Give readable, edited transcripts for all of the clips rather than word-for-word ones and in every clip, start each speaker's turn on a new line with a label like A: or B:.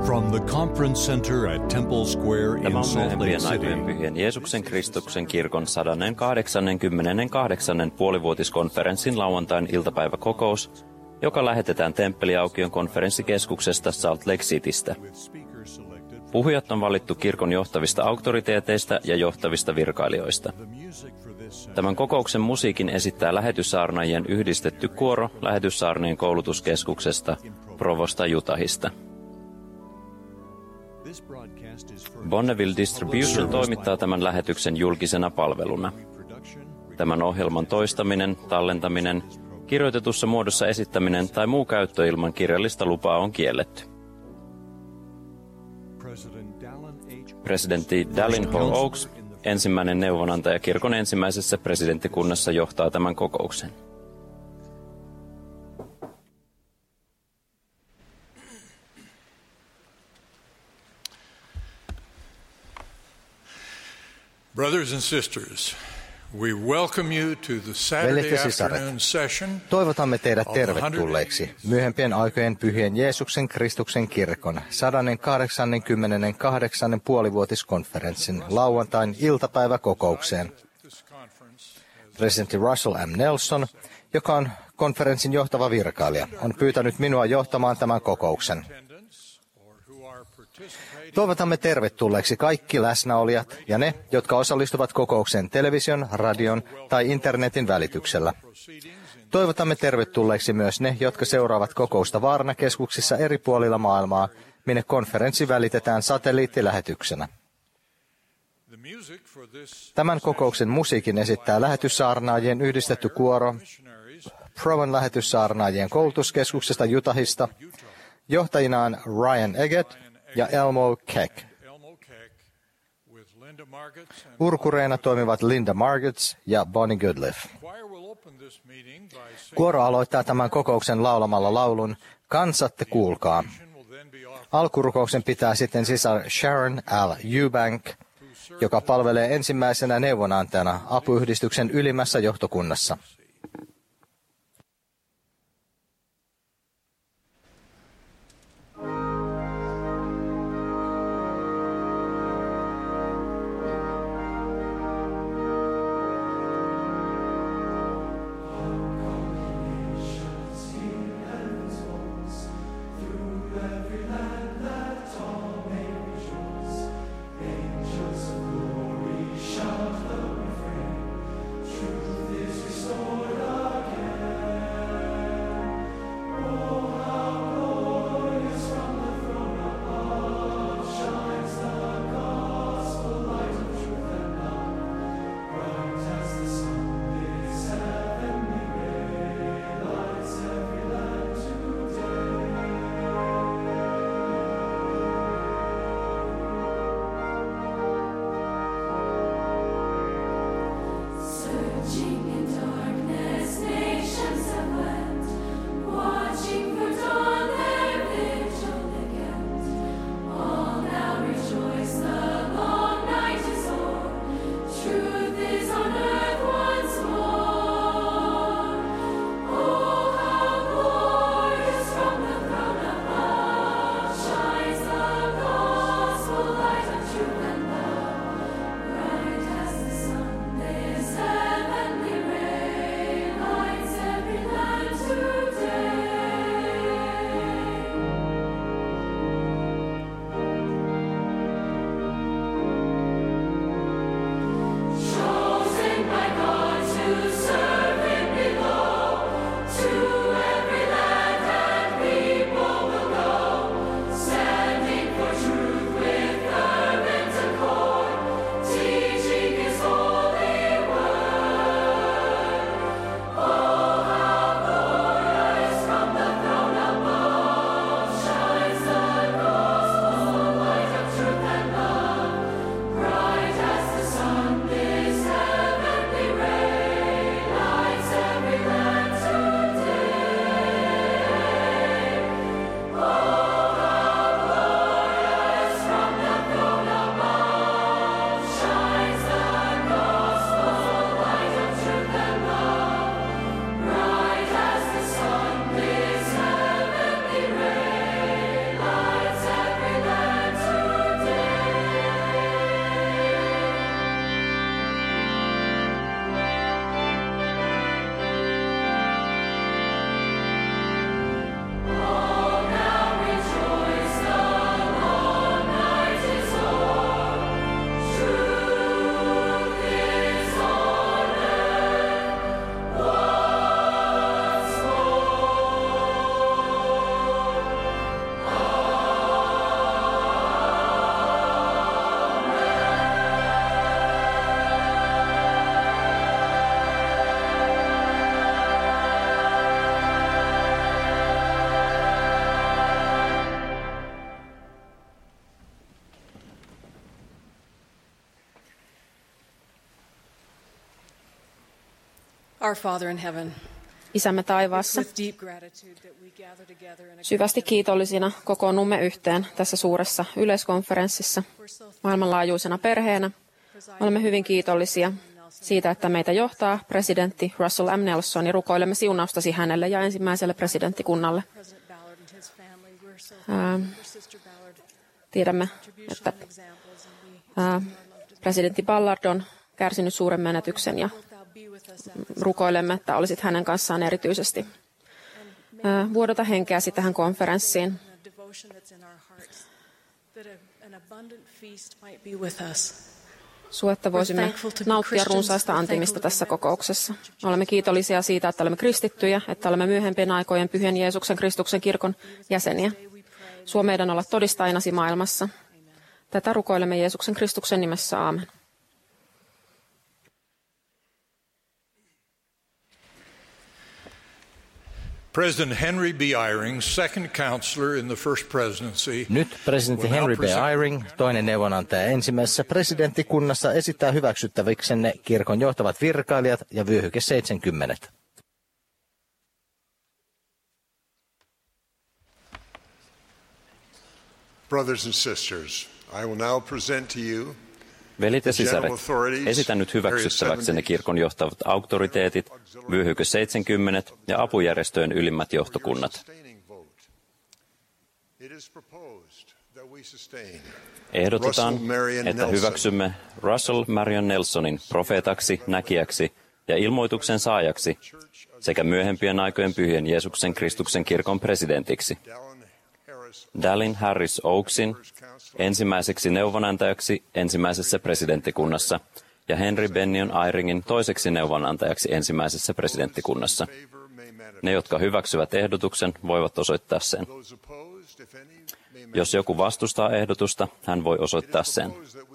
A: From the Conference Center at Temple Square
B: Tämä
A: in
B: on
A: Salt Lake
B: myöhempien
A: City.
B: aikojen pyhien Jeesuksen Kristuksen kirkon 188. puolivuotiskonferenssin lauantain iltapäiväkokous, joka lähetetään Temppeliaukion konferenssikeskuksesta Salt Lake Citystä. Puhujat on valittu kirkon johtavista auktoriteeteista ja johtavista virkailijoista. Tämän kokouksen musiikin esittää lähetyssaarnaajien yhdistetty kuoro lähetyssaarnien koulutuskeskuksesta Provosta Utahista. Bonneville Distribution toimittaa tämän lähetyksen julkisena palveluna. Tämän ohjelman toistaminen, tallentaminen, kirjoitetussa muodossa esittäminen tai muu käyttö ilman kirjallista lupaa on kielletty. Presidentti Dallin H. Oaks, ensimmäinen neuvonantaja kirkon ensimmäisessä presidenttikunnassa, johtaa tämän kokouksen.
C: Brothers and sisters, we welcome you to the Saturday
D: Veljet ja sisaret,
C: afternoon session
D: toivotamme teidät
C: of the
D: tervetulleeksi myöhempien aikojen pyhien Jeesuksen Kristuksen kirkon 188. puolivuotiskonferenssin lauantain iltapäiväkokoukseen. Presidentti Russell M. Nelson, joka on konferenssin johtava virkailija, on pyytänyt minua johtamaan tämän kokouksen. Toivotamme tervetulleeksi kaikki läsnäolijat ja ne, jotka osallistuvat kokoukseen television, radion tai internetin välityksellä. Toivotamme tervetulleeksi myös ne, jotka seuraavat kokousta Vaarna-keskuksissa eri puolilla maailmaa, minne konferenssi välitetään satelliittilähetyksenä. Tämän kokouksen musiikin esittää lähetyssaarnaajien yhdistetty kuoro Provon lähetyssaarnaajien koulutuskeskuksesta Utahista, johtajinaan Ryan Eggett ja Elmo Keck. Urkureina toimivat Linda Margetts ja Bonnie Goodliff. Kuoro aloittaa tämän kokouksen laulamalla laulun Kansatte kuulkaa. Alkurukouksen pitää sitten sisar Sharon L. Eubank, joka palvelee ensimmäisenä neuvonantajana apuyhdistyksen ylimmässä johtokunnassa.
E: Shout the refrain, truth is restored. Our Father in heaven.
F: Isämme taivaassa, syvästi kiitollisina kokoonnumme yhteen tässä suuressa yleiskonferenssissa maailmanlaajuisena perheenä. Olemme hyvin kiitollisia siitä, että meitä johtaa presidentti Russell M. Nelson ja rukoilemme siunaustasi hänelle ja ensimmäiselle presidenttikunnalle. Tiedämme, että presidentti Ballard on kärsinyt suuren menetyksen ja rukoilemme, että olisit hänen kanssaan erityisesti. Vuodata henkeäsi tähän konferenssiin. Että voisimme nauttia runsaista antimista tässä kokouksessa. Olemme kiitollisia siitä, että olemme kristittyjä, että olemme myöhempien aikojen Pyhän Jeesuksen Kristuksen kirkon jäseniä. Suo meidän olla todistajinasi maailmassa. Tätä rukoilemme Jeesuksen Kristuksen nimessä. Aamen.
C: President Henry B. Eyring, second counselor in the first presidency.
D: Nyt presidentti Henry B. Eyring, toinen neuvonantaja ensimmäisessä presidenttikunnassa, esittää hyväksyttäviksenne kirkon johtavat virkailijat ja vyöhyke 70.
G: Brothers and sisters, I will now present to you
B: Velit ja sisaret, esitän nyt hyväksyttäväksenne kirkon johtavat auktoriteetit, vyöhyke 70 ja apujärjestöjen ylimmät johtokunnat. Ehdotetaan, että hyväksymme Russell Marion Nelsonin profeetaksi, näkijäksi ja ilmoituksen saajaksi sekä myöhempien aikojen Pyhien Jeesuksen Kristuksen kirkon presidentiksi. Dallin Harris Oaksin ensimmäiseksi neuvonantajaksi ensimmäisessä presidenttikunnassa ja Henry Bennion Eyringin toiseksi neuvonantajaksi ensimmäisessä presidenttikunnassa. Ne, jotka hyväksyvät ehdotuksen, voivat osoittaa sen. Jos joku vastustaa ehdotusta, hän voi osoittaa sen.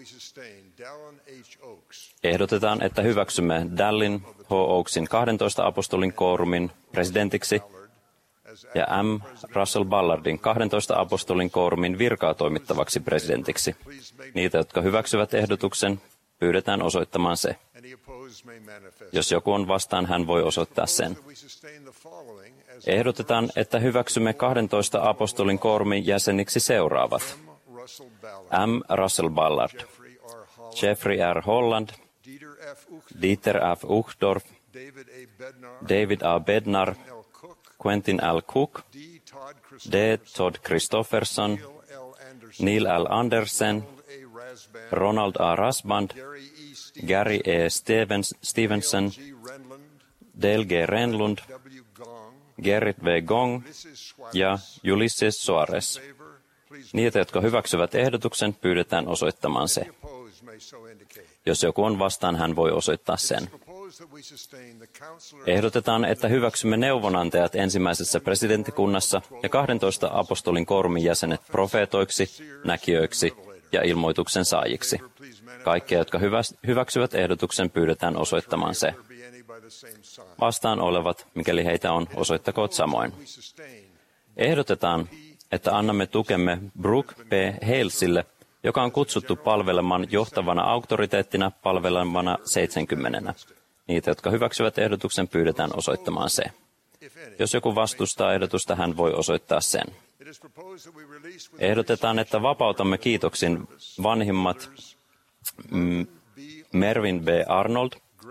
B: Ehdotetaan, että hyväksymme Dallin H. Oaksin 12 apostolin koorumin presidentiksi ja M. Russell Ballardin 12 apostolin koorumin virkaa toimittavaksi presidentiksi. Niitä, jotka hyväksyvät ehdotuksen, pyydetään osoittamaan se. Jos joku on vastaan, hän voi osoittaa sen. Ehdotetaan, että hyväksymme 12 apostolin koorumin jäseniksi seuraavat. M. Russell Ballard, Jeffrey R. Holland, Dieter F. Uchtdorf, David A. Bednar, Quentin L. Cook, D. Todd Christofferson, Neil L. Andersen, Ronald A. Rasband, Gary E. Stevenson, Dale G. Renlund, Gerrit V. Gong ja Ulysses Soares. Niitä, jotka hyväksyvät ehdotuksen, pyydetään osoittamaan se. Jos joku on vastaan, hän voi osoittaa sen. Ehdotetaan, että hyväksymme neuvonantajat ensimmäisessä presidenttikunnassa ja 12 apostolin koorumin jäsenet profeetoiksi, näkijöiksi ja ilmoituksen saajiksi. Kaikkia, jotka hyväksyvät ehdotuksen, pyydetään osoittamaan se. Vastaan olevat, mikäli heitä on, osoittakoot samoin. Ehdotetaan, että annamme tukemme Brooke P. Halesille, joka on kutsuttu palvelemaan johtavana auktoriteettina palvelevana 70. Niitä, jotka hyväksyvät ehdotuksen, pyydetään osoittamaan se. Jos joku vastustaa ehdotusta, hän voi osoittaa sen. Ehdotetaan, että vapautamme kiitoksin vanhimmat Mervyn B. Arnold,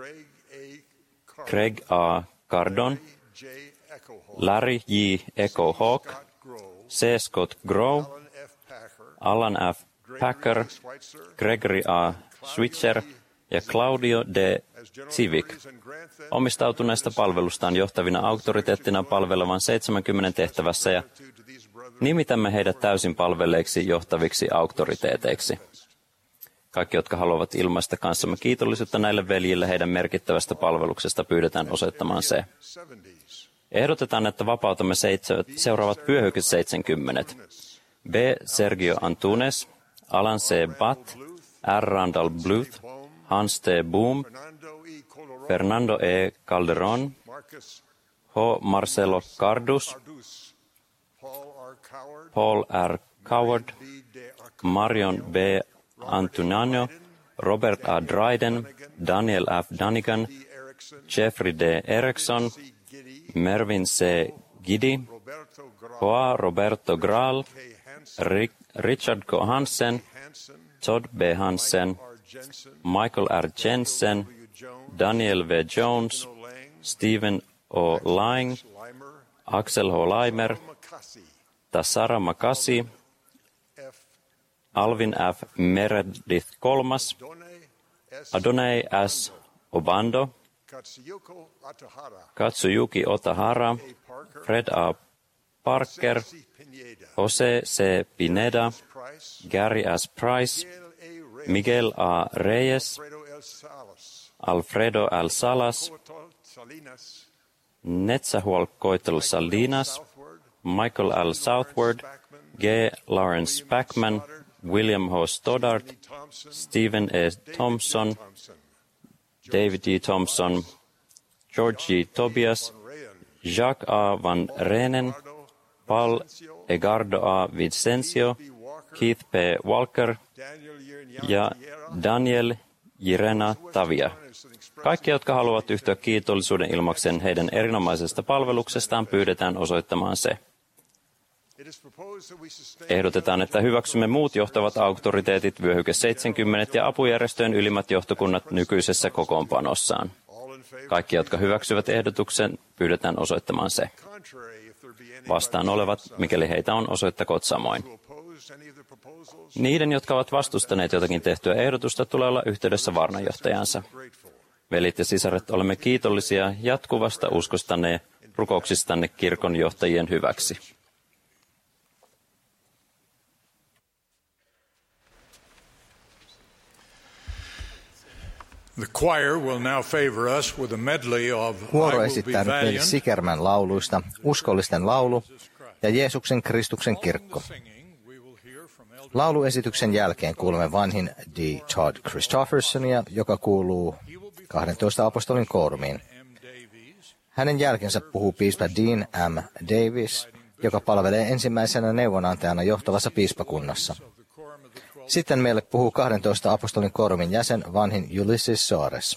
B: Craig A. Cardon, Larry J. Echo Hawk, C. Scott Grove, Alan F. Packer, Gregory A. Switzer ja Claudio D. Civic, omistautuneesta palvelustaan johtavina auktoriteettina palvelevan 70 tehtävässä ja nimitämme heidät täysin palvelleiksi johtaviksi auktoriteeteiksi. Kaikki, jotka haluavat ilmaista kanssamme kiitollisuutta näille veljille heidän merkittävästä palveluksesta, pyydetään osoittamaan se. Ehdotetaan, että vapautamme seuraavat vyöhyke 70. B. Sergio Antunes, Alan C. Butt, R. Randall Bluth, Hans T. Boom, Fernando E. Calderon, H. Marcelo Cardus, Paul R. Coward, Marion B. Antunano, Robert A. Dryden, Daniel F. Dunnigan, Jeffrey D. Erickson, Mervyn C. Giddy, Hoa Roberto Graal, Richard K. Hansen, Todd B. Hansen, Michael R. Jensen, Daniel V. Jones, Stephen O. Lang, Axel H. Leimer, Tassara Makasi, Alvin F. Meredith Kolmas, Adonai S. Obando, Katsuyuki Otahara, Fred A. Parker, Jose C. Pineda, Gary S. Price, Miguel A. Reyes, Alfredo L. Salas, Netzahualcoitl Salinas, Michael L. Southward, G. Lawrence Backman, William H. Stoddart, Stephen E. Thompson, David E. Thompson, George G. Tobias, Jacques A. Van Renen, Paul Egardo A. Vicencio, Keith P. Walker ja Daniel Jirena Tavia. Kaikki, jotka haluavat yhtyä kiitollisuuden ilmauksen heidän erinomaisesta palveluksestaan, pyydetään osoittamaan se. Ehdotetaan, että hyväksymme muut johtavat auktoriteetit, vyöhyke 70 ja apujärjestöjen ylimmät johtokunnat nykyisessä kokoonpanossaan. Kaikki, jotka hyväksyvät ehdotuksen, pyydetään osoittamaan se. Vastaan olevat, mikäli heitä on, osoittakoot samoin. Niiden, jotka ovat vastustaneet jotakin tehtyä ehdotusta, tulee olla yhteydessä vaarnanjohtajansa. Velit ja sisaret, olemme kiitollisia jatkuvasta uskostanne ja rukouksistanne kirkon johtajien hyväksi.
C: The choir will now favor us with a medley of
D: Kuoro esittää nyt meille Sikermän lauluista Uskollisten laulu ja Jeesuksen Kristuksen kirkko. Lauluesityksen jälkeen kuulemme vanhin D. Todd Christoffersonia, joka kuuluu 12 apostolin koorumiin. Hänen jälkensä puhuu piispa Dean M. Davis, joka palvelee ensimmäisenä neuvonantajana johtavassa piispakunnassa. Sitten meille puhuu 12 apostolin koorumin jäsen vanhin Ulysses Soares.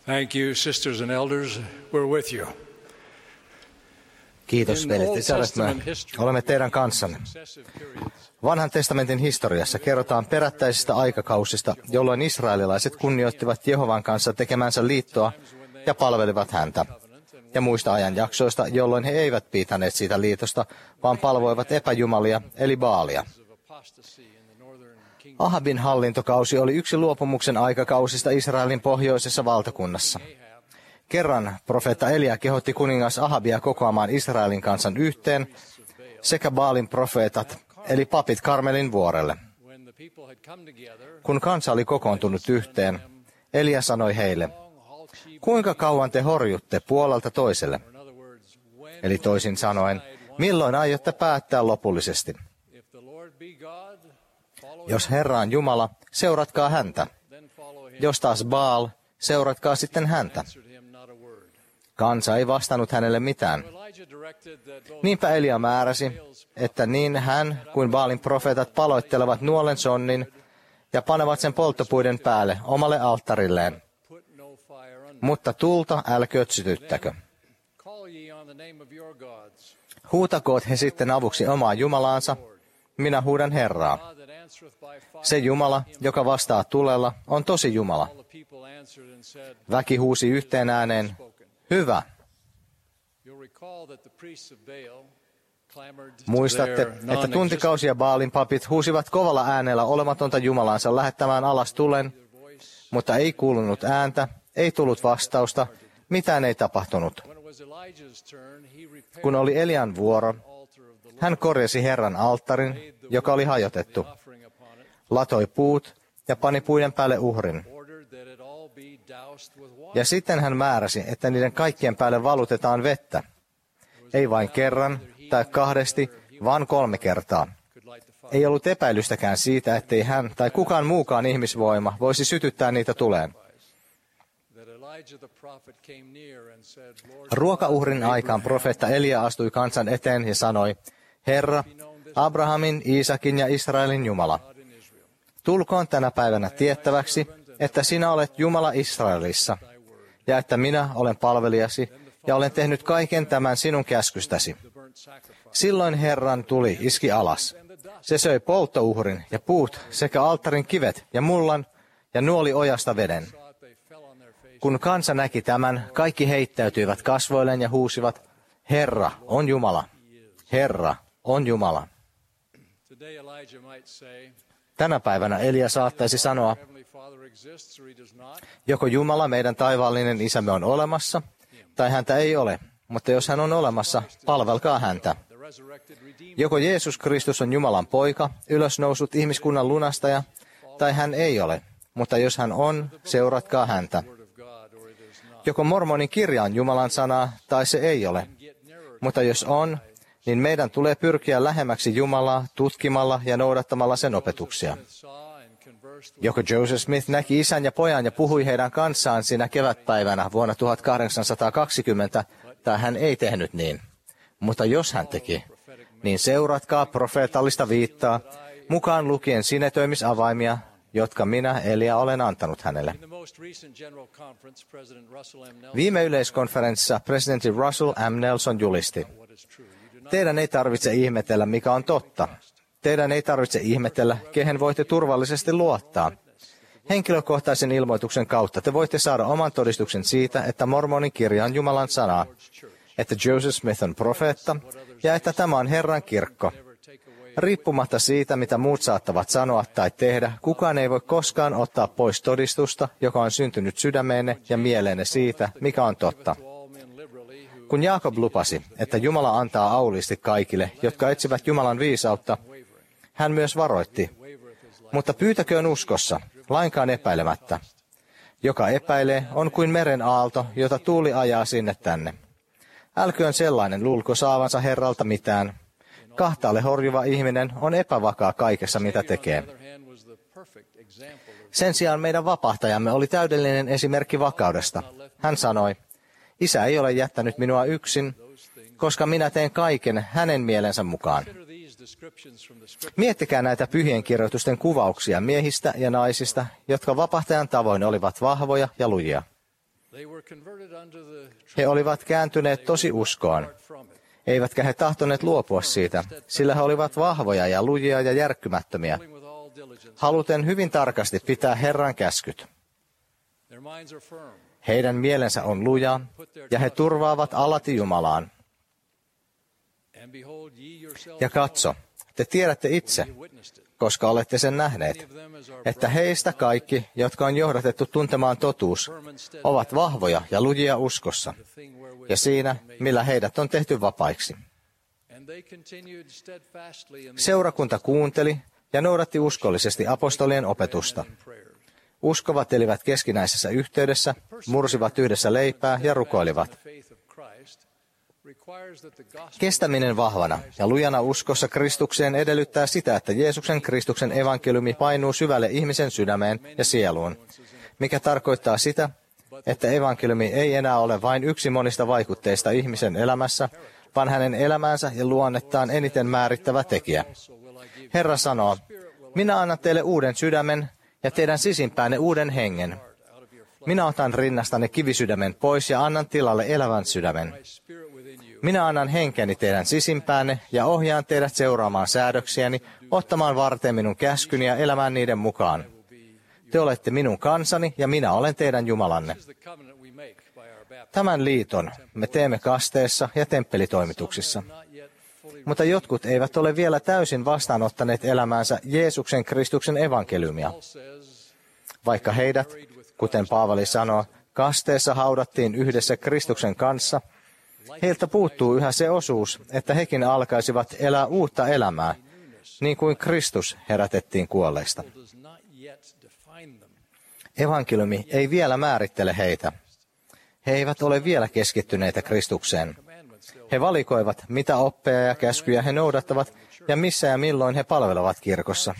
C: Thank you, sisters and elders. We're with you.
D: Kiitos, veljet ja sisaret, me olemme teidän kanssanne. Vanhan testamentin historiassa kerrotaan perättäisistä aikakausista, jolloin israelilaiset kunnioittivat Jehovan kanssa tekemänsä liittoa ja palvelivat häntä. Ja muista ajanjaksoista, jolloin he eivät pitäneet siitä liitosta, vaan palvoivat epäjumalia, eli Baalia. Ahabin hallintokausi oli yksi luopumuksen aikakausista Israelin pohjoisessa valtakunnassa. Kerran profeetta Elia kehotti kuningas Ahabia kokoamaan Israelin kansan yhteen sekä Baalin profeetat, eli papit Karmelin vuorelle. Kun kansa oli kokoontunut yhteen, Elia sanoi heille, kuinka kauan te horjutte puolelta toiselle? Eli toisin sanoen, milloin aiotte päättää lopullisesti? Jos Herra on Jumala, seuratkaa häntä. Jos taas Baal, seuratkaa sitten häntä. Kansa ei vastannut hänelle mitään. Niinpä Elia määräsi, että niin hän kuin Baalin profeetat paloittelevat nuolen sonnin ja panevat sen polttopuiden päälle omalle alttarilleen. Mutta tulta älkööt sytyttäkö. Huutakoot he sitten avuksi omaa Jumalaansa, minä huudan Herraa. Se Jumala, joka vastaa tulella, on tosi Jumala. Väki huusi yhteen ääneen, hyvä. Muistatte, että tuntikausia Baalin papit huusivat kovalla äänellä olematonta Jumalaansa lähettämään alas tulen, mutta ei kuulunut ääntä, ei tullut vastausta, mitään ei tapahtunut. Kun oli Elian vuoro, hän korjasi Herran alttarin, joka oli hajotettu, latoi puut ja pani puiden päälle uhrin. Ja sitten hän määräsi, että niiden kaikkien päälle valutetaan vettä. Ei vain kerran tai kahdesti, vaan 3 kertaa. Ei ollut epäilystäkään siitä, ettei hän tai kukaan muukaan ihmisvoima voisi sytyttää niitä tuleen. Ruokauhrin aikaan profeetta Elia astui kansan eteen ja sanoi, Herra, Abrahamin, Iisakin ja Israelin Jumala, tulkoon tänä päivänä tiettäväksi, että sinä olet Jumala Israelissa, ja että minä olen palvelijasi, ja olen tehnyt kaiken tämän sinun käskystäsi. Silloin Herran tuli iski alas. Se söi polttouhrin ja puut sekä alttarin kivet ja mullan, ja nuoli ojasta veden. Kun kansa näki tämän, kaikki heittäytyivät kasvoilleen ja huusivat, Herra on Jumala, Herra on Jumala. Tänä päivänä Elia saattaisi sanoa, joko Jumala, meidän taivaallinen isämme, on olemassa, tai häntä ei ole, mutta jos hän on olemassa, palvelkaa häntä. Joko Jeesus Kristus on Jumalan poika, ylösnousut ihmiskunnan lunastaja, tai hän ei ole, mutta jos hän on, seuratkaa häntä. Joko mormonin kirja on Jumalan sanaa, tai se ei ole, mutta jos on, niin meidän tulee pyrkiä lähemmäksi Jumalaa tutkimalla ja noudattamalla sen opetuksia. Joko Joseph Smith näki isän ja pojan ja puhui heidän kanssaan siinä kevätpäivänä vuonna 1820, tai hän ei tehnyt niin. Mutta jos hän teki, niin seuratkaa profeetallista viittaa, mukaan lukien sinetöimisavaimia, jotka minä, Elia, olen antanut hänelle. Viime yleiskonferenssissa presidentti Russell M. Nelson julisti, teidän ei tarvitse ihmetellä, mikä on totta. Teidän ei tarvitse ihmetellä, kehen voitte turvallisesti luottaa. Henkilökohtaisen ilmoituksen kautta te voitte saada oman todistuksen siitä, että mormonin kirja on Jumalan sanaa, että Joseph Smith on profeetta ja että tämä on Herran kirkko. Riippumatta siitä, mitä muut saattavat sanoa tai tehdä, kukaan ei voi koskaan ottaa pois todistusta, joka on syntynyt sydämeenne ja mieleenne siitä, mikä on totta. Kun Jaakob lupasi, että Jumala antaa auliisti kaikille, jotka etsivät Jumalan viisautta, hän myös varoitti, mutta pyytäköön uskossa, lainkaan epäilemättä. Joka epäilee, on kuin meren aalto, jota tuuli ajaa sinne tänne. Älköön sellainen luulko saavansa Herralta mitään. Kahtaalle horjuva ihminen on epävakaa kaikessa, mitä tekee. Sen sijaan meidän vapahtajamme oli täydellinen esimerkki vakaudesta. Hän sanoi, Isä ei ole jättänyt minua yksin, koska minä teen kaiken hänen mielensä mukaan. Miettikää näitä pyhien kirjoitusten kuvauksia miehistä ja naisista, jotka vapahtajan tavoin olivat vahvoja ja lujia. He olivat kääntyneet tosi uskoon, eivätkä he tahtoneet luopua siitä, sillä he olivat vahvoja ja lujia ja järkkymättömiä, haluten hyvin tarkasti pitää Herran käskyt. Heidän mielensä on luja, ja he turvaavat alati Jumalaan. Ja katso, te tiedätte itse, koska olette sen nähneet, että heistä kaikki, jotka on johdatettu tuntemaan totuus, ovat vahvoja ja lujia uskossa, ja siinä, millä heidät on tehty vapaiksi. Seurakunta kuunteli ja noudatti uskollisesti apostolien opetusta. Uskovat elivät keskinäisessä yhteydessä, mursivat yhdessä leipää ja rukoilivat. Kestäminen vahvana ja lujana uskossa Kristukseen edellyttää sitä, että Jeesuksen Kristuksen evankeliumi painuu syvälle ihmisen sydämeen ja sieluun, mikä tarkoittaa sitä, että evankeliumi ei enää ole vain yksi monista vaikutteista ihmisen elämässä, vaan hänen elämäänsä ja luonnettaan eniten määrittävä tekijä. Herra sanoo, minä annan teille uuden sydämen ja teidän sisimpäänne uuden hengen. Minä otan rinnastanne kivisydämen pois ja annan tilalle elävän sydämen. Minä annan henkeni teidän sisimpäänne ja ohjaan teidät seuraamaan säädöksiäni, ottamaan varten minun käskyni ja elämään niiden mukaan. Te olette minun kansani ja minä olen teidän Jumalanne. Tämän liiton me teemme kasteessa ja temppelitoimituksissa. Mutta jotkut eivät ole vielä täysin vastaanottaneet elämäänsä Jeesuksen Kristuksen evankeliumia. Vaikka heidät, kuten Paavali sanoo, kasteessa haudattiin yhdessä Kristuksen kanssa, heiltä puuttuu yhä se osuus, että hekin alkaisivat elää uutta elämää, niin kuin Kristus herätettiin kuolleista. Evankeliumi ei vielä määrittele heitä. He eivät ole vielä keskittyneitä Kristukseen. He valikoivat, mitä oppeja ja käskyjä he noudattavat ja missä ja milloin he palvelevat kirkossa.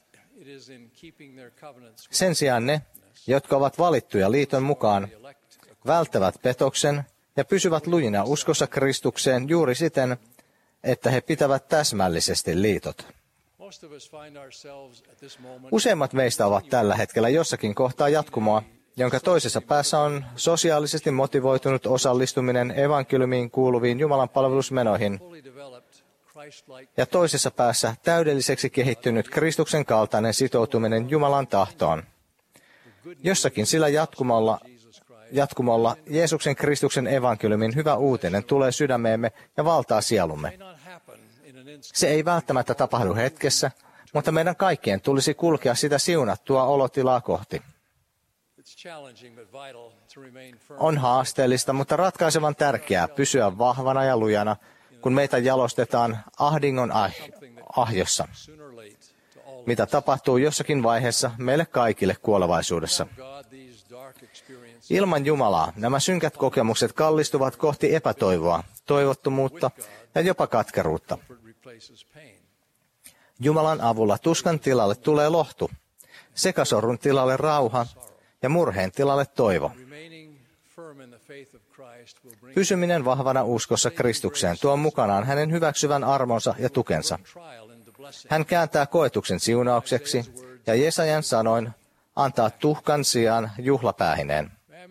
D: Sen sijaan ne, jotka ovat valittuja liiton mukaan, välttävät petoksen ja pysyvät lujina uskossa Kristukseen juuri siten, että he pitävät täsmällisesti liitot. Useimmat meistä ovat tällä hetkellä jossakin kohtaa jatkumoa, jonka toisessa päässä on sosiaalisesti motivoitunut osallistuminen evankeliumiin kuuluviin Jumalan palvelusmenoihin, ja toisessa päässä täydelliseksi kehittynyt Kristuksen kaltainen sitoutuminen Jumalan tahtoon. Jossakin sillä jatkumolla Jeesuksen Kristuksen evankeliumin hyvä uutinen tulee sydämeemme ja valtaa sielumme. Se ei välttämättä tapahdu hetkessä, mutta meidän kaikkien tulisi kulkea sitä siunattua olotilaa kohti. On haasteellista, mutta ratkaisevan tärkeää pysyä vahvana ja lujana, kun meitä jalostetaan ahdingon ahjossa, mitä tapahtuu jossakin vaiheessa meille kaikille kuolevaisuudessa. Ilman Jumalaa nämä synkät kokemukset kallistuvat kohti epätoivoa, toivottomuutta ja jopa katkeruutta. Jumalan avulla tuskan tilalle tulee lohtu, sekasorrun tilalle rauha ja murheen tilalle toivo. Pysyminen vahvana uskossa Kristukseen tuo mukanaan hänen hyväksyvän armonsa ja tukensa. Hän kääntää koetuksen siunaukseksi ja Jesajan sanoin antaa tuhkan sijaan juhlapäähineen.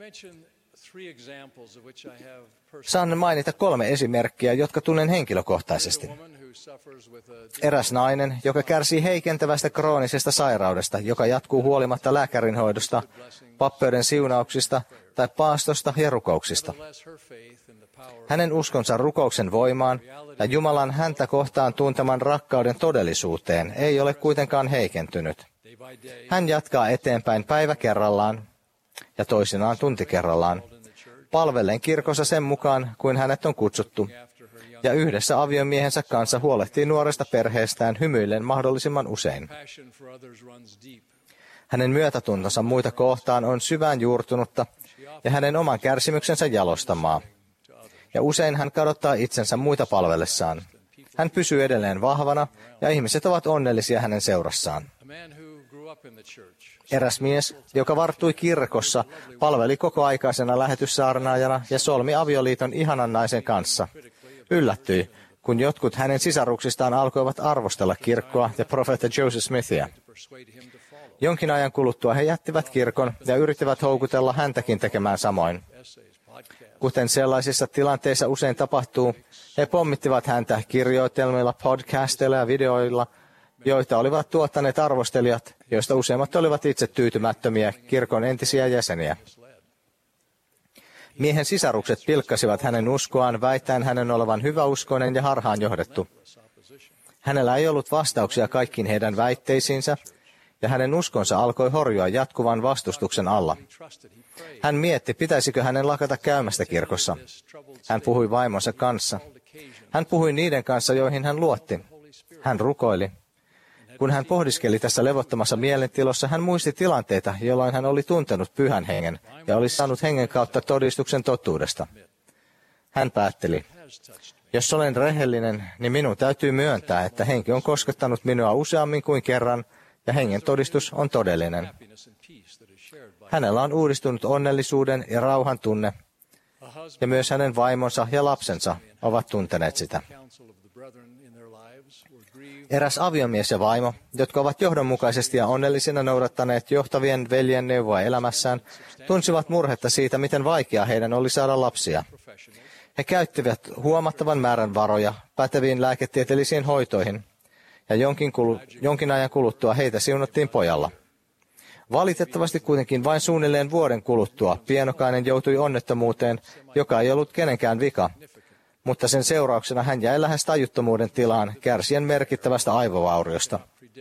D: Saan mainita 3 esimerkkiä, jotka tunnen henkilökohtaisesti. Eräs nainen, joka kärsii heikentävästä kroonisesta sairaudesta, joka jatkuu huolimatta lääkärinhoidosta, pappeuden siunauksista tai paastosta ja rukouksista. Hänen uskonsa rukouksen voimaan ja Jumalan häntä kohtaan tunteman rakkauden todellisuuteen ei ole kuitenkaan heikentynyt. Hän jatkaa eteenpäin päivä kerrallaan ja toisinaan tunti kerrallaan, palvellen kirkossa sen mukaan, kuin hänet on kutsuttu, ja yhdessä aviomiehensä kanssa huolehtii nuoresta perheestään hymyillen mahdollisimman usein. Hänen myötätuntonsa muita kohtaan on syvään juurtunutta ja hänen oman kärsimyksensä jalostamaa. Ja usein hän kadottaa itsensä muita palvellessaan. Hän pysyy edelleen vahvana ja ihmiset ovat onnellisia hänen seurassaan. Eräs mies, joka varttui kirkossa, palveli kokoaikaisena lähetyssaarnaajana ja solmi avioliiton ihanan naisen kanssa. Yllättyi, kun jotkut hänen sisaruksistaan alkoivat arvostella kirkkoa ja profeetta Joseph Smithia. Jonkin ajan kuluttua he jättivät kirkon ja yrittivät houkutella häntäkin tekemään samoin. Kuten sellaisissa tilanteissa usein tapahtuu, he pommittivat häntä kirjoitelmilla, podcasteilla ja videoilla, joita olivat tuottaneet arvostelijat, joista useimmat olivat itse tyytymättömiä kirkon entisiä jäseniä. Miehen sisarukset pilkkasivat hänen uskoaan, väittäen hänen olevan hyväuskoinen ja harhaan johdettu. Hänellä ei ollut vastauksia kaikkiin heidän väitteisiinsä, ja hänen uskonsa alkoi horjua jatkuvan vastustuksen alla. Hän mietti, pitäisikö hänen lakata käymästä kirkossa. Hän puhui vaimonsa kanssa. Hän puhui niiden kanssa, joihin hän luotti. Hän rukoili. Kun hän pohdiskeli tässä levottomassa mielentilossa, hän muisti tilanteita, jolloin hän oli tuntenut pyhän hengen ja oli saanut hengen kautta todistuksen totuudesta. Hän päätteli, jos olen rehellinen, niin minun täytyy myöntää, että henki on koskettanut minua useammin kuin kerran, ja hengen todistus on todellinen. Hänellä on uudistunut onnellisuuden ja rauhan tunne, ja myös hänen vaimonsa ja lapsensa ovat tunteneet sitä. Eräs aviomies ja vaimo, jotka ovat johdonmukaisesti ja onnellisina noudattaneet johtavien veljen neuvoa elämässään, tunsivat murhetta siitä, miten vaikeaa heidän oli saada lapsia. He käyttivät huomattavan määrän varoja päteviin lääketieteellisiin hoitoihin, ja jonkin ajan kuluttua heitä siunattiin pojalla. Valitettavasti kuitenkin vain suunnilleen vuoden kuluttua pienokainen joutui onnettomuuteen, joka ei ollut kenenkään vika, mutta sen seurauksena hän jäi lähes tajuttomuuden tilaan kärsien merkittävästä aivovauriosta.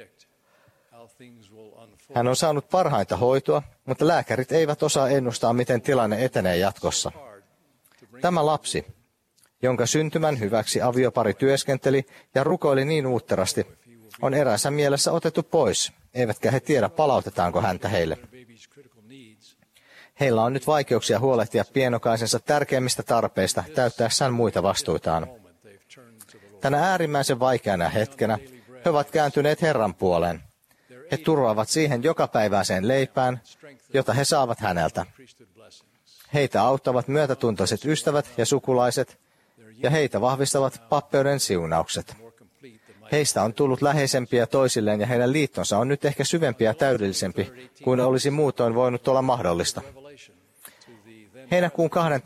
D: Hän on saanut parhainta hoitoa, mutta lääkärit eivät osaa ennustaa, miten tilanne etenee jatkossa. Tämä lapsi, jonka syntymän hyväksi aviopari työskenteli ja rukoili niin uutterasti, on eräässä mielessä otettu pois, eivätkä he tiedä, palautetaanko häntä heille. Heillä on nyt vaikeuksia huolehtia pienokaisensa tärkeimmistä tarpeista täyttäessään muita vastuitaan. Tänä äärimmäisen vaikeana hetkenä he ovat kääntyneet Herran puoleen. He turvaavat siihen jokapäiväiseen leipään, jota he saavat häneltä. Heitä auttavat myötätuntoiset ystävät ja sukulaiset, ja heitä vahvistavat pappeuden siunaukset. Heistä on tullut läheisempiä toisilleen, ja heidän liittonsa on nyt ehkä syvempi ja täydellisempi kuin olisi muutoin voinut olla mahdollista. Heinäkuun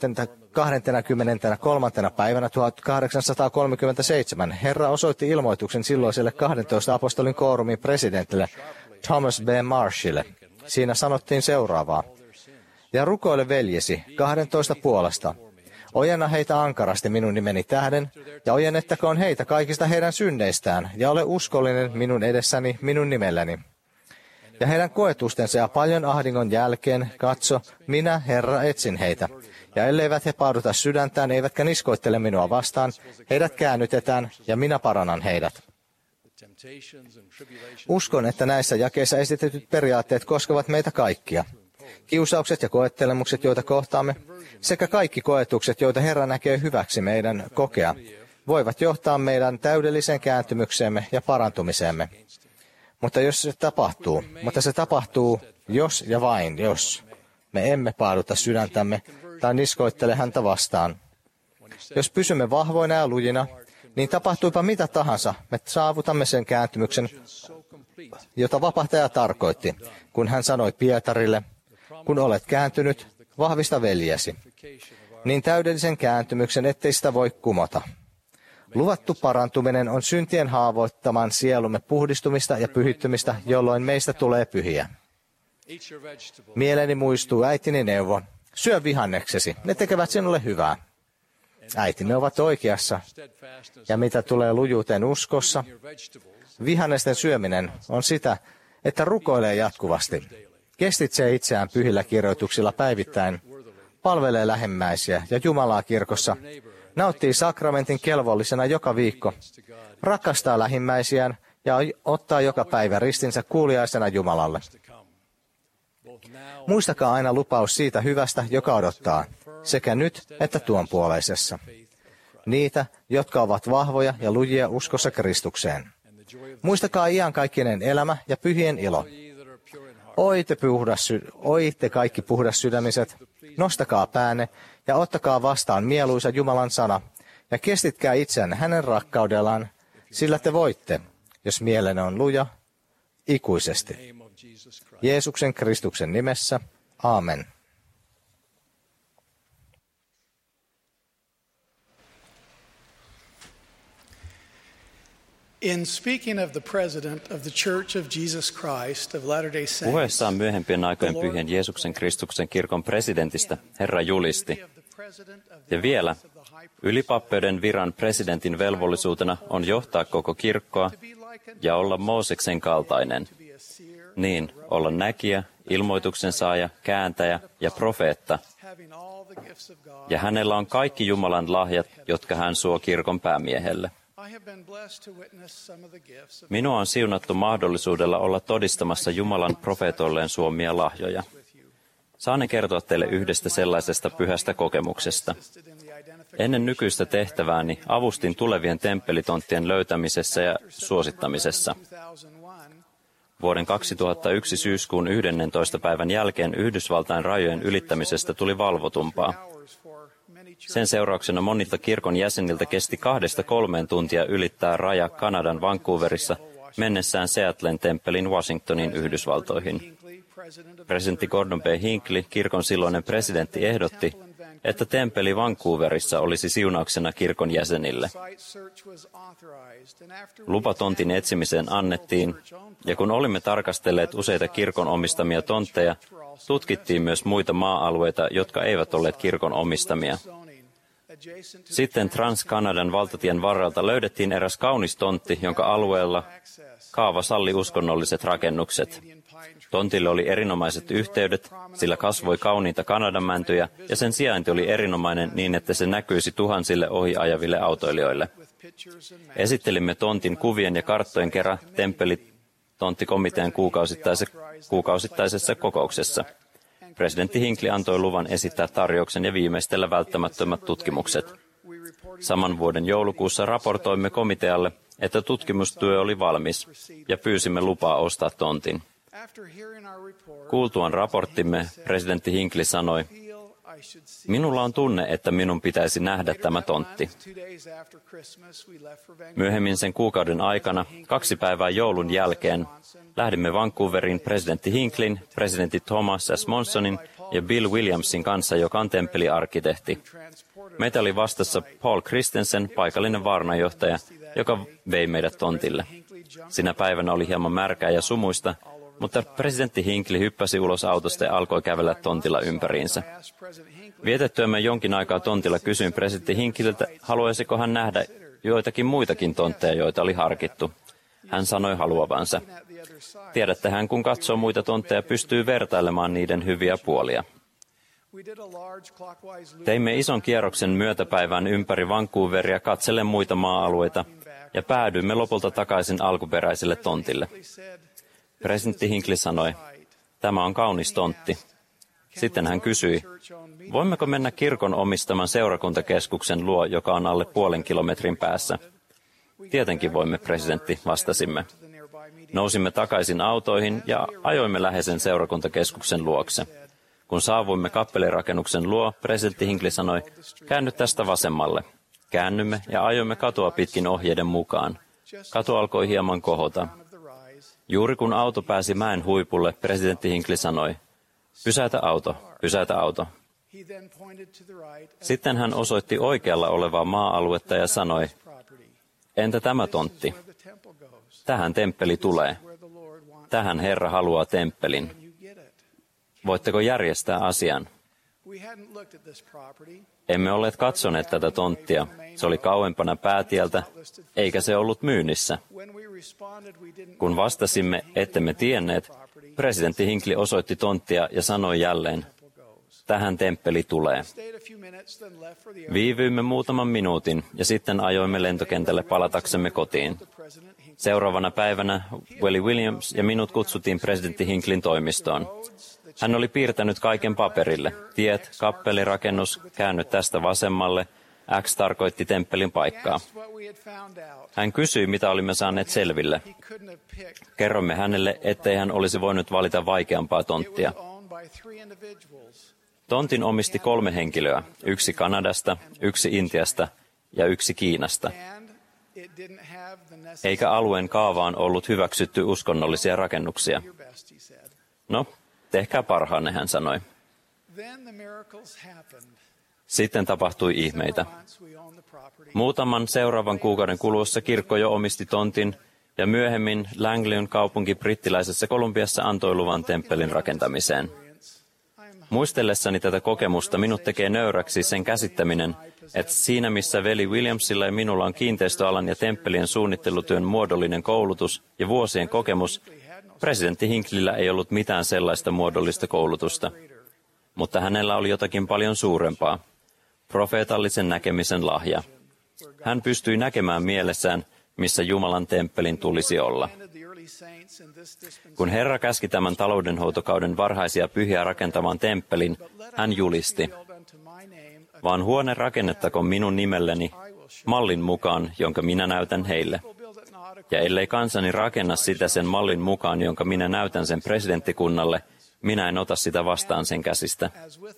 D: 23. päivänä 1837 Herra osoitti ilmoituksen silloiselle 12 apostolin koorumin presidentille Thomas B. Marshille. Siinä sanottiin seuraavaa. Ja rukoile veljesi 12 puolesta. Ojenna heitä ankarasti minun nimeni tähden, ja ojennettakoon heitä kaikista heidän synneistään, ja ole uskollinen minun edessäni minun nimelläni. Ja heidän koetustensa ja paljon ahdingon jälkeen, katso, minä, Herra, etsin heitä. Ja elleivät he paaduta sydäntään, eivätkä niskoittele minua vastaan, heidät käännytetään, ja minä parannan heidät. Uskon, että näissä jakeissa esitetyt periaatteet koskevat meitä kaikkia. Kiusaukset ja koettelemukset, joita kohtaamme, sekä kaikki koetukset, joita Herra näkee hyväksi meidän kokea, voivat johtaa meidän täydelliseen kääntymykseemme ja parantumiseemme. Mutta se tapahtuu, jos ja vain jos me emme paaduta sydäntämme tai niskoittele häntä vastaan. Jos pysymme vahvoina ja lujina, niin tapahtuipa mitä tahansa, me saavutamme sen kääntymyksen, jota vapahtaja tarkoitti, kun hän sanoi Pietarille, kun olet kääntynyt, vahvista veljesi. Niin täydellisen kääntymyksen, ettei sitä voi kumota. Luvattu parantuminen on syntien haavoittaman sielumme puhdistumista ja pyhittymistä, jolloin meistä tulee pyhiä. Mieleeni muistuu äitini neuvo. Syö vihanneksesi, ne tekevät sinulle hyvää. Äitimme ovat oikeassa. Ja mitä tulee lujuuteen uskossa, vihannesten syöminen on sitä, että rukoilee jatkuvasti. Kestitsee itseään pyhillä kirjoituksilla päivittäin, palvelee lähimmäisiä ja Jumalaa kirkossa, nauttii sakramentin kelvollisena joka viikko, rakastaa lähimmäisiään ja ottaa joka päivä ristinsä kuuliaisena Jumalalle. Muistakaa aina lupaus siitä hyvästä, joka odottaa, sekä nyt että tuonpuoleisessa. Niitä, jotka ovat vahvoja ja lujia uskossa Kristukseen. Muistakaa iankaikkinen elämä ja pyhien ilo. Oi te kaikki puhdassydämiset, nostakaa päänne ja ottakaa vastaan mieluisa Jumalan sana, ja kestitkää itseänne hänen rakkaudellaan, sillä te voitte, jos mielenne on luja, ikuisesti. Jeesuksen Kristuksen nimessä. Aamen.
E: In speaking of the president of the Church of Jesus Christ of Latter-day Saints,
B: Puheessaan myöhempien aikojen pyhien Jeesuksen Kristuksen kirkon presidentistä Herra julisti, ja vielä ylipappeuden viran presidentin velvollisuutena on johtaa koko kirkkoa ja olla Mooseksen kaltainen, niin olla näkijä, ilmoituksen saaja, kääntäjä ja profeetta, ja hänellä on kaikki Jumalan lahjat, jotka hän suo kirkon päämiehelle. Minua on siunattu mahdollisuudella olla todistamassa Jumalan profeetoilleen suomia lahjoja. Saan kertoa teille yhdestä sellaisesta pyhästä kokemuksesta. Ennen nykyistä tehtävääni avustin tulevien temppelitonttien löytämisessä ja suosittamisessa. Vuoden 2001 syyskuun 11. päivän jälkeen Yhdysvaltain rajojen ylittämisestä tuli valvotumpaa. Sen seurauksena monilta kirkon jäseniltä kesti 2-3 tuntia ylittää raja Kanadan Vancouverissa mennessään Seattlen temppelin Washingtonin Yhdysvaltoihin. Presidentti Gordon B. Hinckley, kirkon silloinen presidentti, ehdotti, että temppeli Vancouverissa olisi siunauksena kirkon jäsenille. Lupa tontin etsimiseen annettiin, ja kun olimme tarkastelleet useita kirkon omistamia tontteja, tutkittiin myös muita maa-alueita, jotka eivät olleet kirkon omistamia. Sitten Trans-Kanadan valtatien varrelta löydettiin eräs kaunis tontti, jonka alueella kaava salli uskonnolliset rakennukset. Tontille oli erinomaiset yhteydet, sillä kasvoi kauniita Kanadanmäntyjä, ja sen sijainti oli erinomainen niin, että se näkyisi tuhansille ohiajaville autoilijoille. Esittelimme tontin kuvien ja karttojen kerran temppelitontti-komitean kuukausittaisessa kokouksessa. Presidentti Hinckley antoi luvan esittää tarjouksen ja viimeistellä välttämättömät tutkimukset. Saman vuoden joulukuussa raportoimme komitealle, että tutkimustyö oli valmis, ja pyysimme lupaa ostaa tontin. Kuultuaan raporttimme, presidentti Hinckley sanoi, "Minulla on tunne, että minun pitäisi nähdä tämä tontti." Myöhemmin sen kuukauden aikana, 2 päivää joulun jälkeen, lähdimme Vancouveriin presidentti Hincklin, presidentti Thomas S. Monsonin ja Bill Williamsin kanssa, joka on temppeliarkkitehti. Meitä oli vastassa Paul Christensen, paikallinen vaarnanjohtaja, joka vei meidät tontille. Sinä päivänä oli hieman märkää ja sumuista, mutta presidentti Hinckley hyppäsi ulos autosta ja alkoi kävellä tontilla ympäriinsä. Vietettyämme jonkin aikaa tontilla kysyin presidentti Hinckliltä, haluaisiko hän nähdä joitakin muitakin tontteja, joita oli harkittu. Hän sanoi haluavansa. Tiedättehän, kun katsoo muita tontteja, pystyy vertailemaan niiden hyviä puolia. Teimme ison kierroksen myötäpäivään ympäri Vancouveria katsellen muita maa-alueita ja päädyimme lopulta takaisin alkuperäiselle tontille. Presidentti Hinckley sanoi, "Tämä on kaunis tontti." Sitten hän kysyi, "Voimmeko mennä kirkon omistaman seurakuntakeskuksen luo, joka on alle 0,5 kilometrin päässä?" "Tietenkin voimme, presidentti", vastasimme. Nousimme takaisin autoihin ja ajoimme läheisen seurakuntakeskuksen luokse. Kun saavuimme kappelirakennuksen luo, presidentti Hinckley sanoi, "Käänny tästä vasemmalle." Käännymme ja ajoimme katua pitkin ohjeiden mukaan. Katu alkoi hieman kohota. Juuri kun auto pääsi mäen huipulle, presidentti Hinckley sanoi, pysäytä auto. Sitten hän osoitti oikealla olevaa maa-aluetta ja sanoi, entä tämä tontti? Tähän temppeli tulee. Tähän Herra haluaa temppelin. Voitteko järjestää asian? Emme olleet katsoneet tätä tonttia. Se oli kauempana päätieltä, eikä se ollut myynnissä. Kun vastasimme, ettemme tienneet, presidentti Hinckley osoitti tonttia ja sanoi jälleen, tähän temppeli tulee. Viivyimme muutaman minuutin ja sitten ajoimme lentokentälle palataksemme kotiin. Seuraavana päivänä Willie Williams ja minut kutsuttiin presidentti Hincklin toimistoon. Hän oli piirtänyt kaiken paperille. Tiet, kappelirakennus, käänny tästä vasemmalle. X tarkoitti temppelin paikkaa. Hän kysyi, mitä olimme saaneet selville. Kerromme hänelle, ettei hän olisi voinut valita vaikeampaa tonttia. Tontin omisti 3 henkilöä, 1 Kanadasta, 1 Intiasta ja 1 Kiinasta. eikä alueen kaavaan ollut hyväksytty uskonnollisia rakennuksia. No, tehkää parhaanne, hän sanoi. Sitten tapahtui ihmeitä. Muutaman seuraavan kuukauden kuluessa kirkko jo omisti tontin, ja myöhemmin Langleyn kaupunki brittiläisessä Kolumbiassa antoi luvan temppelin rakentamiseen. Muistellessani tätä kokemusta minut tekee nöyräksi sen käsittäminen, että siinä missä veli Williamsilla ja minulla on kiinteistöalan ja temppelien suunnittelutyön muodollinen koulutus ja vuosien kokemus, presidentti Hinckleyllä ei ollut mitään sellaista muodollista koulutusta. Mutta hänellä oli jotakin paljon suurempaa, profeetallisen näkemisen lahja. Hän pystyi näkemään mielessään, missä Jumalan temppelin tulisi olla. Kun Herra käski tämän taloudenhoitokauden varhaisia pyhiä rakentamaan temppelin, hän julisti, vaan huone rakennettakoon minun nimelleni mallin mukaan, jonka minä näytän heille. Ja ellei kansani rakenna sitä sen mallin mukaan, jonka minä näytän sen presidenttikunnalle, minä en ota sitä vastaan sen käsistä.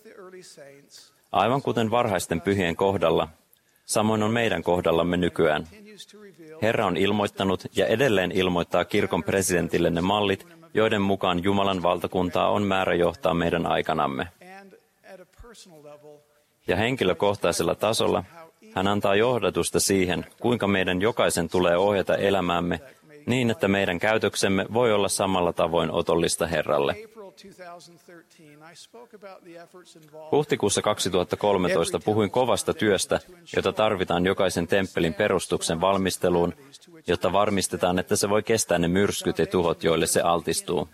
B: Aivan kuten varhaisten pyhien kohdalla, samoin on meidän kohdallamme nykyään. Herra on ilmoittanut ja edelleen ilmoittaa kirkon presidentille ne mallit, joiden mukaan Jumalan valtakuntaa on määrä johtaa meidän aikanamme. Ja henkilökohtaisella tasolla hän antaa johdatusta siihen, kuinka meidän jokaisen tulee ohjata elämäämme niin, että meidän käytöksemme voi olla samalla tavoin otollista Herralle. Huhtikuussa 2013 puhuin kovasta työstä, jota tarvitaan jokaisen temppelin perustuksen valmisteluun, jotta varmistetaan, että se voi kestää ne myrskyt ja tuhot, joille se altistuu.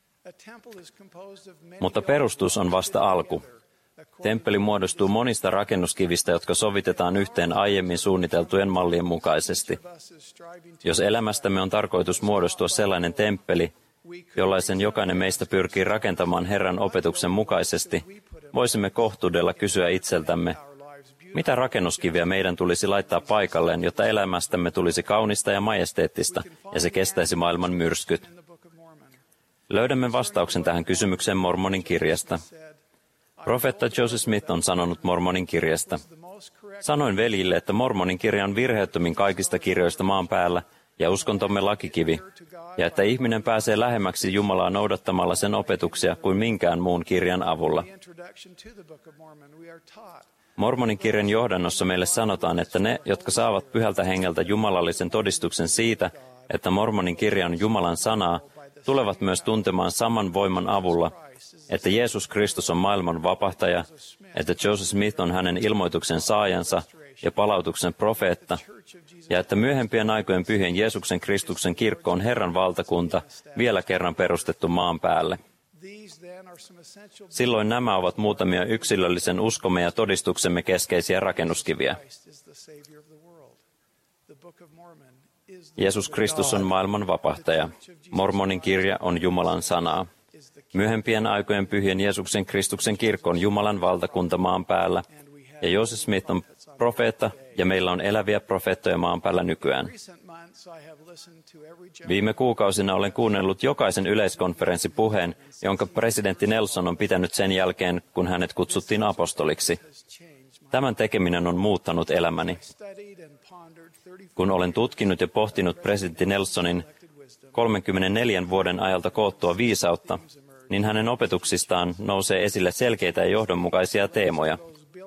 B: Mutta perustus on vasta alku. Temppeli muodostuu monista rakennuskivistä, jotka sovitetaan yhteen aiemmin suunniteltujen mallien mukaisesti. Jos elämästämme on tarkoitus muodostua sellainen temppeli, jollaisen jokainen meistä pyrkii rakentamaan Herran opetuksen mukaisesti, voisimme kohtuudella kysyä itseltämme, mitä rakennuskiviä meidän tulisi laittaa paikalleen, jotta elämästämme tulisi kaunista ja majesteettista, ja se kestäisi maailman myrskyt. Löydämme vastauksen tähän kysymykseen Mormonin kirjasta. Profeetta Joseph Smith on sanonut Mormonin kirjasta. Sanoin veljille, että Mormonin kirja on virheettömin kaikista kirjoista maan päällä ja uskontomme lakikivi, ja että ihminen pääsee lähemmäksi Jumalaa noudattamalla sen opetuksia kuin minkään muun kirjan avulla. Mormonin kirjan johdannossa meille sanotaan, että ne, jotka saavat Pyhältä Hengeltä jumalallisen todistuksen siitä, että Mormonin kirja on Jumalan sanaa, tulevat myös tuntemaan saman voiman avulla, että Jeesus Kristus on maailman vapahtaja, että Joseph Smith on hänen ilmoituksen saajansa ja palautuksen profeetta, ja että myöhempien aikojen pyhien Jeesuksen Kristuksen kirkko on Herran valtakunta vielä kerran perustettu maan päälle. Silloin nämä ovat muutamia yksilöllisen uskomme ja todistuksemme keskeisiä rakennuskiviä. Jeesus Kristus on maailman vapahtaja. Mormonin kirja on Jumalan sanaa. Myöhempien aikojen pyhien Jeesuksen Kristuksen kirkko on Jumalan valtakunta maan päällä, ja Joseph Smith on profeetta, ja meillä on eläviä profeettoja maan päällä nykyään. Viime kuukausina olen kuunnellut jokaisen yleiskonferenssipuheen, jonka presidentti Nelson on pitänyt sen jälkeen, kun hänet kutsuttiin apostoliksi. Tämän tekeminen on muuttanut elämäni. Kun olen tutkinut ja pohtinut presidentti Nelsonin 34 vuoden ajalta koottua viisautta, niin hänen opetuksistaan nousee esille selkeitä ja johdonmukaisia teemoja.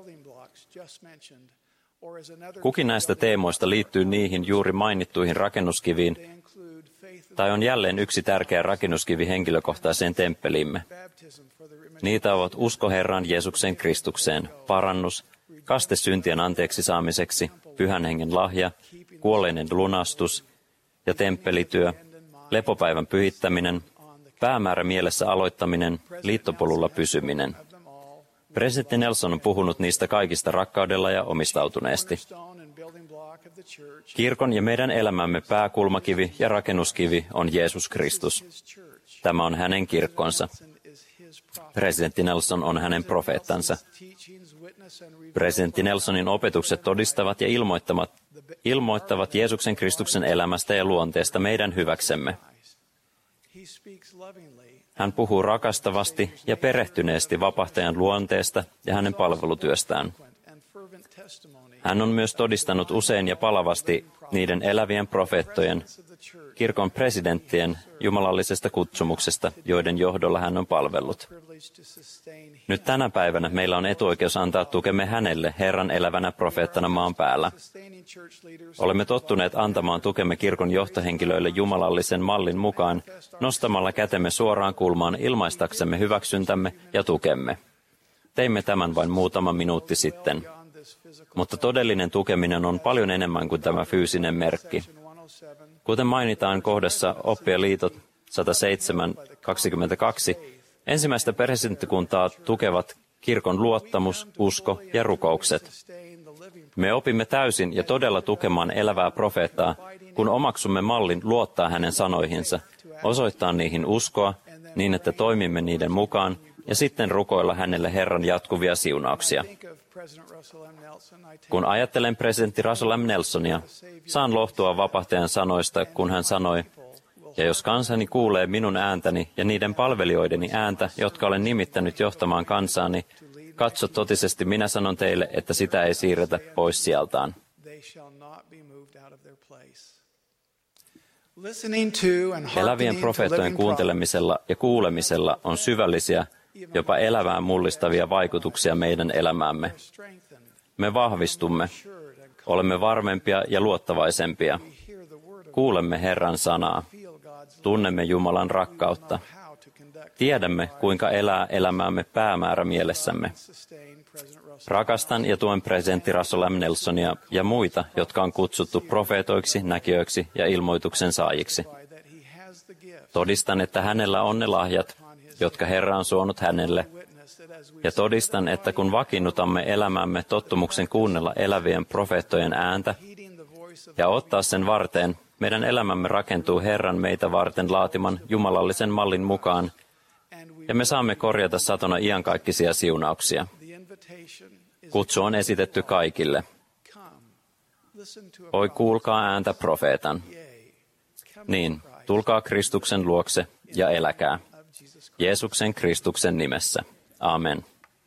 B: Kukin näistä teemoista liittyy niihin juuri mainittuihin rakennuskiviin, tai on jälleen yksi tärkeä rakennuskivi henkilökohtaiseen temppeliimme. Niitä ovat usko Herran Jeesuksen Kristukseen, parannus, kaste syntien anteeksi saamiseksi, Pyhän Hengen lahja, kuolleinen lunastus ja temppelityö, lepopäivän pyhittäminen, päämäärä mielessä aloittaminen, liittopolulla pysyminen. Presidentti Nelson on puhunut niistä kaikista rakkaudella ja omistautuneesti. Kirkon ja meidän elämämme pääkulmakivi ja rakennuskivi on Jeesus Kristus. Tämä on hänen kirkkonsa. Presidentti Nelson on hänen profeettansa. Presidentti Nelsonin opetukset todistavat ja ilmoittavat Jeesuksen Kristuksen elämästä ja luonteesta meidän hyväksemme. Hän puhuu rakastavasti ja perehtyneesti vapahtajan luonteesta ja hänen palvelutyöstään. Hän on myös todistanut usein ja palavasti niiden elävien profeettojen, kirkon presidenttien jumalallisesta kutsumuksesta, joiden johdolla hän on palvellut. Nyt tänä päivänä meillä on etuoikeus antaa tukemme hänelle Herran elävänä profeettana maan päällä. Olemme tottuneet antamaan tukemme kirkon johtohenkilöille jumalallisen mallin mukaan, nostamalla kätemme suoraan kulmaan ilmaistaksemme hyväksyntämme ja tukemme. Teimme tämän vain muutama minuutti sitten. Mutta todellinen tukeminen on paljon enemmän kuin tämä fyysinen merkki. Kuten mainitaan kohdassa Oppia liitot 107:22, ensimmäistä presidenttikuntaa tukevat kirkon luottamus, usko ja rukoukset. Me opimme täysin ja todella tukemaan elävää profeettaa, kun omaksumme mallin luottaa hänen sanoihinsa, osoittaa niihin uskoa niin, että toimimme niiden mukaan, ja sitten rukoilla hänelle Herran jatkuvia siunauksia. Kun ajattelen presidentti Russell M. Nelsonia, saan lohtua vapahtajan sanoista, kun hän sanoi, ja jos kansani kuulee minun ääntäni ja niiden palvelijoideni ääntä, jotka olen nimittänyt johtamaan kansaani, katso totisesti, minä sanon teille, että sitä ei siirretä pois sieltään. Elävien profeettojen kuuntelemisella ja kuulemisella on syvällisiä, jopa elämää mullistavia vaikutuksia meidän elämäämme. Me vahvistumme, olemme varmempia ja luottavaisempia. Kuulemme Herran sanaa, tunnemme Jumalan rakkautta. Tiedämme, kuinka elää elämäämme päämäärä mielessämme. Rakastan ja tuen presidentti Russell M. Nelsonia ja muita, jotka on kutsuttu profeetoiksi, näkijöiksi ja ilmoituksen saajiksi. Todistan, että hänellä on ne lahjat, jotka Herra on suonut hänelle, ja todistan, että kun vakiinnutamme elämämme tottumuksen kuunnella elävien profeettojen ääntä ja ottaa sen varteen, meidän elämämme rakentuu Herran meitä varten laatiman jumalallisen mallin mukaan, ja me saamme korjata satona iankaikkisia siunauksia. Kutsu on esitetty kaikille. Oi, kuulkaa ääntä profeetan. Niin, tulkaa Kristuksen luokse ja eläkää. Jeesuksen Kristuksen nimessä. Amen.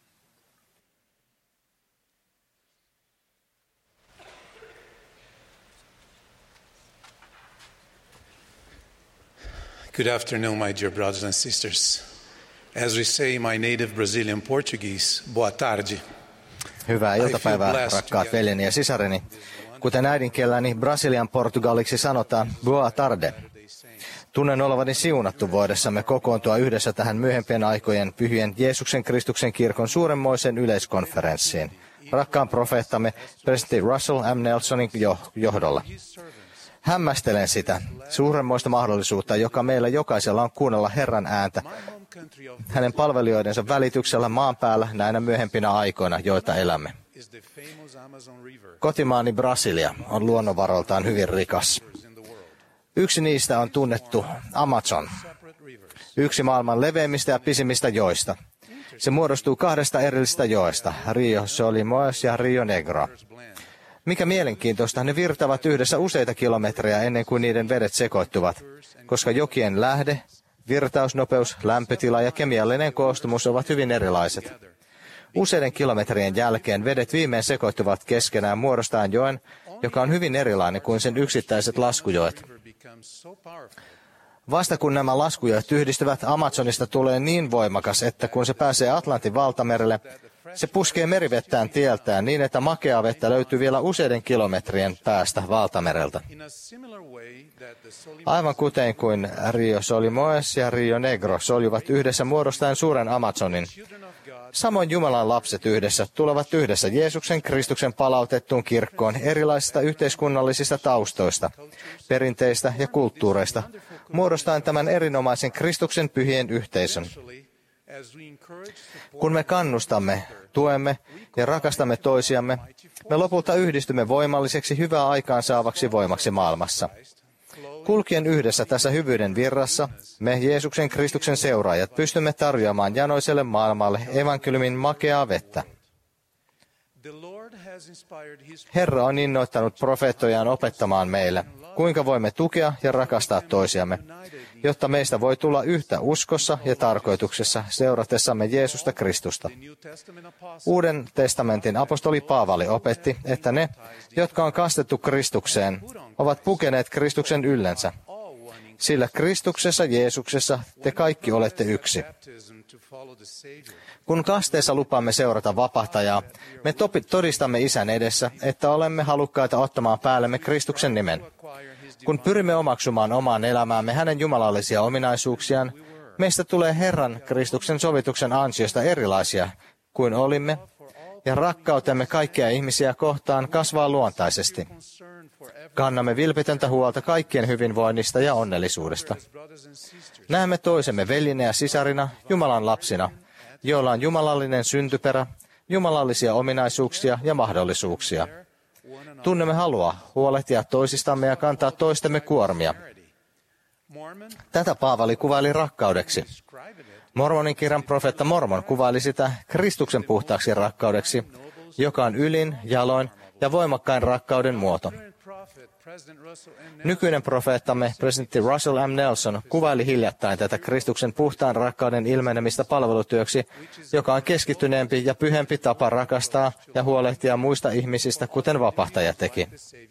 H: Good afternoon, my dear brothers and sisters. As we say in my native Brazilian Portuguese, boa tarde.
D: Hyvää iltapäivää, rakkaat veljeni ja sisareni. Kuten äidinkielelläni brasilian portugaliksi sanotaan, boa tarde. Tunnen olevani siunattu voidessamme kokoontua yhdessä tähän myöhempien aikojen pyhien Jeesuksen Kristuksen kirkon suuremmoisen yleiskonferenssiin. Rakkaan profeettamme presidentti Russell M. Nelsonin johdolla. Hämmästelen sitä suuremmoista mahdollisuutta, joka meillä jokaisella on kuunnella Herran ääntä hänen palvelijoidensa välityksellä maan päällä näinä myöhempinä aikoina, joita elämme. Kotimaani Brasilia on luonnonvaroiltaan hyvin rikas. Yksi niistä on tunnettu Amazon, yksi maailman leveimmistä ja pisimmistä joista. Se muodostuu 2 erillisestä joesta, Rio Solimões ja Rio Negro. Mikä mielenkiintoista, ne virtaavat yhdessä useita kilometrejä ennen kuin niiden vedet sekoittuvat, koska jokien lähde, virtausnopeus, lämpötila ja kemiallinen koostumus ovat hyvin erilaiset. Useiden kilometrien jälkeen vedet viimein sekoittuvat keskenään muodostaen joen, joka on hyvin erilainen kuin sen yksittäiset laskujoet. Vasta kun nämä laskujoet yhdistyvät, Amazonista tulee niin voimakas, että kun se pääsee Atlantin valtamerelle, se puskee merivettään tieltään niin, että makeaa vettä löytyy vielä useiden kilometrien päästä valtamereltä. Aivan kuten kuin Rio Solimões ja Rio Negro soljuvat yhdessä muodostaen suuren Amazonin. Samoin Jumalan lapset yhdessä tulevat yhdessä Jeesuksen Kristuksen palautettuun kirkkoon erilaisista yhteiskunnallisista taustoista, perinteistä ja kulttuureista, muodostaen tämän erinomaisen Kristuksen pyhien yhteisön. Kun me kannustamme, tuemme ja rakastamme toisiamme, me lopulta yhdistymme voimalliseksi hyvää aikaan saavaksi voimaksi maailmassa. Kulkien yhdessä tässä hyvyyden virrassa, me Jeesuksen Kristuksen seuraajat pystymme tarjoamaan janoiselle maailmalle evankeliumin makeaa vettä. Herra on innoittanut profeettojaan opettamaan meille, kuinka voimme tukea ja rakastaa toisiamme, jotta meistä voi tulla yhtä uskossa ja tarkoituksessa seuratessamme Jeesusta Kristusta. Uuden testamentin apostoli Paavali opetti, että ne, jotka on kastettu Kristukseen, ovat pukeneet Kristuksen yllensä. Sillä Kristuksessa Jeesuksessa te kaikki olette yksi. Kun kasteessa lupaamme seurata vapahtajaa, me todistamme Isän edessä, että olemme halukkaita ottamaan päällemme Kristuksen nimen. Kun pyrimme omaksumaan omaan elämäämme hänen jumalallisia ominaisuuksiaan, meistä tulee Herran Kristuksen sovituksen ansiosta erilaisia kuin olimme, ja rakkautemme kaikkia ihmisiä kohtaan kasvaa luontaisesti. Kannamme vilpitöntä huolta kaikkien hyvinvoinnista ja onnellisuudesta. Näemme toisemme veljinä ja sisarina, Jumalan lapsina, joilla on jumalallinen syntyperä, jumalallisia ominaisuuksia ja mahdollisuuksia. Tunnemme halua huolehtia toisistamme ja kantaa toistemme kuormia. Tätä Paavali kuvaili rakkaudeksi. Mormonin kirjan profeetta Mormon kuvaili sitä Kristuksen puhtaaksi rakkaudeksi, joka on ylin, jaloin ja voimakkain rakkauden muoto. Nykyinen profeettamme, presidentti Russell M. Nelson, kuvaili hiljattain tätä Kristuksen puhtaan rakkauden ilmenemistä palvelutyöksi, joka on keskittyneempi ja pyhempi tapa rakastaa ja huolehtia muista ihmisistä, kuten vapahtaja teki.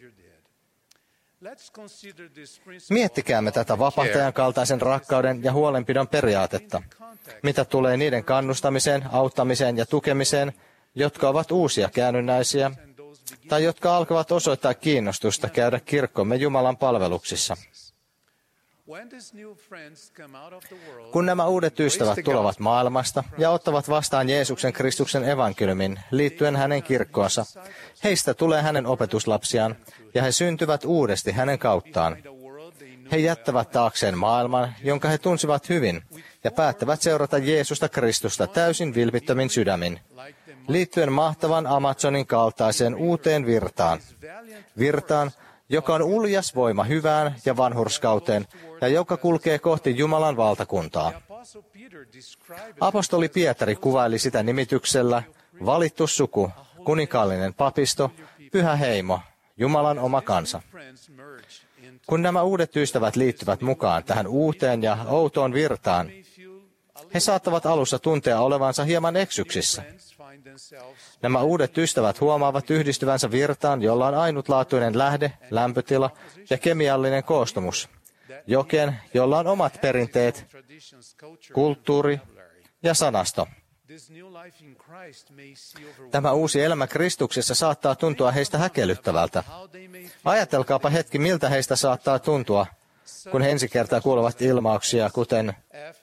D: Miettikäämme tätä vapahtajan kaltaisen rakkauden ja huolenpidon periaatetta, mitä tulee niiden kannustamiseen, auttamiseen ja tukemiseen, jotka ovat uusia käännynnäisiä, tai jotka alkavat osoittaa kiinnostusta käydä kirkkomme Jumalan palveluksissa. Kun nämä uudet ystävät tulevat maailmasta ja ottavat vastaan Jeesuksen Kristuksen evankeliumin liittyen hänen kirkkoonsa, heistä tulee hänen opetuslapsiaan ja he syntyvät uudesti hänen kauttaan. He jättävät taakseen maailman, jonka he tunsivat hyvin, ja päättävät seurata Jeesusta Kristusta täysin vilpittömin sydämin, liittyen mahtavan Amazonin kaltaiseen uuteen virtaan. Virtaan, joka on uljas voima hyvään ja vanhurskauteen, ja joka kulkee kohti Jumalan valtakuntaa. Apostoli Pietari kuvaili sitä nimityksellä valittu suku, kuninkaallinen papisto, pyhä heimo, Jumalan oma kansa. Kun nämä uudet ystävät liittyvät mukaan tähän uuteen ja outoon virtaan, he saattavat alussa tuntea olevansa hieman eksyksissä. Nämä uudet ystävät huomaavat yhdistyvänsä virtaan, jolla on ainutlaatuinen lähde, lämpötila ja kemiallinen koostumus. Jokeen, jolla on omat perinteet, kulttuuri ja sanasto. Tämä uusi elämä Kristuksessa saattaa tuntua heistä häkellyttävältä. Ajatelkaapa hetki, miltä heistä saattaa tuntua, kun he ensi kertaa kuulevat ilmauksia, kuten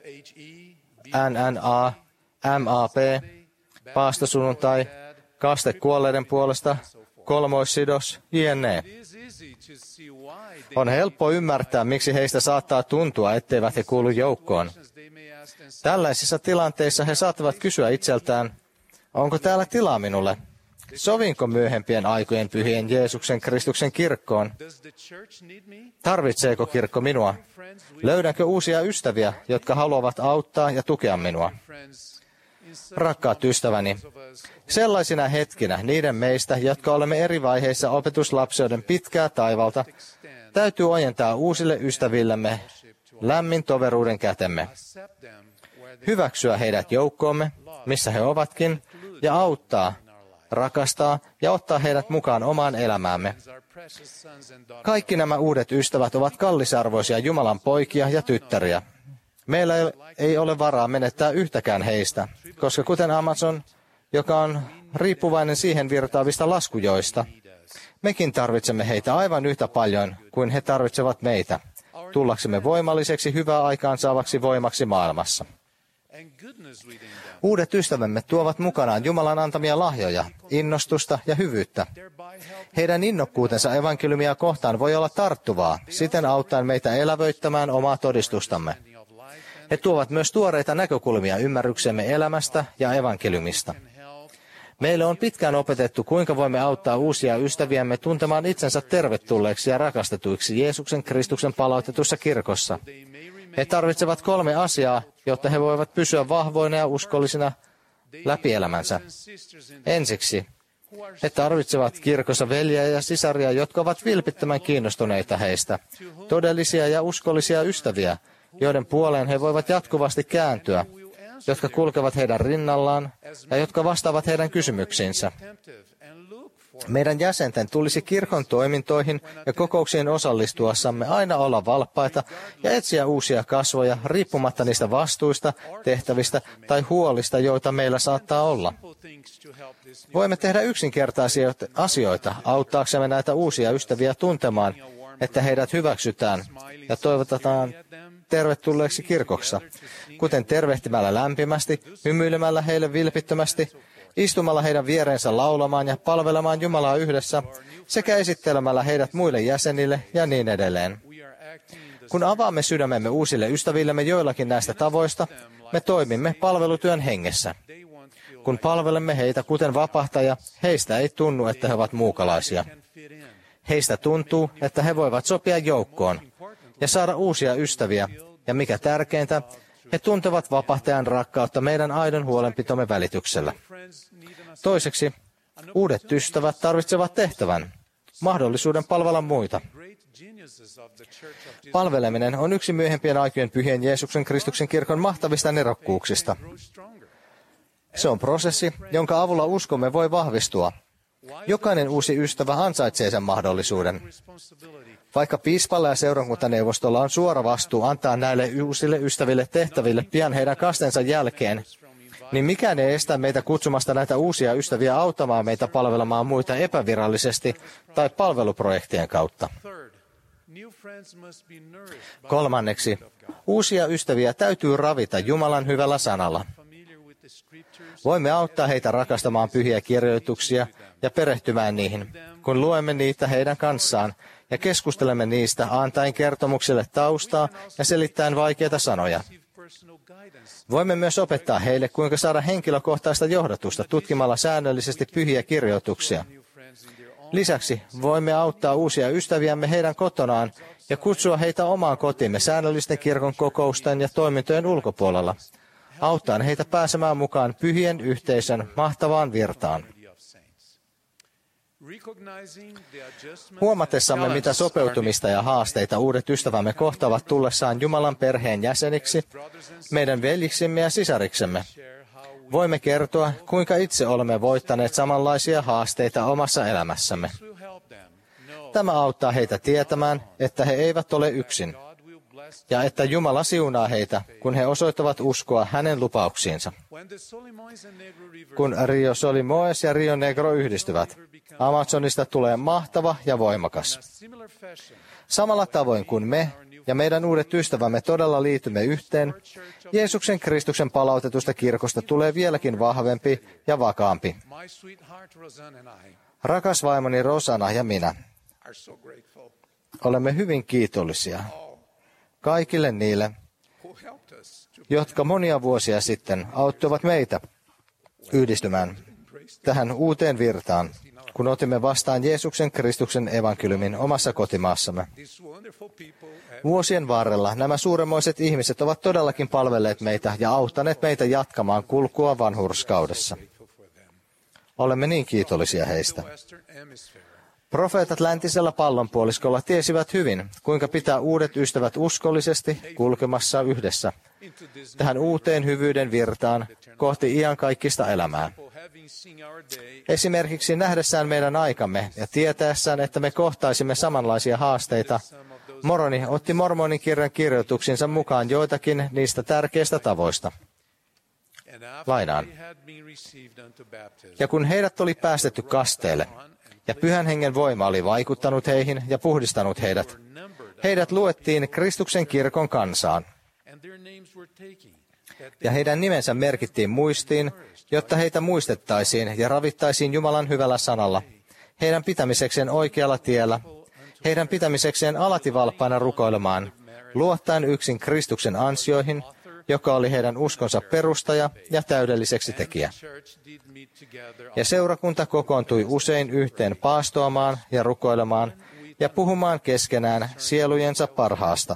D: NNA, MAP, paastosunnuntai, kaste kuolleiden puolesta, kolmoissidos, jne. On helppo ymmärtää, miksi heistä saattaa tuntua, etteivät he kuulu joukkoon. Tällaisissa tilanteissa he saattavat kysyä itseltään, onko täällä tilaa minulle? Sovinko myöhempien aikojen pyhien Jeesuksen Kristuksen kirkkoon? Tarvitseeko kirkko minua? Löydänkö uusia ystäviä, jotka haluavat auttaa ja tukea minua? Rakkaat ystäväni, sellaisina hetkinä niiden meistä, jotka olemme eri vaiheissa opetuslapseuden pitkää taivalta, täytyy ojentaa uusille ystävillemme lämmin toveruuden kätemme. Hyväksyä heidät joukkoomme, missä he ovatkin, ja auttaa, rakastaa ja ottaa heidät mukaan omaan elämäämme. Kaikki nämä uudet ystävät ovat kallisarvoisia Jumalan poikia ja tyttäriä. Meillä ei ole varaa menettää yhtäkään heistä, koska kuten Amazon, joka on riippuvainen siihen virtaavista laskujoista, mekin tarvitsemme heitä aivan yhtä paljon kuin he tarvitsevat meitä, tullaksemme voimalliseksi hyvää aikaansaavaksi voimaksi maailmassa. Uudet ystävämme tuovat mukanaan Jumalan antamia lahjoja, innostusta ja hyvyyttä. Heidän innokkuutensa evankeliumia kohtaan voi olla tarttuvaa, siten auttaen meitä elävöittämään omaa todistustamme. He tuovat myös tuoreita näkökulmia ymmärryksemme elämästä ja evankeliumista. Meille on pitkään opetettu, kuinka voimme auttaa uusia ystäviämme tuntemaan itsensä tervetulleeksi ja rakastetuiksi Jeesuksen Kristuksen palautetussa kirkossa. He tarvitsevat 3 asiaa, jotta he voivat pysyä vahvoina ja uskollisina läpi elämänsä. Ensiksi, He tarvitsevat kirkossa veljiä ja sisaria, jotka ovat vilpittömän kiinnostuneita heistä, todellisia ja uskollisia ystäviä, joiden puoleen he voivat jatkuvasti kääntyä, jotka kulkevat heidän rinnallaan ja jotka vastaavat heidän kysymyksiinsä. Meidän jäsenten tulisi kirkon toimintoihin ja kokouksiin osallistuessamme aina olla valppaita ja etsiä uusia kasvoja riippumatta niistä vastuista, tehtävistä tai huolista, joita meillä saattaa olla. Voimme tehdä yksinkertaisia asioita auttaaksemme näitä uusia ystäviä tuntemaan, että heidät hyväksytään ja toivotetaan tervetulleeksi kirkossa, kuten tervehtimällä lämpimästi, hymyilemällä heille vilpittömästi, istumalla heidän viereensä laulamaan ja palvelemaan Jumalaa yhdessä, sekä esittelemällä heidät muille jäsenille ja niin edelleen. Kun avaamme sydämemme uusille ystävillemme joillakin näistä tavoista, me toimimme palvelutyön hengessä. Kun palvelemme heitä kuten vapahtaja, heistä ei tunnu, että he ovat muukalaisia. Heistä tuntuu, että he voivat sopia joukkoon ja saada uusia ystäviä, ja mikä tärkeintä, he tuntevat vapahtajan rakkautta meidän aidon huolenpitomme välityksellä. Toiseksi, uudet ystävät tarvitsevat tehtävän, mahdollisuuden palvella muita. Palveleminen on yksi myöhempien aikojen pyhien Jeesuksen Kristuksen kirkon mahtavista nerokkuuksista. Se on prosessi, jonka avulla uskomme voi vahvistua. Jokainen uusi ystävä ansaitsee sen mahdollisuuden. Vaikka piispalla ja seurakuntaneuvostolla on suora vastuu antaa näille uusille ystäville tehtäville pian heidän kastensa jälkeen, niin mikään ei estä meitä kutsumasta näitä uusia ystäviä auttamaan meitä palvelemaan muita epävirallisesti tai palveluprojektien kautta. Kolmanneksi, uusia ystäviä täytyy ravita Jumalan hyvällä sanalla. Voimme auttaa heitä rakastamaan pyhiä kirjoituksia ja perehtymään niihin, kun luemme niitä heidän kanssaan ja keskustelemme niistä antaen kertomukselle taustaa ja selittäen vaikeita sanoja. Voimme myös opettaa heille, kuinka saada henkilökohtaista johdatusta tutkimalla säännöllisesti pyhiä kirjoituksia. Lisäksi voimme auttaa uusia ystäviämme heidän kotonaan ja kutsua heitä omaan kotiimme säännöllisten kirkon kokousten ja toimintojen ulkopuolella, auttaen heitä pääsemään mukaan pyhien yhteisön mahtavaan virtaan. Huomatessamme, mitä sopeutumista ja haasteita uudet ystävämme kohtaavat tullessaan Jumalan perheen jäseniksi, meidän veljiksimme ja sisariksemme, voimme kertoa, kuinka itse olemme voittaneet samanlaisia haasteita omassa elämässämme. Tämä auttaa heitä tietämään, että he eivät ole yksin, ja että Jumala siunaa heitä, kun he osoittavat uskoa hänen lupauksiinsa. Kun Rio Solimoes ja Rio Negro yhdistyvät, Amazonista tulee mahtava ja voimakas. Samalla tavoin kuin me ja meidän uudet ystävämme todella liitymme yhteen, Jeesuksen Kristuksen palautetusta kirkosta tulee vieläkin vahvempi ja vakaampi. Rakas vaimoni Rosana ja minä olemme hyvin kiitollisia kaikille niille, jotka monia vuosia sitten auttoivat meitä yhdistymään tähän uuteen virtaan, kun otimme vastaan Jeesuksen Kristuksen evankeliumin omassa kotimaassamme. Vuosien varrella nämä suuremmoiset ihmiset ovat todellakin palvelleet meitä ja auttaneet meitä jatkamaan kulkua vanhurskaudessa. Olemme niin kiitollisia heistä. Profeetat läntisellä pallonpuoliskolla tiesivät hyvin, kuinka pitää uudet ystävät uskollisesti kulkemassa yhdessä tähän uuteen hyvyyden virtaan kohti iankaikkista elämää. Esimerkiksi nähdessään meidän aikamme ja tietäessään, että me kohtaisimme samanlaisia haasteita, Moroni otti Mormonin kirjan kirjoituksinsa mukaan joitakin niistä tärkeistä tavoista. Lainaan. Ja kun heidät oli päästetty kasteelle, ja Pyhän Hengen voima oli vaikuttanut heihin ja puhdistanut heidät, heidät luettiin Kristuksen kirkon kansaan. Ja heidän nimensä merkittiin muistiin, jotta heitä muistettaisiin ja ravittaisiin Jumalan hyvällä sanalla, heidän pitämisekseen oikealla tiellä, heidän pitämisekseen alati valppaina rukoilemaan, luottaen yksin Kristuksen ansioihin, joka oli heidän uskonsa perustaja ja täydelliseksi tekijä. Ja seurakunta kokoontui usein yhteen paastoamaan ja rukoilemaan ja puhumaan keskenään sielujensa parhaasta.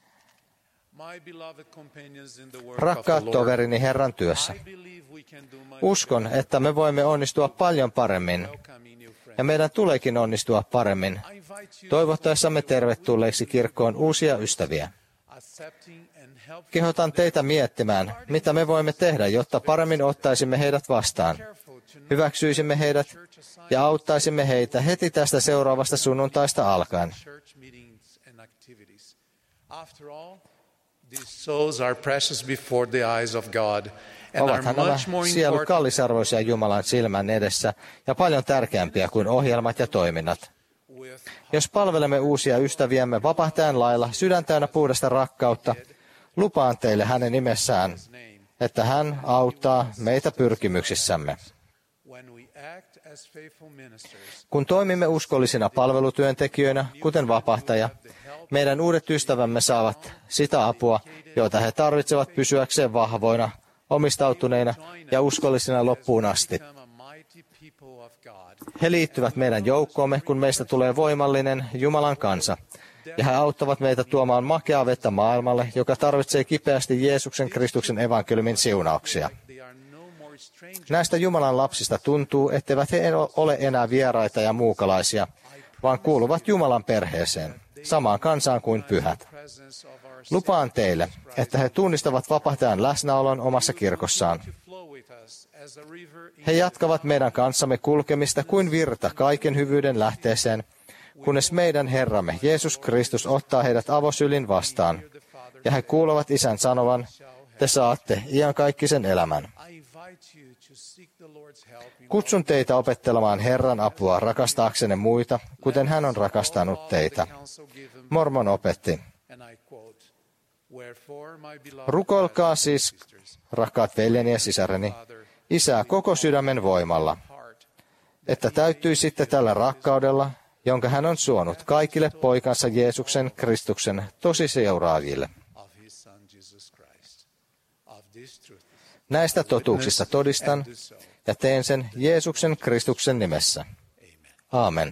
D: Rakkaat toverini Herran työssä, Uskon, että me voimme onnistua paljon paremmin, ja meidän tuleekin onnistua paremmin, toivottaessamme tervetulleeksi kirkkoon uusia ystäviä. Kehotan teitä miettimään, mitä me voimme tehdä, jotta paremmin ottaisimme heidät vastaan, hyväksyisimme heidät ja auttaisimme heitä heti tästä seuraavasta sunnuntaista alkaen. Ovathan nämä sielut kallisarvoisia Jumalan silmän edessä ja paljon tärkeämpiä kuin ohjelmat ja toiminnat. Jos palvelemme uusia ystäviämme vapahtajan lailla sydän täynnä puhdasta rakkautta, lupaan teille hänen nimessään, että hän auttaa meitä pyrkimyksissämme. Kun toimimme uskollisina palvelutyöntekijöinä, kuten vapahtaja, meidän uudet ystävämme saavat sitä apua, jota he tarvitsevat pysyäkseen vahvoina, omistautuneina ja uskollisina loppuun asti. He liittyvät meidän joukkoomme, kun meistä tulee voimallinen Jumalan kansa, ja he auttavat meitä tuomaan makeaa vettä maailmalle, joka tarvitsee kipeästi Jeesuksen Kristuksen evankeliumin siunauksia. Näistä Jumalan lapsista tuntuu, etteivät he ole enää vieraita ja muukalaisia, vaan kuuluvat Jumalan perheeseen, samaan kansaan kuin pyhät. Lupaan teille, että he tunnistavat vapahtajan läsnäolon omassa kirkossaan. He jatkavat meidän kanssamme kulkemista kuin virta kaiken hyvyyden lähteeseen, kunnes meidän Herramme Jeesus Kristus ottaa heidät avosylin vastaan, ja he kuulevat Isän sanovan, te saatte iankaikkisen elämän. Kutsun teitä opettelemaan Herran apua rakastaaksenne muita, kuten hän on rakastanut teitä. Mormon opetti. Rukoilkaa siis, rakkaat veljeni ja sisareni, Isää koko sydämen voimalla, että täyttyisitte tällä rakkaudella, jonka hän on suonut kaikille poikansa Jeesuksen Kristuksen tosiseuraajille. Näistä totuuksista todistan ja teen sen Jeesuksen Kristuksen nimessä. Aamen.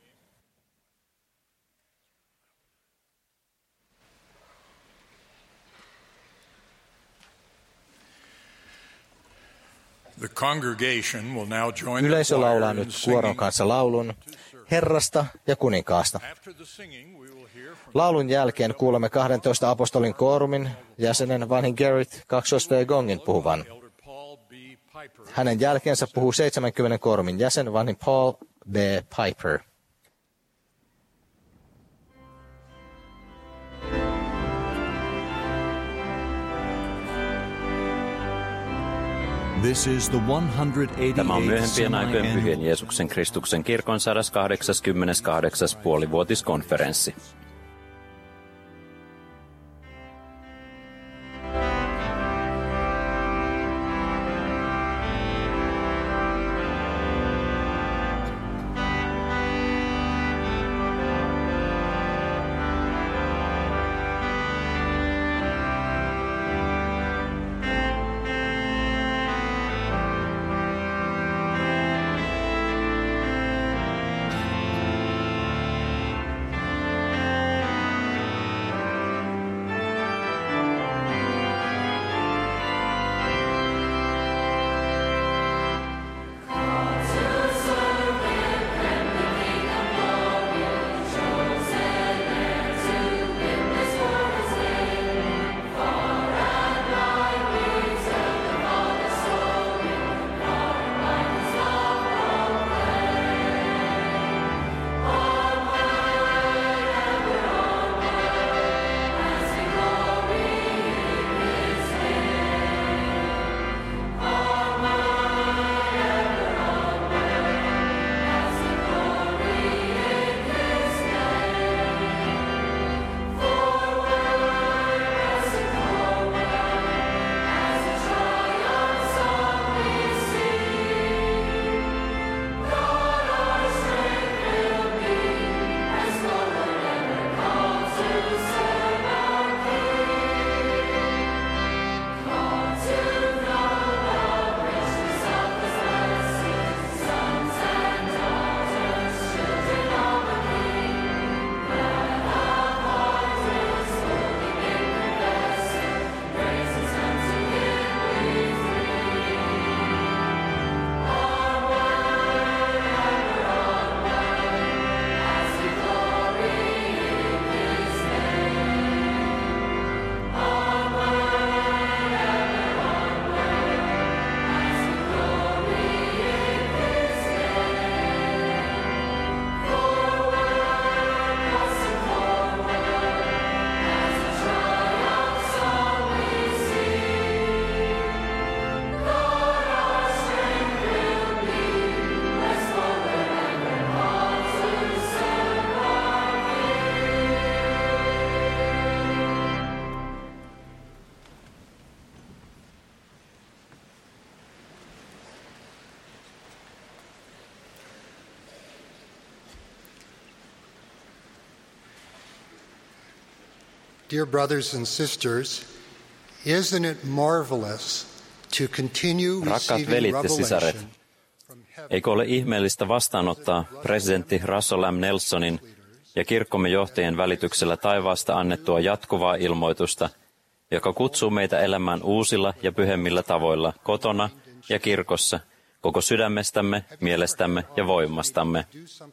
D: Yleisö laulaa nyt kuoron kanssa laulun Herrasta ja kuninkaasta. Laulun jälkeen kuulemme 12 apostolin koorumin jäsenen vanhin Garrett kaksoisvee Gongin puhuvan. Hänen jälkeensä puhuu 70 koorumin jäsen vanhin Paul B. Piper.
B: Tämä on myöhempien aikojen pyhien Jeesuksen Kristuksen kirkon 188. puolivuotiskonferenssi.
I: Dear brothers and sisters, isn't it marvelous to continue
B: Rakkaat velit ja sisaret, eikö ole ihmeellistä vastaanottaa presidentti Russell M. Nelsonin ja kirkkomme johtajien välityksellä taivaasta annettua jatkuvaa ilmoitusta, joka kutsuu meitä elämään uusilla ja pyhemmillä tavoilla kotona ja kirkossa, koko sydämestämme, mielestämme ja voimastamme.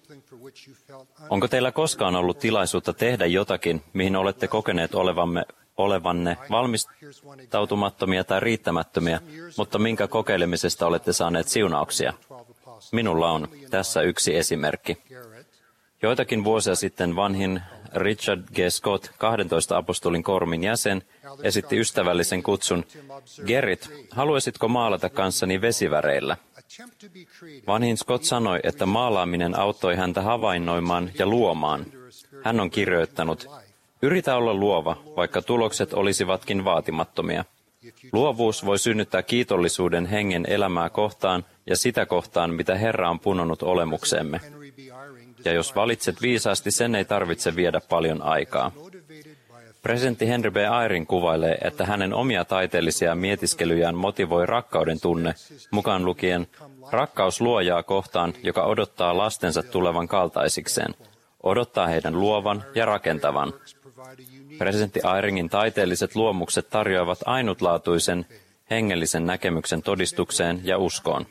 B: Onko teillä koskaan ollut tilaisuutta tehdä jotakin, mihin olette kokeneet olevanne valmistautumattomia tai riittämättömiä, mutta minkä kokeilemisesta olette saaneet siunauksia? Minulla on tässä yksi esimerkki. Joitakin vuosia sitten vanhin Richard G. Scott, 12 apostolin kormin jäsen, esitti ystävällisen kutsun, Gerrit, haluaisitko maalata kanssani vesiväreillä? Vanhin Scott sanoi, että maalaaminen auttoi häntä havainnoimaan ja luomaan. Hän on kirjoittanut, yritä olla luova, vaikka tulokset olisivatkin vaatimattomia. Luovuus voi synnyttää kiitollisuuden hengen elämää kohtaan ja sitä kohtaan, mitä Herra on punonut olemukseemme. Ja jos valitset viisaasti, sen ei tarvitse viedä paljon aikaa. Presidentti Henry B. Eyring kuvailee, että hänen omia taiteellisia mietiskelyjään motivoi rakkauden tunne, mukaan lukien rakkaus luojaa kohtaan, joka odottaa lastensa tulevan kaltaisikseen, odottaa heidän luovan ja rakentavan. Presidentti Eyringin taiteelliset luomukset tarjoavat ainutlaatuisen hengellisen näkemyksen todistukseen ja uskoon.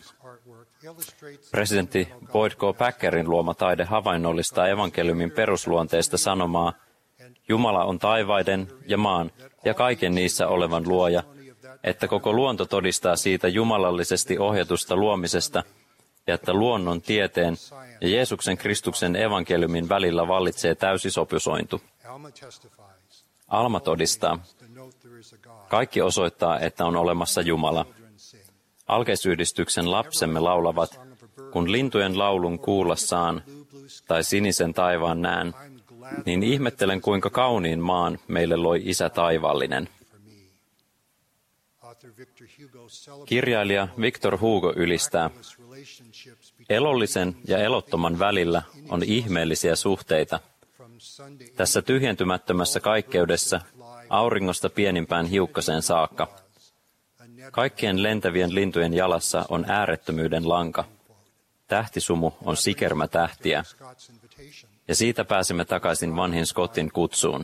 B: Presidentti Boyd K. Packerin luoma taide havainnollistaa evankeliumin perusluonteesta sanomaa, Jumala on taivaiden ja maan ja kaiken niissä olevan luoja, että koko luonto todistaa siitä jumalallisesti ohjatusta luomisesta ja että luonnon, tieteen ja Jeesuksen Kristuksen evankeliumin välillä vallitsee täysi sopusointu. Alma todistaa, kaikki osoittaa, että on olemassa Jumala. Alkeisyhdistyksen lapsemme laulavat, kun lintujen laulun kuulla saan tai sinisen taivaan näen, niin ihmettelen kuinka kauniin maan meille loi Isä taivaallinen. Kirjailija Victor Hugo ylistää, elollisen ja elottoman välillä on ihmeellisiä suhteita. Tässä tyhjentymättömässä kaikkeudessa auringosta pienimpään hiukkaseen saakka. Kaikkien lentävien lintujen jalassa on äärettömyyden lanka. Tähtisumu on sikermä tähtiä. Ja siitä pääsemme takaisin vanhin Scottin kutsuun.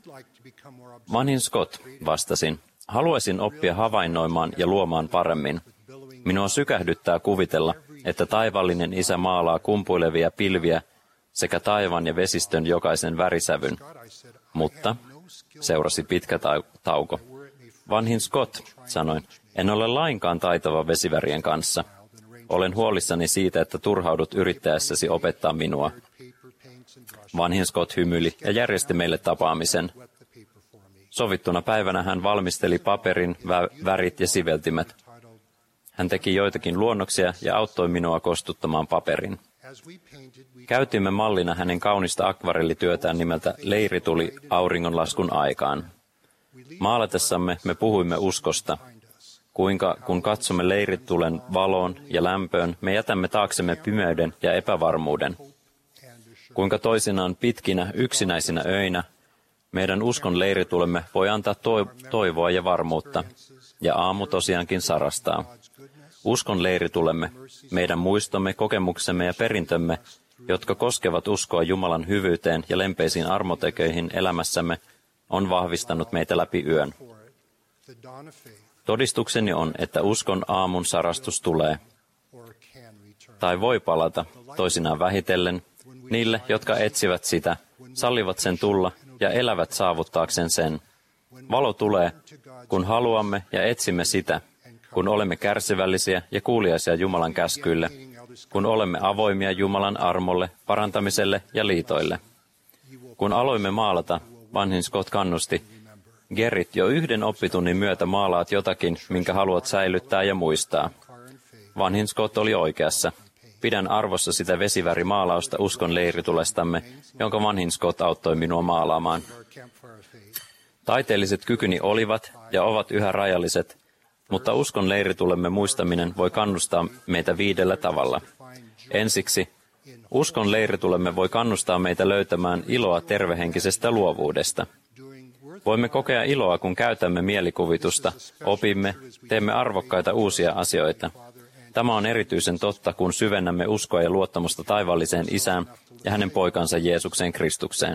B: Vanhin Scott, vastasin, haluaisin oppia havainnoimaan ja luomaan paremmin. Minua sykähdyttää kuvitella, että taivallinen Isä maalaa kumpuilevia pilviä sekä taivaan ja vesistön jokaisen värisävyn. Mutta, seurasi pitkä tauko. Vanhin Scott, sanoin, en ole lainkaan taitava vesivärien kanssa. Olen huolissani siitä, että turhaudut yrittäessäsi opettaa minua. Vanhin Scott hymyili ja järjesti meille tapaamisen. Sovittuna päivänä hän valmisteli paperin, värit ja siveltimet. Hän teki joitakin luonnoksia ja auttoi minua kostuttamaan paperin. Käytimme mallina hänen kaunista akvarellityötään nimeltä Leirituli auringonlaskun aikaan. Maalatessamme me puhuimme uskosta, kuinka kun katsomme leiritulen valoon ja lämpöön, me jätämme taaksemme pimeyden ja epävarmuuden. Kuinka toisinaan pitkinä yksinäisinä öinä meidän uskon leiritulemme voi antaa toivoa ja varmuutta, ja aamu tosiaankin sarastaa. Uskon leiritulemme, meidän muistomme, kokemuksemme ja perintömme, jotka koskevat uskoa Jumalan hyvyyteen ja lempeisiin armoteköihin elämässämme, on vahvistanut meitä läpi yön. Todistukseni on, että uskon aamun sarastus tulee, tai voi palata, toisinaan vähitellen, niille, jotka etsivät sitä, sallivat sen tulla ja elävät saavuttaakseen sen. Valo tulee, kun haluamme ja etsimme sitä, kun olemme kärsivällisiä ja kuuliaisia Jumalan käskyille, kun olemme avoimia Jumalan armolle, parantamiselle ja liitoille. Kun aloimme maalata, vanhin Scott kannusti, Gerrit, jo yhden oppitunnin myötä maalaat jotakin, minkä haluat säilyttää ja muistaa. Vanhin Scott oli oikeassa. Pidän arvossa sitä vesivärimaalausta uskon leiritulestamme, jonka vanhin Scott auttoi minua maalaamaan. Taiteelliset kykyni olivat ja ovat yhä rajalliset, mutta uskon leiritulemme muistaminen voi kannustaa meitä 5 tavalla. Ensiksi, uskon leiritulemme voi kannustaa meitä löytämään iloa tervehenkisestä luovuudesta. Voimme kokea iloa, kun käytämme mielikuvitusta, opimme, teemme arvokkaita uusia asioita. Tämä on erityisen totta, kun syvennämme uskoa ja luottamusta taivaalliseen Isään ja hänen poikansa Jeesukseen Kristukseen.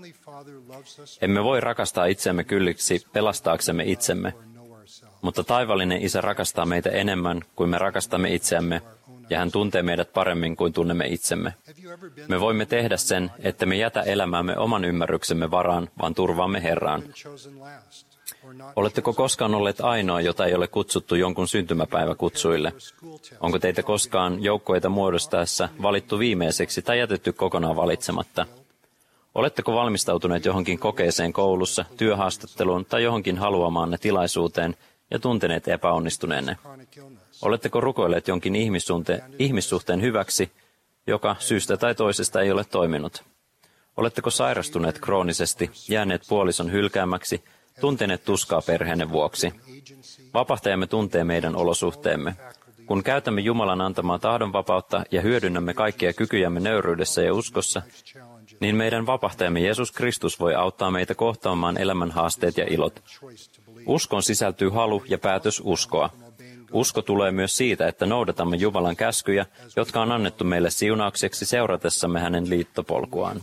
B: Emme voi rakastaa itseämme kylliksi pelastaaksemme itsemme, mutta taivaallinen Isä rakastaa meitä enemmän kuin me rakastamme itseämme, ja hän tuntee meidät paremmin kuin tunnemme itsemme. Me voimme tehdä sen, että me jätä elämäämme oman ymmärryksemme varaan, vaan turvaamme Herraan. Oletteko koskaan olleet ainoa, jota ei ole kutsuttu jonkun syntymäpäiväkutsuille? Onko teitä koskaan joukkoita muodostaessa valittu viimeiseksi tai jätetty kokonaan valitsematta? Oletteko valmistautuneet johonkin kokeeseen koulussa, työhaastatteluun tai johonkin haluamaanne tilaisuuteen ja tunteneet epäonnistuneenne? Oletteko rukoilleet jonkin ihmissuhteen hyväksi, joka syystä tai toisesta ei ole toiminut? Oletteko sairastuneet kroonisesti, jääneet puolison hylkäämäksi, tunteneet tuskaa perheenne vuoksi? Vapahtajamme tuntee meidän olosuhteemme. Kun käytämme Jumalan antamaa tahdonvapautta ja hyödynnämme kaikkia kykyjämme nöyryydessä ja uskossa, niin meidän vapahtajamme Jeesus Kristus voi auttaa meitä kohtaamaan elämän haasteet ja ilot. Uskoon sisältyy halu ja päätös uskoa. Usko tulee myös siitä, että noudatamme Jumalan käskyjä, jotka on annettu meille siunaukseksi seuratessamme hänen liittopolkuaan.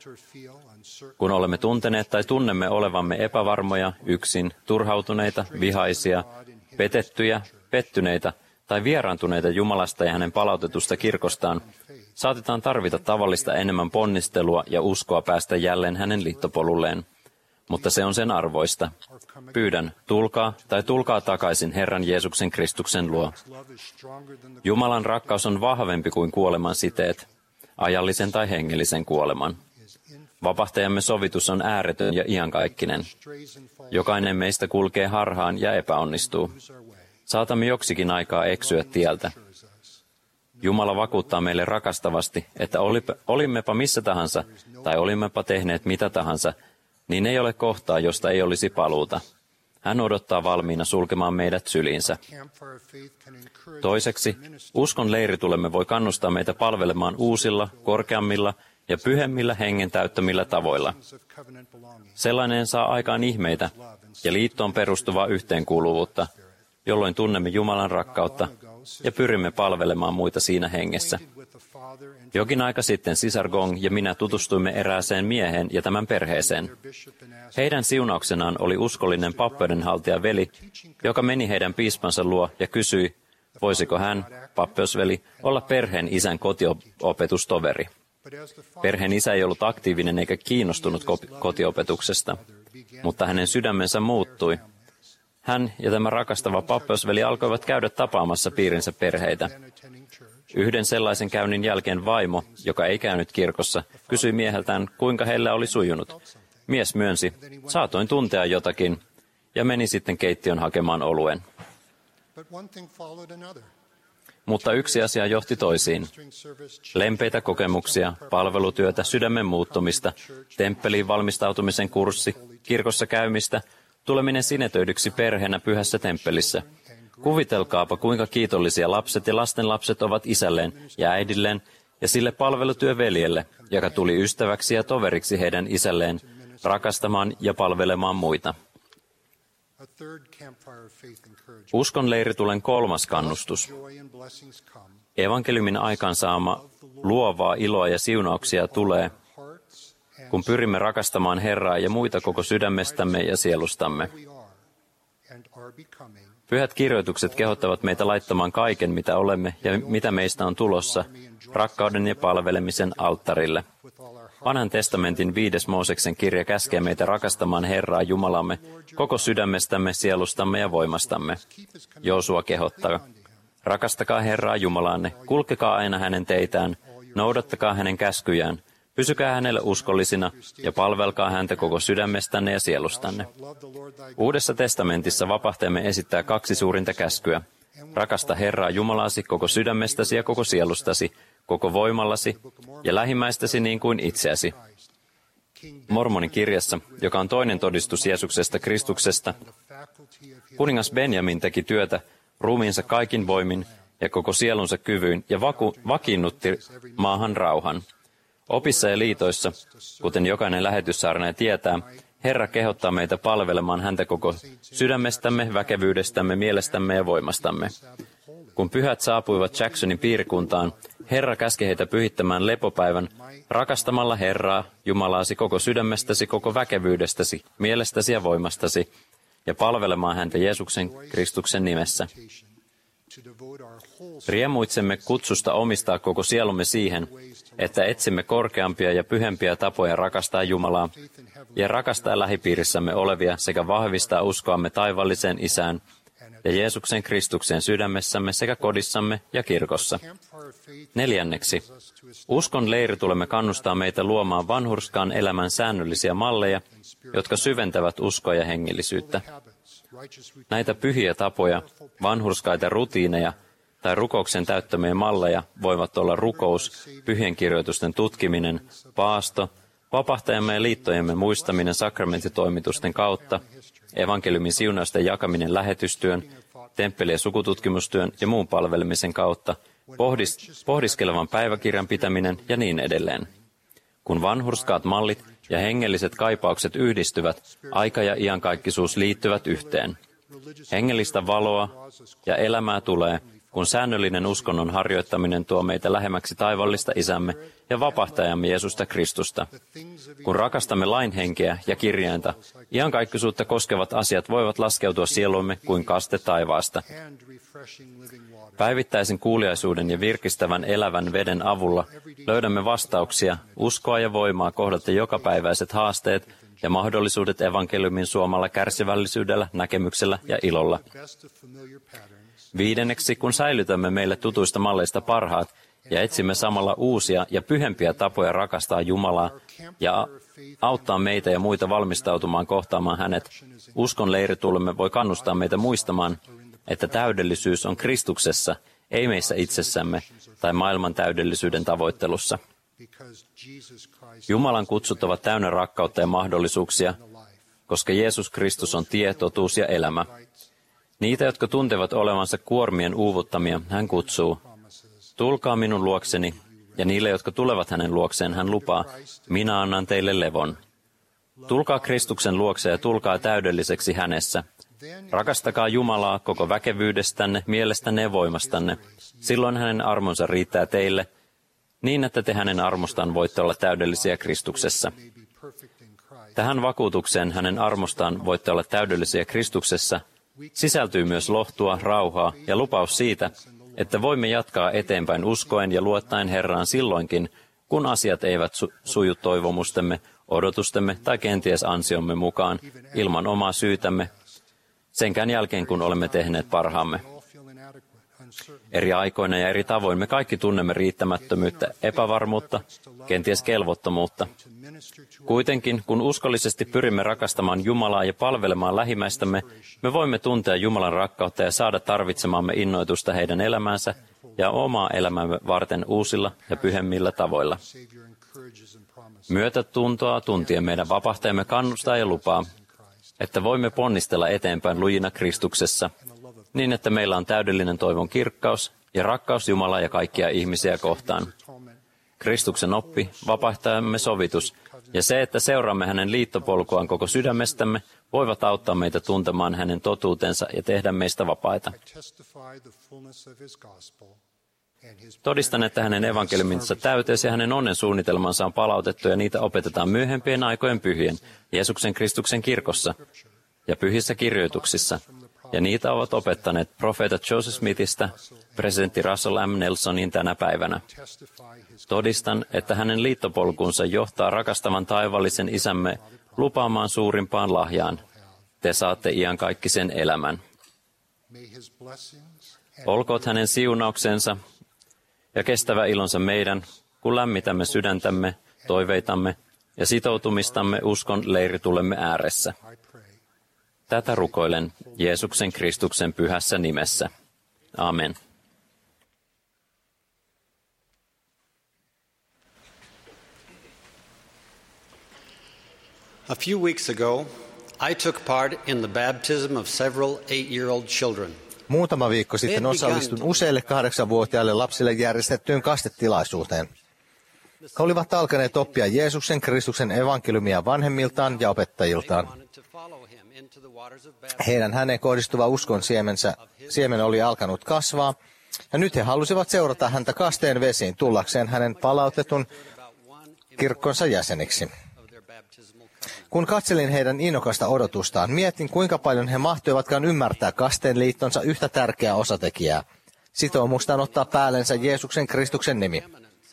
B: Kun olemme tunteneet tai tunnemme olevamme epävarmoja, yksin, turhautuneita, vihaisia, petettyjä, pettyneitä tai vieraantuneita Jumalasta ja hänen palautetusta kirkostaan, saatetaan tarvita tavallista enemmän ponnistelua ja uskoa päästä jälleen hänen liittopolulleen. Mutta se on sen arvoista. Pyydän, tulkaa takaisin Herran Jeesuksen Kristuksen luo. Jumalan rakkaus on vahvempi kuin kuoleman siteet, ajallisen tai hengellisen kuoleman. Vapahtajamme sovitus on ääretön ja iankaikkinen. Jokainen meistä kulkee harhaan ja epäonnistuu. Saatamme joksikin aikaa eksyä tieltä. Jumala vakuuttaa meille rakastavasti, että olimmepa missä tahansa tai olimmepa tehneet mitä tahansa, niin ei ole kohtaa, josta ei olisi paluuta. Hän odottaa valmiina sulkemaan meidät syliinsä. Toiseksi, uskon leiritulemme voi kannustaa meitä palvelemaan uusilla, korkeammilla ja pyhemmillä hengen täyttämillä tavoilla. Sellainen saa aikaan ihmeitä ja liittoon perustuvaa yhteenkuuluvuutta, jolloin tunnemme Jumalan rakkautta ja pyrimme palvelemaan muita siinä hengessä. Jokin aika sitten sisar Gong ja minä tutustuimme erääseen mieheen ja tämän perheeseen. Heidän siunauksenaan oli uskollinen pappeudenhaltija veli, joka meni heidän piispansa luo ja kysyi, voisiko hän, pappeusveli, olla perheen isän kotiopetustoveri. Perheen isä ei ollut aktiivinen eikä kiinnostunut kotiopetuksesta, mutta hänen sydämensä muuttui. Hän ja tämä rakastava pappeusveli alkoivat käydä tapaamassa piirinsä perheitä. Yhden sellaisen käynnin jälkeen vaimo, joka ei käynyt kirkossa, kysyi mieheltään, kuinka heillä oli sujunut. Mies myönsi, saatoin tuntea jotakin, ja meni sitten keittiön hakemaan oluen. Mutta yksi asia johti toisiin. Lempeitä kokemuksia, palvelutyötä, sydämen muuttumista, temppeliin valmistautumisen kurssi, kirkossa käymistä, tuleminen sinetöidyksi perheenä pyhässä temppelissä. Kuvitelkaapa, kuinka kiitollisia lapset ja lastenlapset ovat isälleen ja äidilleen ja sille palvelutyöveljelle, joka tuli ystäväksi ja toveriksi heidän isälleen, rakastamaan ja palvelemaan muita. Uskon leiritulen kolmas kannustus. Evankeliumin aikaansaama luovaa iloa ja siunauksia tulee, kun pyrimme rakastamaan Herraa ja muita koko sydämestämme ja sielustamme. Pyhät kirjoitukset kehottavat meitä laittamaan kaiken, mitä olemme ja mitä meistä on tulossa, rakkauden ja palvelemisen alttarille. Vanhan testamentin 5. Mooseksen kirja käskee meitä rakastamaan Herraa Jumalamme koko sydämestämme, sielustamme ja voimastamme. Joosua kehottaa, rakastakaa Herraa Jumalaanne, kulkekaa aina hänen teitään, noudattakaa hänen käskyjään, pysykää hänelle uskollisina ja palvelkaa häntä koko sydämestänne ja sielustanne. Uudessa testamentissa vapahtajamme esittää 2 suurinta käskyä. Rakasta Herraa Jumalasi koko sydämestäsi ja koko sielustasi, koko voimallasi ja lähimmäistäsi niin kuin itseäsi. Mormonin kirjassa, joka on toinen todistus Jeesuksesta Kristuksesta, kuningas Benjamin teki työtä ruumiinsa kaikin voimin ja koko sielunsa kyvyin ja vakiinnutti maahan rauhan. Opissa ja liitoissa, kuten jokainen lähetyssaarnaaja tietää, Herra kehottaa meitä palvelemaan häntä koko sydämestämme, väkevyydestämme, mielestämme ja voimastamme. Kun pyhät saapuivat Jacksonin piirikuntaan, Herra käski heitä pyhittämään lepopäivän rakastamalla Herraa, Jumalaasi koko sydämestäsi, koko väkevyydestäsi, mielestäsi ja voimastasi, ja palvelemaan häntä Jeesuksen Kristuksen nimessä. Riemuitsemme kutsusta omistaa koko sielumme siihen, että etsimme korkeampia ja pyhempiä tapoja rakastaa Jumalaa ja rakastaa lähipiirissämme olevia sekä vahvistaa uskoamme taivalliseen Isään ja Jeesuksen Kristuksen sydämessämme sekä kodissamme ja kirkossa. 4. Uskon leiritulemme kannustaa meitä luomaan vanhurskaan elämän säännöllisiä malleja, jotka syventävät uskoa ja hengillisyyttä. Näitä pyhiä tapoja, vanhurskaita rutiineja tai rukouksen täyttämiä malleja voivat olla rukous, pyhien kirjoitusten tutkiminen, paasto, vapahtajamme ja liittojemme muistaminen sakramentitoimitusten kautta, evankeliumin siunausten jakaminen lähetystyön, temppeli- ja sukututkimustyön ja muun palvelemisen kautta, pohdiskelevan päiväkirjan pitäminen ja niin edelleen. Kun vanhurskaat mallit ja hengelliset kaipaukset yhdistyvät, aika ja iankaikkisuus liittyvät yhteen. Hengellistä valoa ja elämää tulee, kun säännöllinen uskonnon harjoittaminen tuo meitä lähemmäksi taivallista Isämme ja vapahtajamme Jeesusta Kristusta. Kun rakastamme lain henkeä ja kirjainta, iankaikkisuutta koskevat asiat voivat laskeutua sieluimme kuin kaste taivaasta. Päivittäisen kuuliaisuuden ja virkistävän elävän veden avulla löydämme vastauksia, uskoa ja voimaa kohdata jokapäiväiset haasteet ja mahdollisuudet evankeliumin suomalla kärsivällisyydellä, näkemyksellä ja ilolla. 5. Kun säilytämme meille tutuista malleista parhaat ja etsimme samalla uusia ja pyhempiä tapoja rakastaa Jumalaa ja auttaa meitä ja muita valmistautumaan kohtaamaan hänet, uskon leiritulemme voi kannustaa meitä muistamaan, että täydellisyys on Kristuksessa, ei meissä itsessämme tai maailman täydellisyyden tavoittelussa. Jumalan kutsut ovat täynnä rakkautta ja mahdollisuuksia, koska Jeesus Kristus on tie, totuus ja elämä. Niitä, jotka tuntevat olevansa kuormien uuvuttamia, hän kutsuu. Tulkaa minun luokseni, ja niille, jotka tulevat hänen luokseen, hän lupaa, minä annan teille levon. Tulkaa Kristuksen luokse ja tulkaa täydelliseksi hänessä. Rakastakaa Jumalaa koko väkevyydestänne, mielestänne ja voimastanne. Silloin hänen armonsa riittää teille, niin että te hänen armostaan voitte olla täydellisiä Kristuksessa. Tähän vakuutukseen hänen armostaan voitte olla täydellisiä Kristuksessa sisältyy myös lohtua, rauhaa ja lupaus siitä, että voimme jatkaa eteenpäin uskoen ja luottaen Herraan silloinkin, kun asiat eivät suju toivomustemme, odotustemme tai kenties ansiomme mukaan ilman omaa syytämme, senkään jälkeen kun olemme tehneet parhaamme. Eri aikoina ja eri tavoin me kaikki tunnemme riittämättömyyttä, epävarmuutta, kenties kelvottomuutta. Kuitenkin, kun uskollisesti pyrimme rakastamaan Jumalaa ja palvelemaan lähimmäistämme, me voimme tuntea Jumalan rakkautta ja saada tarvitsemaamme innoitusta heidän elämäänsä ja omaa elämämme varten uusilla ja pyhemmillä tavoilla. Myötätuntoa tuntien meidän vapahtajamme kannustaa ja lupaa, että voimme ponnistella eteenpäin lujina Kristuksessa, niin että meillä on täydellinen toivon kirkkaus ja rakkaus Jumalaa ja kaikkia ihmisiä kohtaan. Kristuksen oppi, vapahtajamme sovitus ja se, että seuraamme hänen liittopolkuaan koko sydämestämme, voivat auttaa meitä tuntemaan hänen totuutensa ja tehdä meistä vapaita. Todistan, että hänen evankeliuminsa täyteys ja hänen onnen suunnitelmansa on palautettu ja niitä opetetaan myöhempien aikojen pyhien Jeesuksen Kristuksen kirkossa ja pyhissä kirjoituksissa. Ja niitä ovat opettaneet profeetat Joseph Smithistä presidentti Russell M. Nelsonin tänä päivänä. Todistan, että hänen liittopolkunsa johtaa rakastavan taivallisen Isämme lupaamaan suurimpaan lahjaan. Te saatte iankaikkisen elämän. Olkoot hänen siunauksensa ja kestävä ilonsa meidän, kun lämmitämme sydäntämme, toiveitamme ja sitoutumistamme uskon leiritulemme ääressä. Tätä rukoilen Jeesuksen Kristuksen pyhässä nimessä. Amen.
J: A few weeks ago, I took part in the baptism of several 8-year-old children.
D: Muutama viikko sitten osallistun useille 8-vuotiaille lapsille järjestettyyn kastetilaisuuteen. He olivat alkaneet oppia Jeesuksen Kristuksen evankeliumia vanhemmiltaan ja opettajiltaan. Heidän häneen kohdistuva uskon siemen oli alkanut kasvaa, ja nyt he halusivat seurata häntä kasteen vesiin tullakseen hänen palautetun kirkkonsa jäseniksi. Kun katselin heidän innokasta odotustaan, mietin kuinka paljon he mahtoivatkaan ymmärtää kasteen liittonsa yhtä tärkeää osatekijää, sitoumustaan ottaa päällensä Jeesuksen Kristuksen nimi.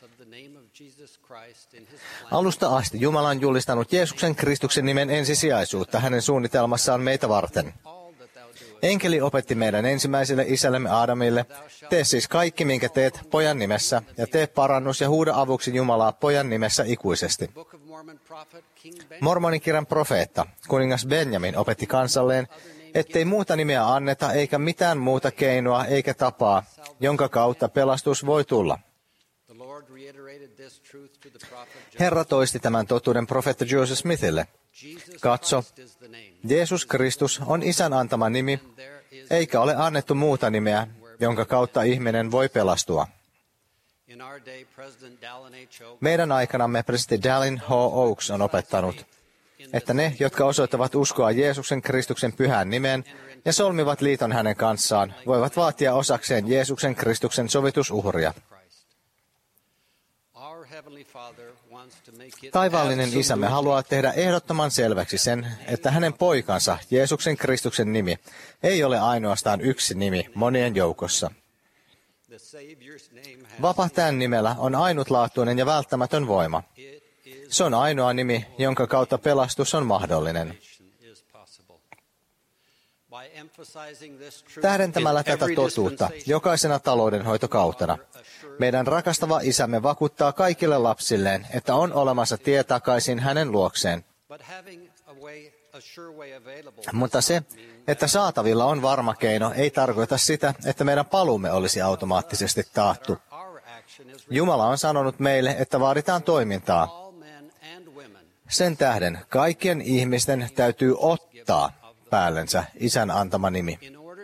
D: Alusta asti Jumala on julistanut Jeesuksen Kristuksen nimen ensisijaisuutta hänen suunnitelmassaan meitä varten. Enkeli opetti meidän ensimmäiselle isällemme Aadamille, tee siis kaikki, minkä teet pojan nimessä, ja tee parannus ja huuda avuksi Jumalaa pojan nimessä ikuisesti. Mormonikirjan profeetta, kuningas Benjamin, opetti kansalleen, ettei muuta nimeä anneta eikä mitään muuta keinoa eikä tapaa, jonka kautta pelastus voi tulla. Herra toisti tämän totuuden profeetta Joseph Smithille. Katso, Jeesus Kristus on Isän antama nimi, eikä ole annettu muuta nimeä, jonka kautta ihminen voi pelastua. Meidän aikanamme presidentti Dallin H. Oaks on opettanut, että ne, jotka osoittavat uskoa Jeesuksen Kristuksen pyhään nimeen ja solmivat liiton hänen kanssaan, voivat vaatia osakseen Jeesuksen Kristuksen sovitusuhria. Taivaallinen Isämme haluaa tehdä ehdottoman selväksi sen, että hänen poikansa, Jeesuksen Kristuksen nimi, ei ole ainoastaan yksi nimi monien joukossa. Vapahtajan nimellä on ainutlaatuinen ja välttämätön voima. Se on ainoa nimi, jonka kautta pelastus on mahdollinen. Tähdentämällä tätä totuutta jokaisena taloudenhoitokautena, meidän rakastava Isämme vakuuttaa kaikille lapsilleen, että on olemassa tie takaisin hänen luokseen. Mutta se, että saatavilla on varma keino, ei tarkoita sitä, että meidän paluumme olisi automaattisesti taattu. Jumala on sanonut meille, että vaaditaan toimintaa. Sen tähden kaikkien ihmisten täytyy ottaa päällensä Isän antama nimi.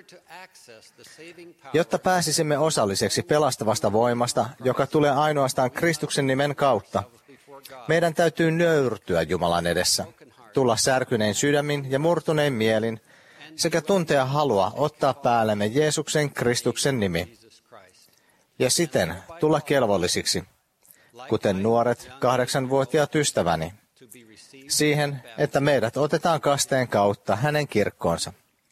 D: Jotta pääsisimme osalliseksi pelastavasta voimasta, joka tulee ainoastaan Kristuksen nimen kautta, meidän täytyy nöyrtyä Jumalan edessä, tulla särkynein sydämin ja murtunein mielin, sekä tuntea halua ottaa päällemme Jeesuksen Kristuksen nimi, ja siten tulla kelvollisiksi, kuten nuoret 8-vuotiaat ystäväni, siihen, että meidät otetaan kasteen kautta hänen kirkkoonsa.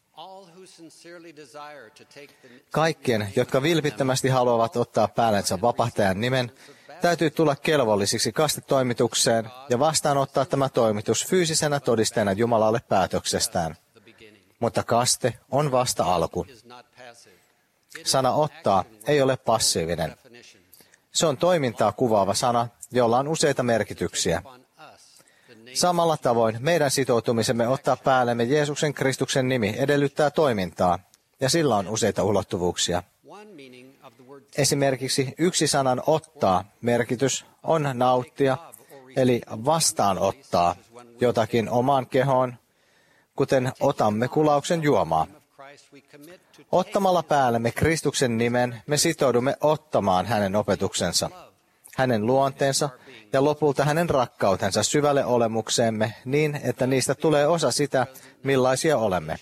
D: Kaikkien, jotka vilpittömästi haluavat ottaa päällensä vapahtajan nimen, täytyy tulla kelvollisiksi kastetoimitukseen ja vastaanottaa tämä toimitus fyysisenä todisteena Jumalalle päätöksestään. Mutta kaste on vasta alku. Sana ottaa ei ole passiivinen. Se on toimintaa kuvaava sana, jolla on useita merkityksiä. Samalla tavoin meidän sitoutumisemme ottaa päällemme Jeesuksen Kristuksen nimi edellyttää toimintaa, ja sillä on useita ulottuvuuksia. Esimerkiksi yksi sanan ottaa merkitys on nauttia, eli vastaanottaa jotakin omaan kehoon, kuten otamme kulauksen juomaa. Ottamalla päällemme Kristuksen nimen, me sitoudumme ottamaan hänen opetuksensa, hänen luonteensa ja lopulta hänen rakkautensa syvälle olemukseemme niin, että niistä tulee osa sitä, millaisia olemme.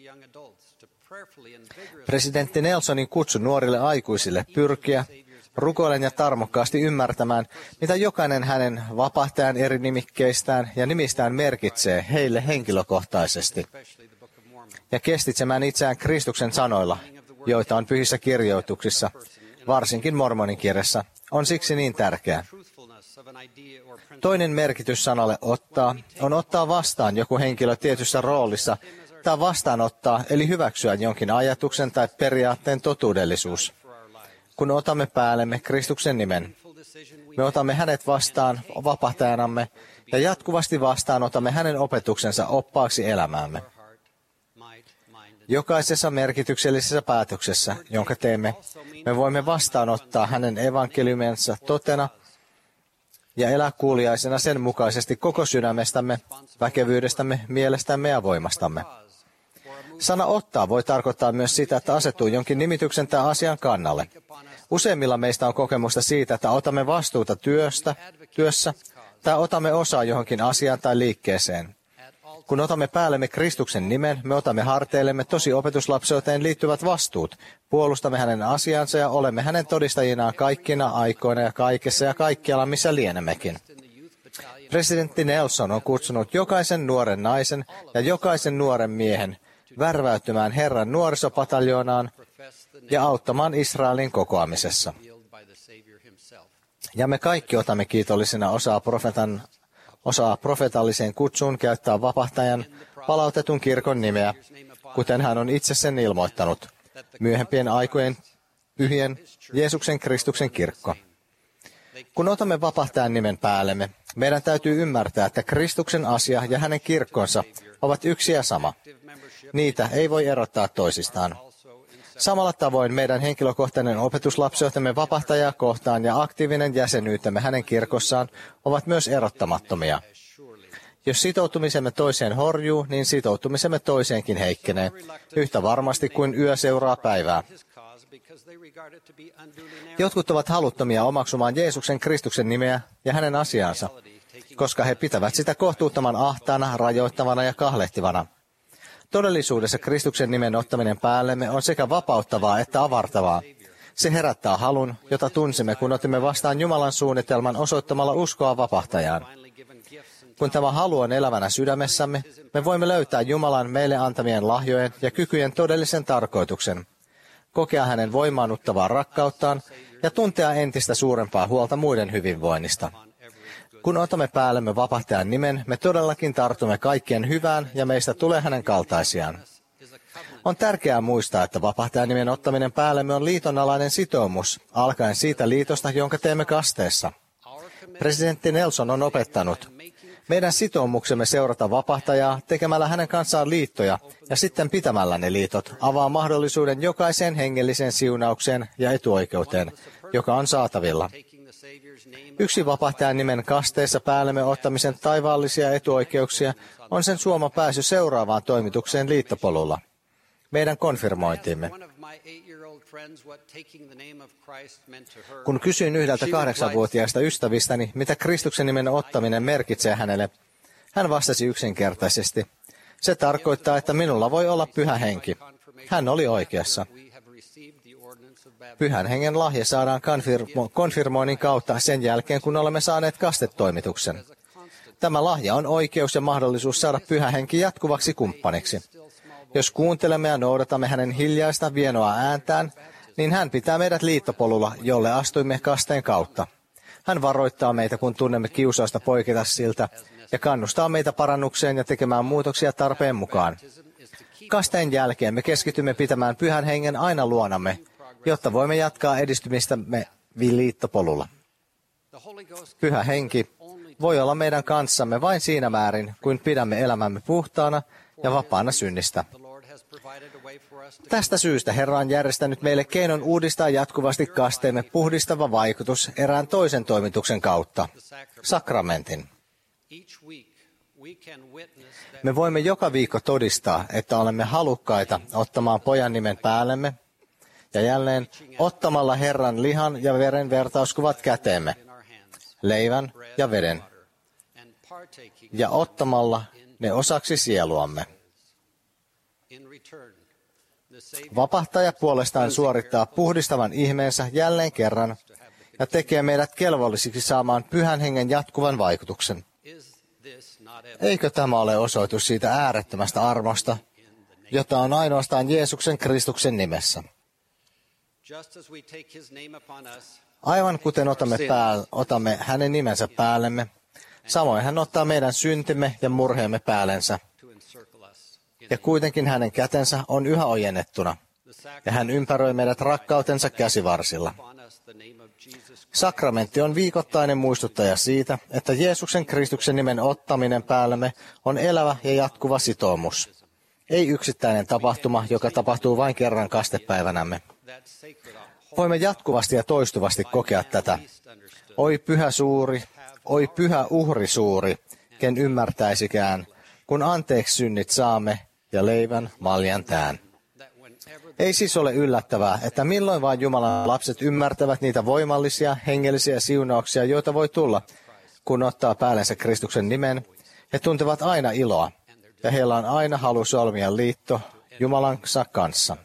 D: Presidentti Nelsonin kutsu nuorille aikuisille pyrkiä, rukoilen ja tarmokkaasti ymmärtämään, mitä jokainen hänen vapahtajan eri nimikkeistään ja nimistään merkitsee heille henkilökohtaisesti, ja kestitsemään itseään Kristuksen sanoilla, joita on pyhissä kirjoituksissa, varsinkin mormonikirjassa, on siksi niin tärkeää. Toinen merkitys sanalle ottaa on ottaa vastaan joku henkilö tietyssä roolissa tai vastaanottaa eli hyväksyä jonkin ajatuksen tai periaatteen totuudellisuus. Kun otamme päällemme Kristuksen nimen, me otamme hänet vastaan vapahtajanamme ja jatkuvasti vastaanotamme hänen opetuksensa oppaaksi elämäämme. Jokaisessa merkityksellisessä päätöksessä, jonka teemme, me voimme vastaanottaa hänen evankeliumensa totena ja elää kuuliaisena sen mukaisesti koko sydämestämme, väkevyydestämme, mielestämme ja voimastamme. Sana ottaa voi tarkoittaa myös sitä, että asettuu jonkin nimityksen tai asian kannalle. Useimmilla meistä on kokemusta siitä, että otamme vastuuta työssä tai otamme osaa johonkin asiaan tai liikkeeseen. Kun otamme päällemme Kristuksen nimen, me otamme harteillemme tosi opetuslapseuteen liittyvät vastuut. Puolustamme hänen asiansa ja olemme hänen todistajinaan kaikkina aikoina ja kaikessa ja kaikkialla, missä lienemmekin. Presidentti Nelson on kutsunut jokaisen nuoren naisen ja jokaisen nuoren miehen värväytymään Herran nuorisopataljoonaan ja auttamaan Israelin kokoamisessa. Ja me kaikki otamme kiitollisena osaa profeetalliseen kutsuun käyttää vapahtajan palautetun kirkon nimeä, kuten hän on itse sen ilmoittanut, myöhempien aikojen pyhien Jeesuksen Kristuksen kirkko. Kun otamme vapahtajan nimen päällemme, meidän täytyy ymmärtää, että Kristuksen asia ja hänen kirkkonsa ovat yksi ja sama. Niitä ei voi erottaa toisistaan. Samalla tavoin meidän henkilökohtainen opetuslapseutemme vapahtajaa kohtaan ja aktiivinen jäsenyytemme hänen kirkossaan ovat myös erottamattomia. Jos sitoutumisemme toiseen horjuu, niin sitoutumisemme toiseenkin heikkenee, yhtä varmasti kuin yö seuraa päivää. Jotkut ovat haluttomia omaksumaan Jeesuksen Kristuksen nimeä ja hänen asiaansa, koska he pitävät sitä kohtuuttoman ahtaana, rajoittavana ja kahlehtivana. Todellisuudessa Kristuksen nimen ottaminen päällemme on sekä vapauttavaa että avartavaa. Se herättää halun, jota tunsimme, kun otimme vastaan Jumalan suunnitelman osoittamalla uskoa vapahtajaan. Kun tämä halu on elävänä sydämessämme, me voimme löytää Jumalan meille antamien lahjojen ja kykyjen todellisen tarkoituksen, kokea hänen voimaannuttavaa rakkauttaan ja tuntea entistä suurempaa huolta muiden hyvinvoinnista. Kun otamme päällemme vapahtajan nimen, me todellakin tartumme kaikkien hyvään ja meistä tulee hänen kaltaisiaan. On tärkeää muistaa, että vapahtajan nimen ottaminen päällemme on liitonalainen sitoumus, alkaen siitä liitosta, jonka teemme kasteessa. Presidentti Nelson on opettanut, meidän sitoumuksemme seurata vapahtajaa tekemällä hänen kanssaan liittoja ja sitten pitämällä ne liitot avaa mahdollisuuden jokaiseen hengelliseen siunaukseen ja etuoikeuteen, joka on saatavilla. Yksi vapahtajan nimen kasteessa päällemme ottamisen taivaallisia etuoikeuksia on sen suoma pääsy seuraavaan toimitukseen liittopolulla. Meidän konfirmointiimme. Kun kysyin yhdeltä 8-vuotiaista ystävistäni, mitä Kristuksen nimen ottaminen merkitsee hänelle, hän vastasi yksinkertaisesti, se tarkoittaa, että minulla voi olla pyhä henki. Hän oli oikeassa. Pyhän hengen lahja saadaan konfirmoinnin kautta sen jälkeen, kun olemme saaneet kastetoimituksen. Tämä lahja on oikeus ja mahdollisuus saada pyhä henki jatkuvaksi kumppaniksi. Jos kuuntelemme ja noudatamme hänen hiljaista vienoa ääntään, niin hän pitää meidät liittopolulla, jolle astuimme kasteen kautta. Hän varoittaa meitä, kun tunnemme kiusausta poiketa siltä, ja kannustaa meitä parannukseen ja tekemään muutoksia tarpeen mukaan. Kasteen jälkeen me keskitymme pitämään pyhän hengen aina luonamme, jotta voimme jatkaa edistymistämme liittopolulla. Pyhä henki voi olla meidän kanssamme vain siinä määrin, kuin pidämme elämämme puhtaana ja vapaana synnistä. Tästä syystä Herra on järjestänyt meille keinon uudistaa jatkuvasti kasteemme puhdistava vaikutus erään toisen toimituksen kautta, sakramentin. Me voimme joka viikko todistaa, että olemme halukkaita ottamaan pojan nimen päällemme ja jälleen ottamalla Herran lihan ja veren vertauskuvat käteemme, leivän ja veden, ja ottamalla ne osaksi sieluamme. Vapahtaja puolestaan suorittaa puhdistavan ihmeensä jälleen kerran ja tekee meidät kelvollisiksi saamaan pyhän hengen jatkuvan vaikutuksen. Eikö tämä ole osoitus siitä äärettömästä armosta, jota on ainoastaan Jeesuksen Kristuksen nimessä? Aivan kuten otamme hänen nimensä päällemme, samoin hän ottaa meidän syntimme ja murheemme päällensä. Ja kuitenkin hänen kätensä on yhä ojennettuna, ja hän ympäröi meidät rakkautensa käsivarsilla. Sakramentti on viikoittainen muistuttaja siitä, että Jeesuksen Kristuksen nimen ottaminen päällemme on elävä ja jatkuva sitoumus. Ei yksittäinen tapahtuma, joka tapahtuu vain kerran kastepäivänämme. Voimme jatkuvasti ja toistuvasti kokea tätä. Oi pyhä suuri, oi pyhä uhri suuri, ken ymmärtäisikään, kun anteeksi synnit saamme ja leivän maljan tään. Ei siis ole yllättävää, että milloin vain Jumalan lapset ymmärtävät niitä voimallisia, hengellisiä siunauksia, joita voi tulla, kun ottaa päällensä Kristuksen nimen. He tuntevat aina iloa, ja heillä on aina halu solmia liitto Jumalansa kanssa.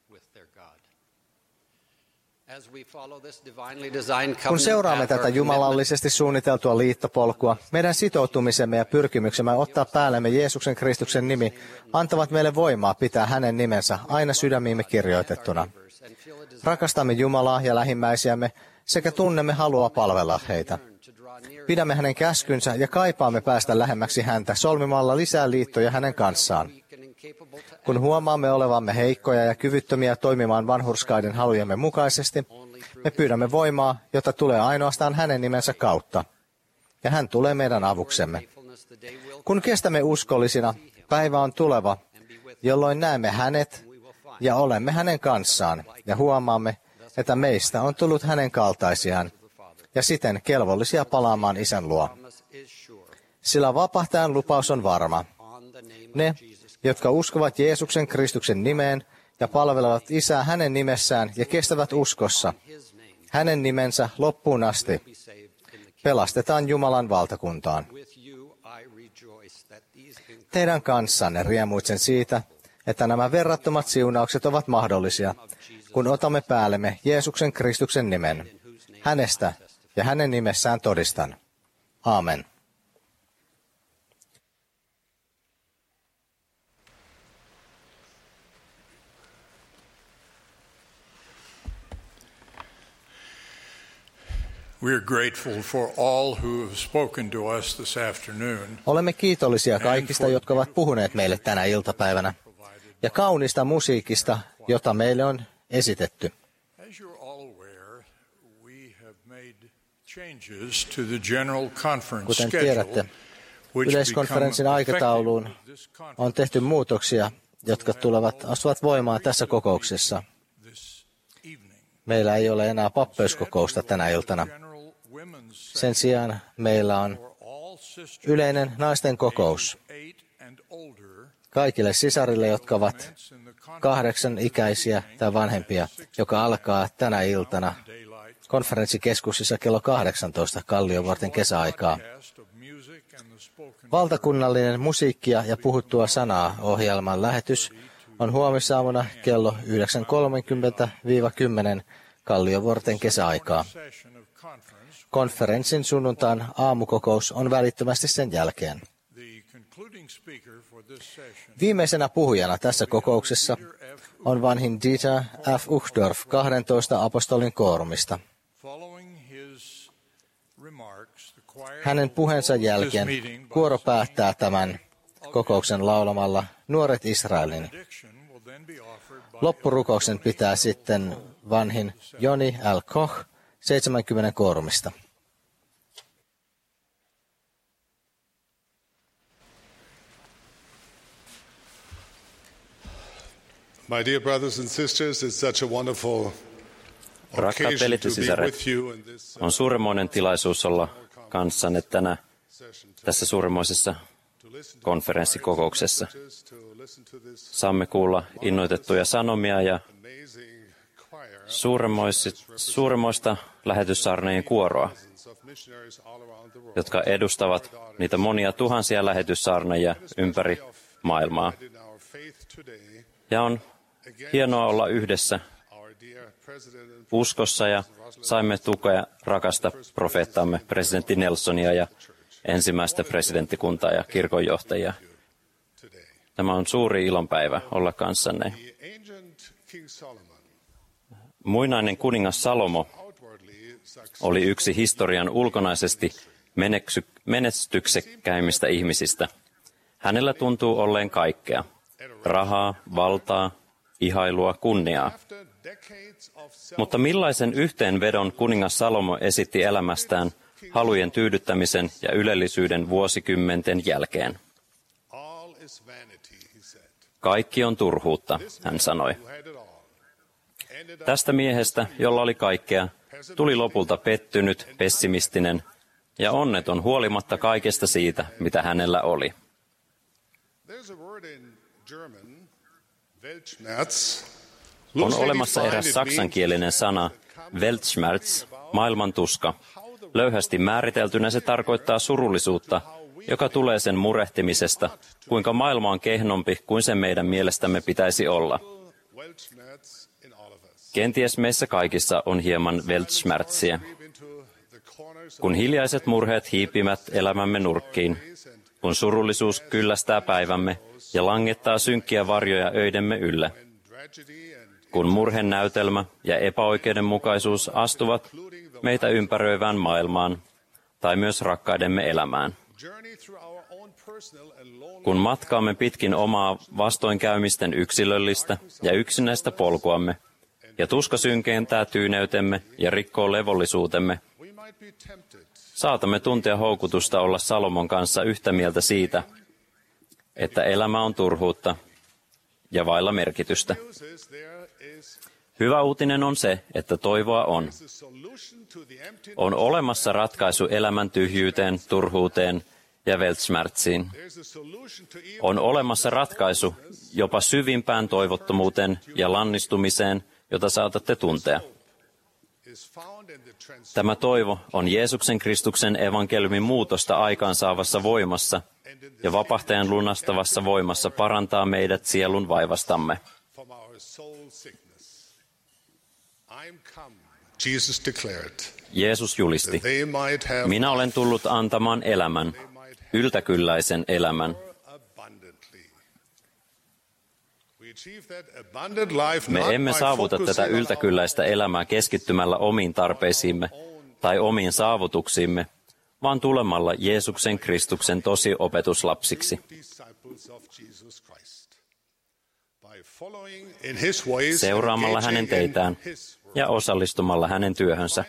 D: Kun seuraamme tätä jumalallisesti suunniteltua liittopolkua, meidän sitoutumisemme ja pyrkimyksemme ottaa päällemme Jeesuksen Kristuksen nimi antavat meille voimaa pitää hänen nimensä aina sydämiimme kirjoitettuna. Rakastamme Jumalaa ja lähimmäisiämme sekä tunnemme halua palvella heitä. Pidämme hänen käskynsä ja kaipaamme päästä lähemmäksi häntä solmimalla lisää liittoja hänen kanssaan. Kun huomaamme olevamme heikkoja ja kyvyttömiä toimimaan vanhurskaiden halujemme mukaisesti, me pyydämme voimaa, jota tulee ainoastaan hänen nimensä kautta. Ja hän tulee meidän avuksemme. Kun kestämme uskollisina, päivä on tuleva, jolloin näemme hänet ja olemme hänen kanssaan ja huomaamme, että meistä on tullut hänen kaltaisiaan ja siten kelvollisia palaamaan Isän luo. Sillä vapahtajan lupaus on varma. Ne, jotka uskovat Jeesuksen Kristuksen nimeen ja palvelevat Isää hänen nimessään ja kestävät uskossa, hänen nimensä loppuun asti, pelastetaan Jumalan valtakuntaan. Teidän kanssanne riemuitsen siitä, että nämä verrattomat siunaukset ovat mahdollisia, kun otamme päällemme Jeesuksen Kristuksen nimen. Hänestä ja hänen nimessään todistan. Aamen.
C: We are grateful for all who have spoken to us this afternoon.
D: Olemme kiitollisia kaikista, jotka ovat puhuneet meille tänä iltapäivänä, ja kaunista musiikista, jota meille on esitetty.
C: As you're all aware, we have made changes to the general conference
D: Kuten tiedätte, yleiskonferenssin aikatauluun on tehty muutoksia, jotka astuvat voimaan tässä kokouksessa. Meillä ei ole enää pappeuskokousta tänä iltana. Sen sijaan meillä on yleinen naisten kokous kaikille sisarille, jotka ovat 8-ikäisiä tai vanhempia, joka alkaa tänä iltana konferenssikeskuksessa kello 18 Kalliovuorten kesäaikaa. Valtakunnallinen musiikkia ja puhuttua sanaa -ohjelman lähetys on huomisaamuna kello 9.30–10 Kalliovuorten kesäaikaa. Konferenssin sunnuntain aamukokous on välittömästi sen jälkeen. Viimeisenä puhujana tässä kokouksessa on vanhin Dieter F. Uchtdorf 12 apostolin koorumista. Hänen puheensa jälkeen kuoro päättää tämän kokouksen laulamalla Nuoret Israelin. Loppurukouksen pitää sitten vanhin Joni L. Koch 70 koorumista.
G: My dear brothers and sisters, it's such a wonderful
B: Rakkaat velit ja sisaret, on suuremmoinen tilaisuus olla kanssanne tässä suuremmoisessa konferenssikokouksessa. Saamme kuulla innoitettuja sanomia ja suuremmoista lähetyssaarnojen kuoroa, jotka edustavat niitä monia tuhansia lähetyssaarnoja ympäri maailmaa. Ja on hienoa olla yhdessä uskossa ja saimme tukea rakasta profeettaamme presidentti Nelsonia ja ensimmäistä presidenttikuntaa ja kirkonjohtajia. Tämä on suuri ilonpäivä olla kanssanne. Muinainen kuningas Salomo oli yksi historian ulkonaisesti menestyksekkäimmistä ihmisistä. Hänellä tuntuu olleen kaikkea: rahaa, valtaa, ihailua, kunniaa. Mutta millaisen yhteenvedon kuningas Salomo esitti elämästään halujen tyydyttämisen ja ylellisyyden vuosikymmenten jälkeen? Kaikki on turhuutta, hän sanoi. Tästä miehestä, jolla oli kaikkea, tuli lopulta pettynyt, pessimistinen ja onneton huolimatta kaikesta siitä, mitä hänellä oli. On olemassa eräs saksankielinen sana, Weltschmerz, maailman tuska. Löyhästi määriteltynä se tarkoittaa surullisuutta, joka tulee sen murehtimisesta, kuinka maailma on kehnompi kuin se meidän mielestämme pitäisi olla. Kenties meissä kaikissa on hieman Weltschmerziä. Kun hiljaiset murheet hiipivät elämämme nurkkiin, kun surullisuus kyllästää päivämme ja langettaa synkkiä varjoja öidemme ylle, kun murhenäytelmä ja epäoikeudenmukaisuus astuvat meitä ympäröivään maailmaan tai myös rakkaidemme elämään. Kun matkaamme pitkin omaa vastoinkäymisten yksilöllistä ja yksinäistä polkuamme, ja tuska synkentää tyyneytemme ja rikkoo levollisuutemme, saatamme tuntea houkutusta olla Salomon kanssa yhtä mieltä siitä, että elämä on turhuutta ja vailla merkitystä. Hyvä uutinen on se, että toivoa on. On olemassa ratkaisu elämän tyhjyyteen, turhuuteen ja Weltschmerziin. On olemassa ratkaisu jopa syvimpään toivottomuuteen ja lannistumiseen, jota saatatte tuntea. Tämä toivo on Jeesuksen Kristuksen evankeliumin muutosta aikaansaavassa voimassa ja vapahtajan lunastavassa voimassa parantaa meidät sielun vaivastamme. Jeesus julisti, minä olen tullut antamaan elämän, yltäkylläisen elämän. Me emme saavuta tätä yltäkylläistä elämää keskittymällä omiin tarpeisiimme tai omiin saavutuksiimme, vaan tulemalla Jeesuksen Kristuksen tosiopetuslapsiksi. Seuraamalla hänen teitään ja osallistumalla hänen työhönsä.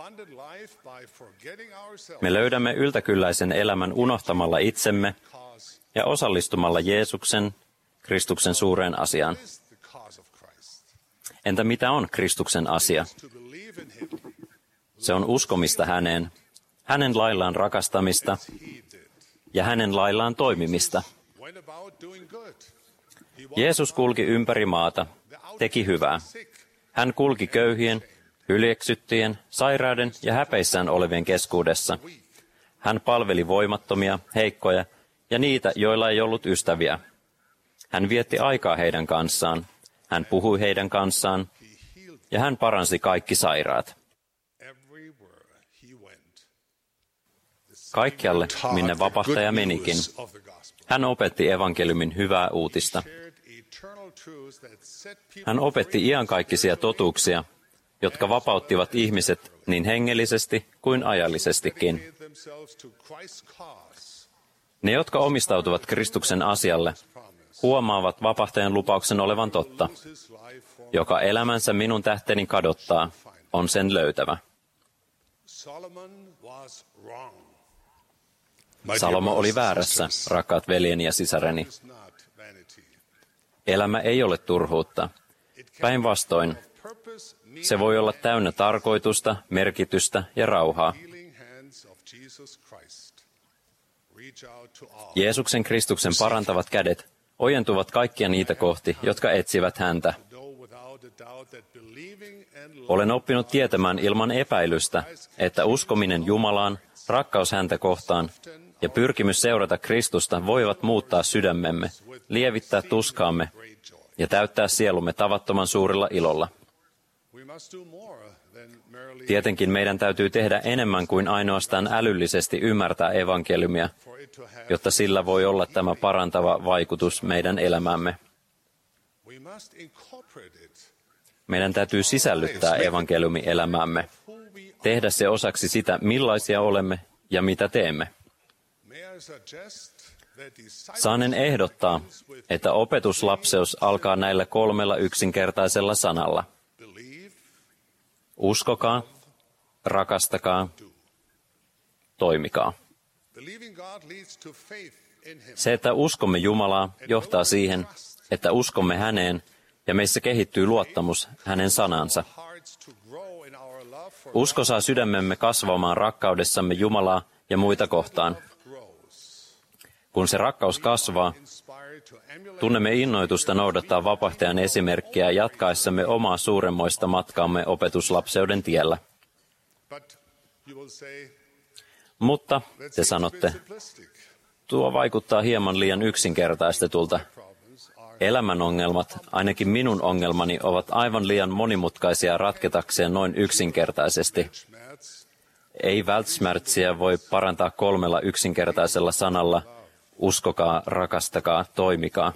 B: Me löydämme yltäkylläisen elämän unohtamalla itsemme ja osallistumalla Jeesuksen Kristuksen suureen asiaan. Entä mitä on Kristuksen asia? Se on uskomista häneen, hänen laillaan rakastamista ja hänen laillaan toimimista. Jeesus kulki ympäri maata, teki hyvää. Hän kulki köyhien, hyljeksyttyjen, sairaiden ja häpeissään olevien keskuudessa. Hän palveli voimattomia, heikkoja ja niitä, joilla ei ollut ystäviä. Hän vietti aikaa heidän kanssaan, hän puhui heidän kanssaan ja hän paransi kaikki sairaat. Kaikkialle, minne vapahtaja menikin, hän opetti evankeliumin hyvää uutista. Hän opetti iankaikkisia totuuksia, jotka vapauttivat ihmiset niin hengellisesti kuin ajallisestikin. Ne, jotka omistautuvat Kristuksen asialle, huomaavat vapahtajan lupauksen olevan totta. Joka elämänsä minun tähteni kadottaa, on sen löytävä. Salomo oli väärässä, rakkaat veljeni ja sisareni. Elämä ei ole turhuutta. Päinvastoin, se voi olla täynnä tarkoitusta, merkitystä ja rauhaa. Jeesuksen Kristuksen parantavat kädet ojentuvat kaikkia niitä kohti, jotka etsivät häntä. Olen oppinut tietämään ilman epäilystä, että uskominen Jumalaan, rakkaus häntä kohtaan ja pyrkimys seurata Kristusta voivat muuttaa sydämemme, lievittää tuskaamme ja täyttää sielumme tavattoman suurella ilolla. Tietenkin meidän täytyy tehdä enemmän kuin ainoastaan älyllisesti ymmärtää evankeliumia, jotta sillä voi olla tämä parantava vaikutus meidän elämäämme. Meidän täytyy sisällyttää evankeliumi elämäämme, tehdä se osaksi sitä, millaisia olemme ja mitä teemme. Saanen ehdottaa, että opetuslapseus alkaa näillä 3 yksinkertaisella sanalla. Uskokaa, rakastakaa, toimikaa. Se, että uskomme Jumalaa, johtaa siihen, että uskomme häneen ja meissä kehittyy luottamus hänen sanansa. Usko saa sydämemme kasvamaan rakkaudessamme Jumalaa ja muita kohtaan. Kun se rakkaus kasvaa, Tunnemme innoitusta noudattaa vapahtajan esimerkkiä jatkaessamme omaa suuremmoista matkaamme opetuslapseuden tiellä. Mutta, te sanotte, tuo vaikuttaa hieman liian yksinkertaistetulta. Elämän ongelmat, ainakin minun ongelmani, ovat aivan liian monimutkaisia ratketakseen noin yksinkertaisesti. Ei välttämättä voi parantaa 3 yksinkertaisella sanalla, uskokaa, rakastakaa, toimikaa.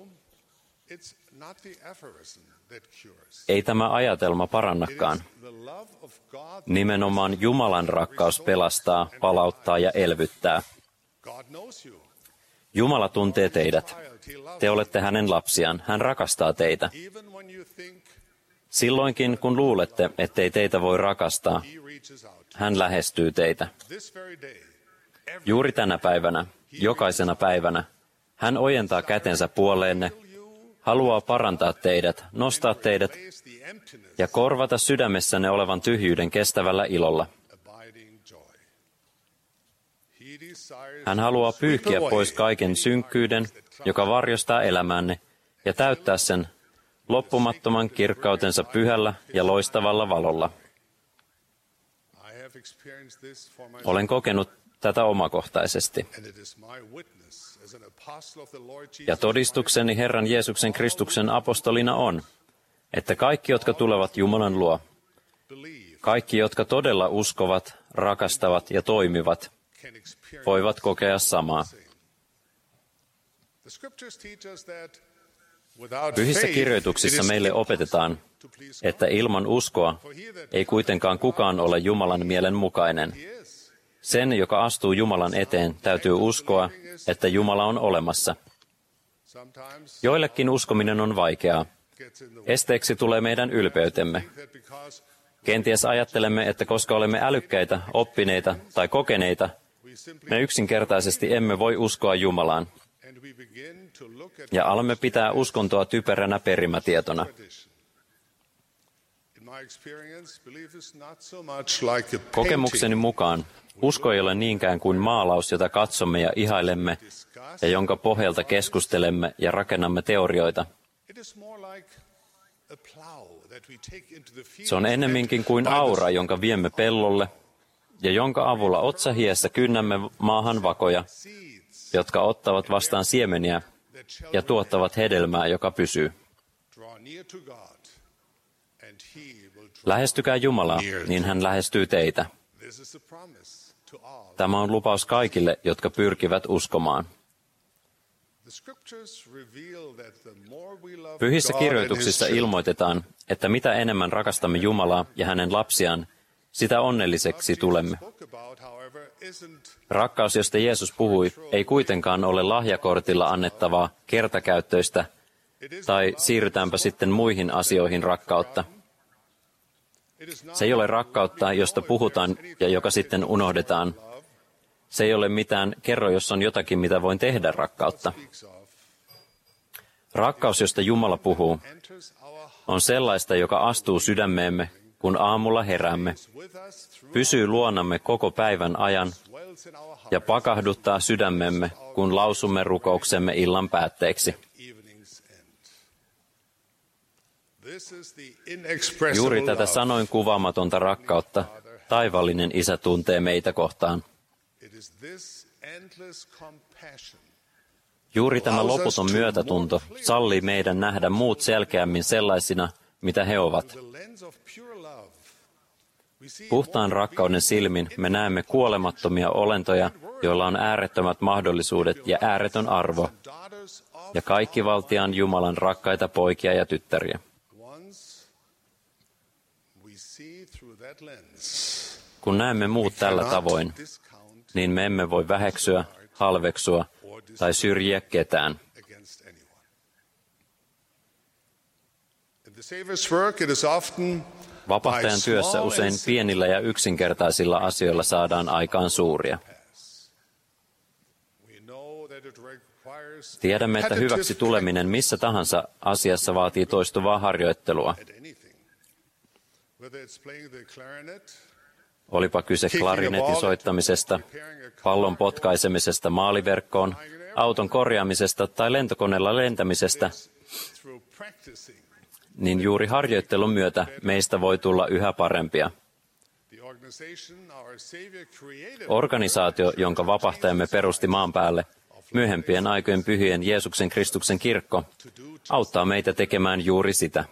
B: Ei tämä ajatelma parannakaan. Nimenomaan Jumalan rakkaus pelastaa, palauttaa ja elvyttää. Jumala tuntee teidät. Te olette hänen lapsiaan. Hän rakastaa teitä. Silloinkin, kun luulette, ettei teitä voi rakastaa, hän lähestyy teitä. Juuri tänä päivänä, jokaisena päivänä, hän ojentaa kätensä puoleenne, haluaa parantaa teidät, nostaa teidät ja korvata sydämessänne olevan tyhjyyden kestävällä ilolla. Hän haluaa pyyhkiä pois kaiken synkkyyden, joka varjostaa elämänne, ja täyttää sen loppumattoman kirkkautensa pyhällä ja loistavalla valolla. Olen kokenut tätä omakohtaisesti. Ja todistukseni Herran Jeesuksen Kristuksen apostolina on, että kaikki, jotka tulevat Jumalan luo, kaikki, jotka todella uskovat, rakastavat ja toimivat, voivat kokea samaa. Pyhissä kirjoituksissa meille opetetaan, että ilman uskoa ei kuitenkaan kukaan ole Jumalan mielen mukainen. Sen, joka astuu Jumalan eteen, täytyy uskoa, että Jumala on olemassa. Joillekin uskominen on vaikeaa. Esteeksi tulee meidän ylpeytemme. Kenties ajattelemme, että koska olemme älykkäitä, oppineita tai kokeneita, me yksinkertaisesti emme voi uskoa Jumalaan. Ja alamme pitää uskontoa typeränä perimätietona. Kokemukseni mukaan usko ei ole niinkään kuin maalaus, jota katsomme ja ihailemme, ja jonka pohjalta keskustelemme ja rakennamme teorioita. Se on ennemminkin kuin aura, jonka viemme pellolle, ja jonka avulla otsahiessä kynnämme maahan vakoja, jotka ottavat vastaan siemeniä ja tuottavat hedelmää, joka pysyy. Lähestykää Jumalaa, niin hän lähestyy teitä. Tämä on lupaus kaikille, jotka pyrkivät uskomaan. Pyhissä kirjoituksissa ilmoitetaan, että mitä enemmän rakastamme Jumalaa ja hänen lapsiaan, sitä onnelliseksi tulemme. Rakkaus, josta Jeesus puhui, ei kuitenkaan ole lahjakortilla annettavaa kertakäyttöistä tai siirrytäänpä sitten muihin asioihin rakkautta. Se ei ole rakkautta, josta puhutaan ja joka sitten unohdetaan. Se ei ole mitään kerro, jos on jotakin, mitä voin tehdä rakkautta. Rakkaus, josta Jumala puhuu, on sellaista, joka astuu sydämeemme, kun aamulla heräämme, pysyy luonamme koko päivän ajan ja pakahduttaa sydämemme, kun lausumme rukouksemme illan päätteeksi. Juuri tätä sanoin kuvaamatonta rakkautta taivaallinen Isä tuntee meitä kohtaan. Juuri tämä loputon myötätunto sallii meidän nähdä muut selkeämmin sellaisina, mitä he ovat. Puhtaan rakkauden silmin me näemme kuolemattomia olentoja, joilla on äärettömät mahdollisuudet ja ääretön arvo, ja kaikkivaltiaan Jumalan rakkaita poikia ja tyttäriä. Kun näemme muut tällä tavoin, niin me emme voi väheksyä, halveksua tai syrjiä ketään. Vapahtajan työssä usein pienillä ja yksinkertaisilla asioilla saadaan aikaan suuria. Tiedämme, että hyväksi tuleminen missä tahansa asiassa vaatii toistuvaa harjoittelua. Olipa kyse klarinetin soittamisesta, pallon potkaisemisesta maaliverkkoon, auton korjaamisesta tai lentokoneella lentämisestä, niin juuri harjoittelun myötä meistä voi tulla yhä parempia. Organisaatio, jonka vapahtajamme perusti maan päälle, myöhempien aikojen pyhien Jeesuksen Kristuksen kirkko, auttaa meitä tekemään juuri sitä.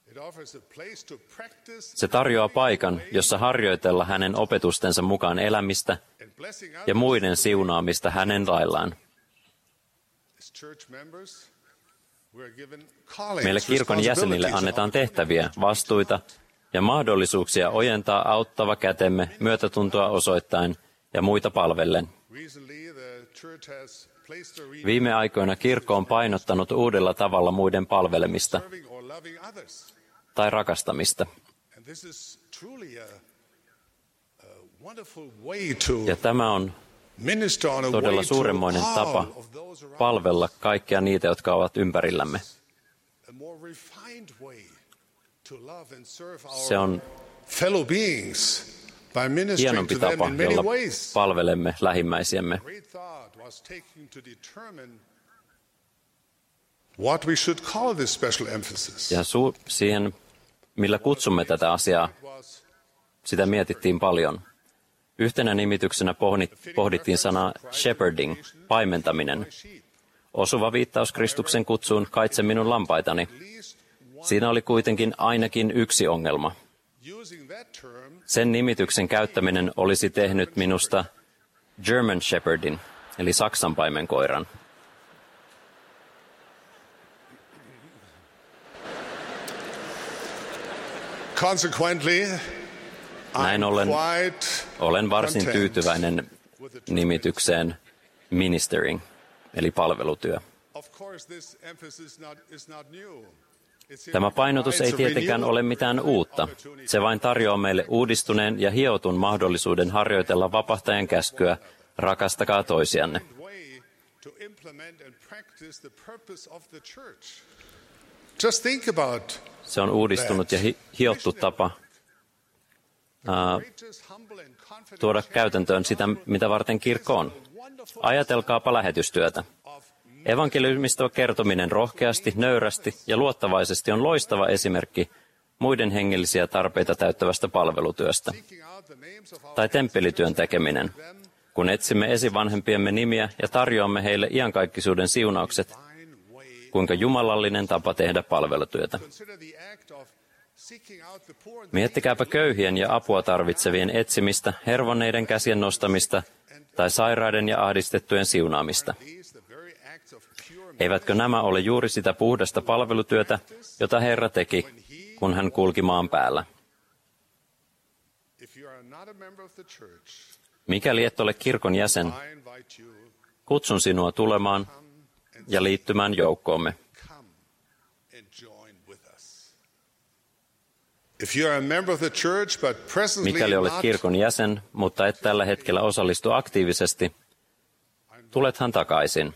B: Se tarjoaa paikan, jossa harjoitella hänen opetustensa mukaan elämistä ja muiden siunaamista hänen laillaan. Meille kirkon jäsenille annetaan tehtäviä, vastuita ja mahdollisuuksia ojentaa auttava kätemme myötätuntoa osoittaen ja muita palvellen. Viime aikoina kirkko on painottanut uudella tavalla muiden palvelemista tai rakastamista. Ja tämä on todella suuremmoinen tapa palvella kaikkia niitä, jotka ovat ympärillämme. Se on hienompi tapa, jolla palvelemme lähimmäisiämme. Ja siihen, millä kutsumme tätä asiaa, sitä mietittiin paljon. Yhtenä nimityksenä pohdittiin sanaa shepherding, paimentaminen. Osuva viittaus Kristuksen kutsuun kaitse minun lampaitani. Siinä oli kuitenkin ainakin yksi ongelma. Sen nimityksen käyttäminen olisi tehnyt minusta German shepherdin, eli Saksan paimenkoiran. Näin ollen olen varsin tyytyväinen nimitykseen ministering, eli palvelutyö. Tämä painotus ei tietenkään ole mitään uutta. Se vain tarjoaa meille uudistuneen ja hiotun mahdollisuuden harjoitella vapahtajan käskyä, rakastakaa toisianne. Se on uudistunut ja hiottu tapa tuoda käytäntöön sitä, mitä varten kirkko on. Ajatelkaapa lähetystyötä. Evankeliumista kertominen rohkeasti, nöyrästi ja luottavaisesti on loistava esimerkki muiden hengellisiä tarpeita täyttävästä palvelutyöstä. Tai temppelityön tekeminen, kun etsimme esivanhempiemme nimiä ja tarjoamme heille iankaikkisuuden siunaukset, kuinka jumalallinen tapa tehdä palvelutyötä. Miettikääpä köyhien ja apua tarvitsevien etsimistä, hervonneiden käsien nostamista tai sairaiden ja ahdistettujen siunaamista. Eivätkö nämä ole juuri sitä puhdasta palvelutyötä, jota Herra teki, kun hän kulki maan päällä? Mikäli et ole kirkon jäsen, kutsun sinua tulemaan ja liittymään joukkoomme. Mikäli olet kirkon jäsen, mutta et tällä hetkellä osallistu aktiivisesti, tulethan takaisin.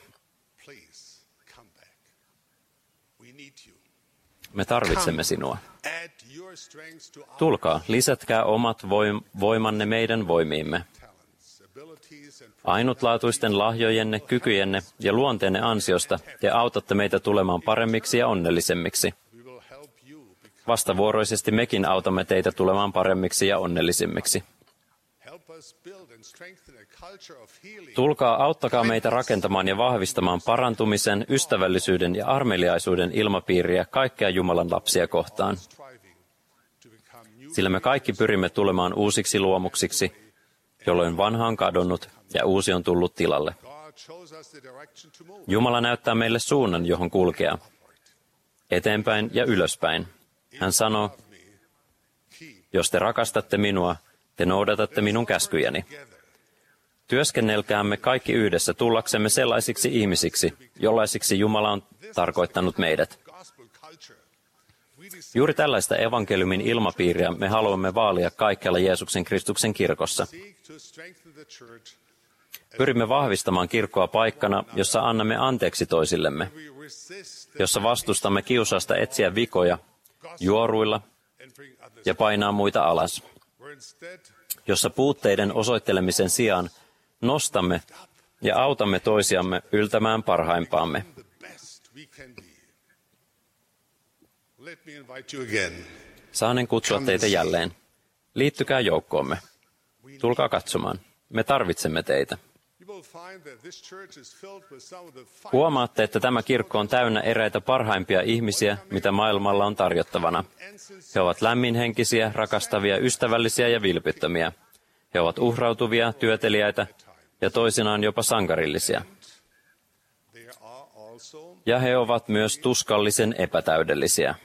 B: Me tarvitsemme sinua. Tulkaa, lisätkää omat voimanne meidän voimiimme. Ainutlaatuisten lahjojenne, kykyjenne ja luonteenne ansiosta te autatte meitä tulemaan paremmiksi ja onnellisemmiksi. Vastavuoroisesti mekin autamme teitä tulemaan paremmiksi ja onnellisimmiksi. Tulkaa, auttakaa meitä rakentamaan ja vahvistamaan parantumisen, ystävällisyyden ja armeliaisuuden ilmapiiriä kaikkea Jumalan lapsia kohtaan. Sillä me kaikki pyrimme tulemaan uusiksi luomuksiksi, jolloin vanha on kadonnut ja uusi on tullut tilalle. Jumala näyttää meille suunnan, johon kulkea. Eteenpäin ja ylöspäin. Hän sanoo, jos te rakastatte minua, te noudatatte minun käskyjäni. Työskennelkäämme kaikki yhdessä tullaksemme sellaisiksi ihmisiksi, jollaisiksi Jumala on tarkoittanut meidät. Juuri tällaista evankeliumin ilmapiiriä me haluamme vaalia kaikkialla Jeesuksen Kristuksen kirkossa. Pyrimme vahvistamaan kirkkoa paikkana, jossa annamme anteeksi toisillemme, jossa vastustamme kiusausta etsiä vikoja juoruilla ja painaa muita alas. jossa puutteiden osoittelemisen sijaan nostamme ja autamme toisiamme yltämään parhaimpaamme. Saanen kutsua teitä jälleen. Liittykää joukkoomme. Tulkaa katsomaan. Me tarvitsemme teitä. Huomaatte, että tämä kirkko on täynnä eräitä parhaimpia ihmisiä, mitä maailmalla on tarjottavana. He ovat lämminhenkisiä, rakastavia, ystävällisiä ja vilpittömiä. He ovat uhrautuvia, työteliäitä ja toisinaan jopa sankarillisia. Ja he ovat myös tuskallisen epätäydellisiä.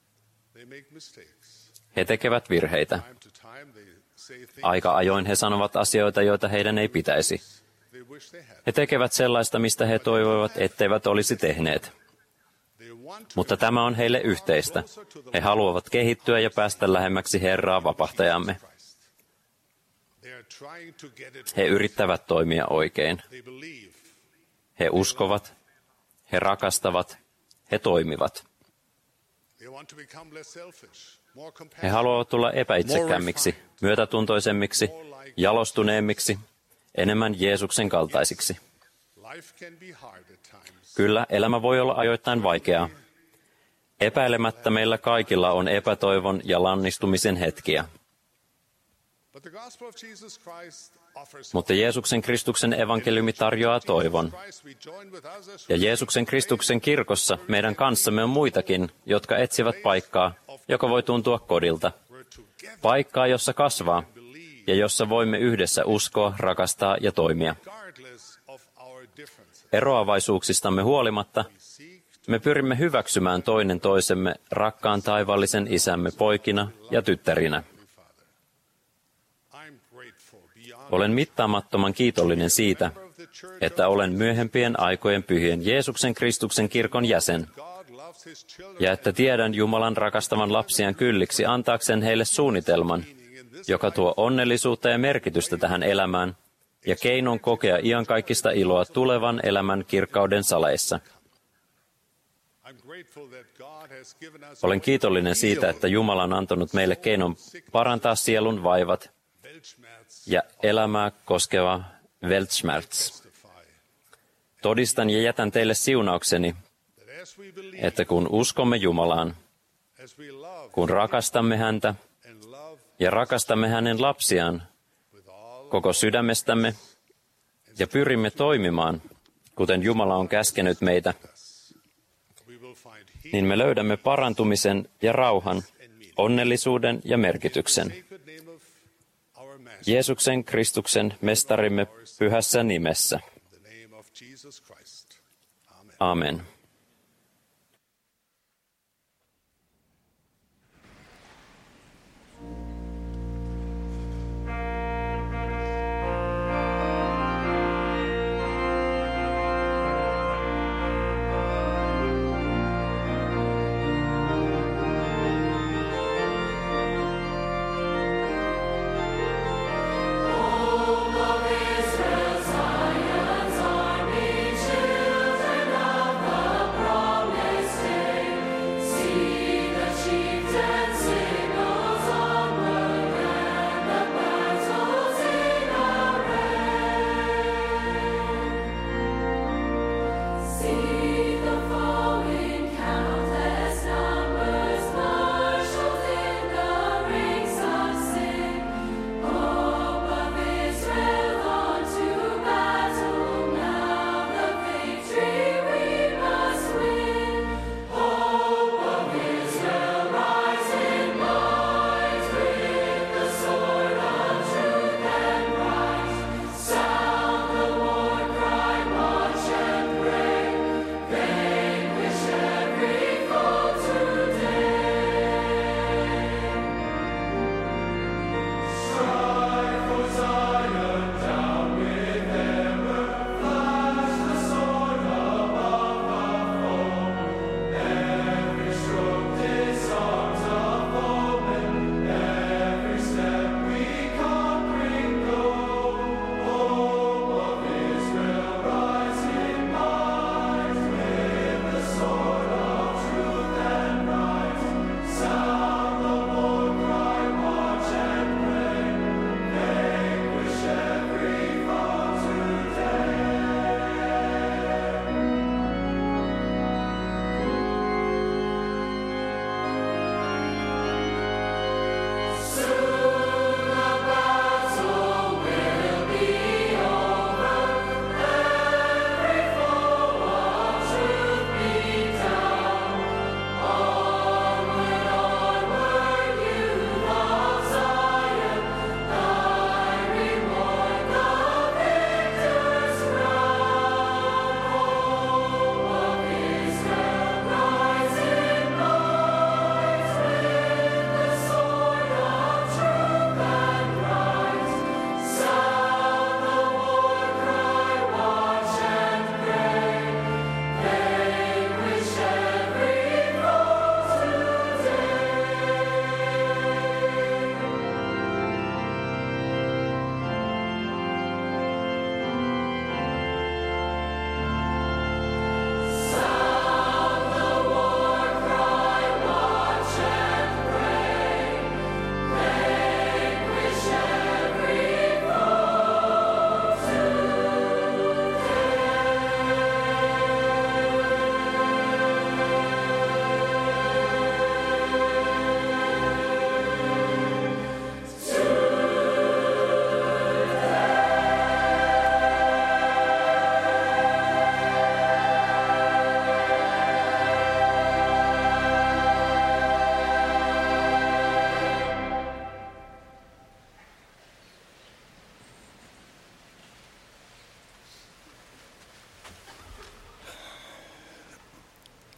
B: He tekevät virheitä. Aika ajoin he sanovat asioita, joita heidän ei pitäisi. He tekevät sellaista, mistä he toivoivat, etteivät olisi tehneet. Mutta tämä on heille yhteistä. He haluavat kehittyä ja päästä lähemmäksi Herraa vapahtajamme. He yrittävät toimia oikein. He uskovat, he rakastavat, he toimivat. He haluavat tulla epäitsekkäämmiksi, myötätuntoisemmiksi, jalostuneemmiksi, enemmän Jeesuksen kaltaisiksi. Kyllä, elämä voi olla ajoittain vaikeaa. Epäilemättä meillä kaikilla on epätoivon ja lannistumisen hetkiä. Mutta Jeesuksen Kristuksen evankeliumi tarjoaa toivon. Ja Jeesuksen Kristuksen kirkossa meidän kanssamme on muitakin, jotka etsivät paikkaa, joka voi tuntua kodilta. Paikkaa, jossa kasvaa ja jossa voimme yhdessä uskoa, rakastaa ja toimia. Eroavaisuuksistamme huolimatta me pyrimme hyväksymään toinen toisemme rakkaan taivaallisen isämme poikina ja tyttärinä. Olen mittaamattoman kiitollinen siitä, että olen myöhempien aikojen pyhien Jeesuksen Kristuksen kirkon jäsen, ja että tiedän Jumalan rakastavan lapsiaan kylliksi antaakseen heille suunnitelman, joka tuo onnellisuutta ja merkitystä tähän elämään, ja keinon kokea iankaikkista iloa tulevan elämän kirkkauden saleissa. Olen kiitollinen siitä, että Jumala on antanut meille keinon parantaa sielun vaivat ja elämää koskeva Weltschmerz. Todistan ja jätän teille siunaukseni, että kun uskomme Jumalaan, kun rakastamme häntä ja rakastamme hänen lapsiaan koko sydämestämme ja pyrimme toimimaan, kuten Jumala on käskenyt meitä, niin me löydämme parantumisen ja rauhan, onnellisuuden ja merkityksen. Jeesuksen Kristuksen mestarimme pyhässä nimessä. Amen.
K: Israel, Zion's army, children of the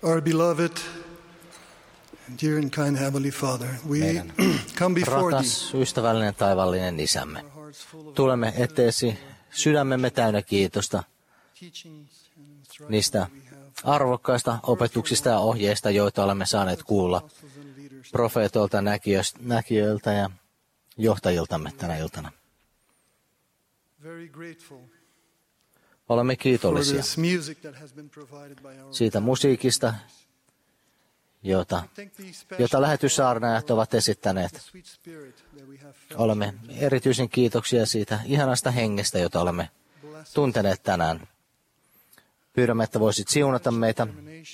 K: Our beloved, dear and kind Heavenly Father, we come before Thee.
D: Rakas, ystävällinen, taivallinen Isämme, tulemme eteesi sydämemme täynnä kiitosta niistä arvokkaista opetuksista ja ohjeista, joita olemme saaneet kuulla profeetoilta, näkijöiltä ja johtajiltamme tänä iltana. Olemme kiitollisia siitä musiikista, jota lähetyssaarnaajat ovat esittäneet. Olemme erityisen kiitoksia siitä ihanasta hengestä, jota olemme tunteneet tänään. Pyydämme, että voisit siunata meitä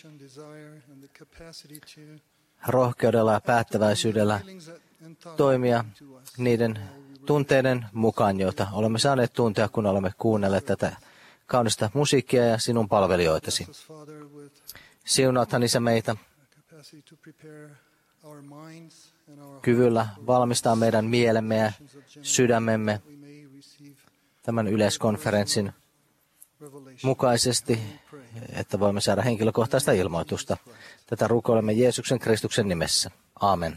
D: rohkeudella ja päättäväisyydellä toimia niiden tunteiden mukaan, joita olemme saaneet tuntea, kun olemme kuunnelleet tätä kaunista musiikkia ja sinun palvelijoitasi. Siunaathan Isä meitä kyvyllä valmistaa meidän mielemme ja sydämemme tämän yleiskonferenssin mukaisesti, että voimme saada henkilökohtaista ilmoitusta. Tätä rukoilemme Jeesuksen Kristuksen nimessä. Aamen.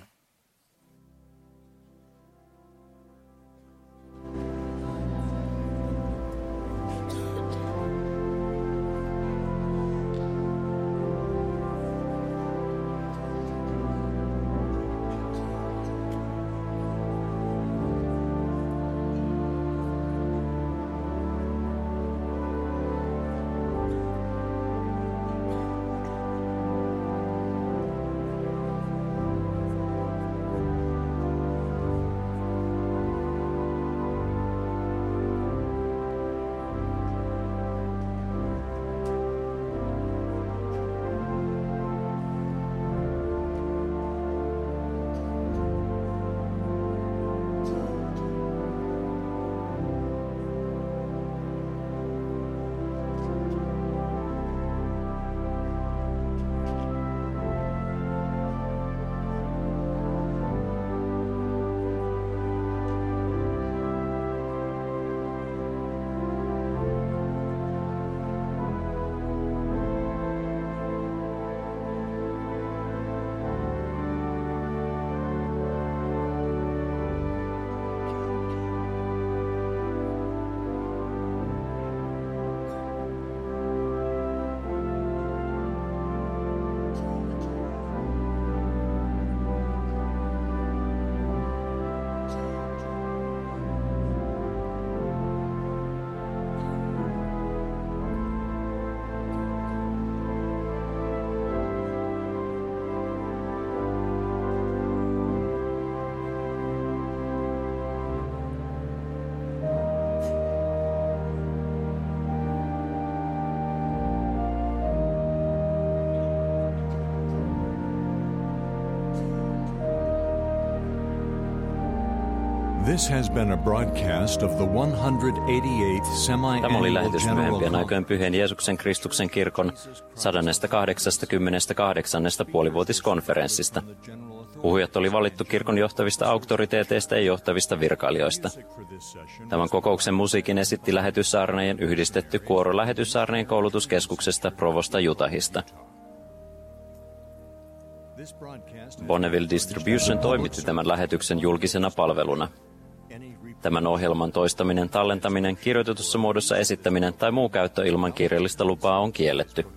A: This has been a broadcast of the 188th
B: Tämä oli lähetys
A: semi-annual
B: myöhempien
A: general
B: aikojen Pyhien Jeesuksen Kristuksen kirkon 188. puolivuotiskonferenssista. Puhujat oli valittu kirkon johtavista auktoriteeteista ja johtavista virkailijoista. Tämän kokouksen musiikin esitti lähetyssaarnaajien yhdistetty kuoro lähetyssaarnaajien koulutuskeskuksesta Provosta Utahista. Bonneville Distribution toimitti tämän lähetyksen julkisena palveluna. Tämän ohjelman toistaminen, tallentaminen, kirjoitetussa muodossa esittäminen tai muu käyttö ilman kirjallista lupaa on kielletty.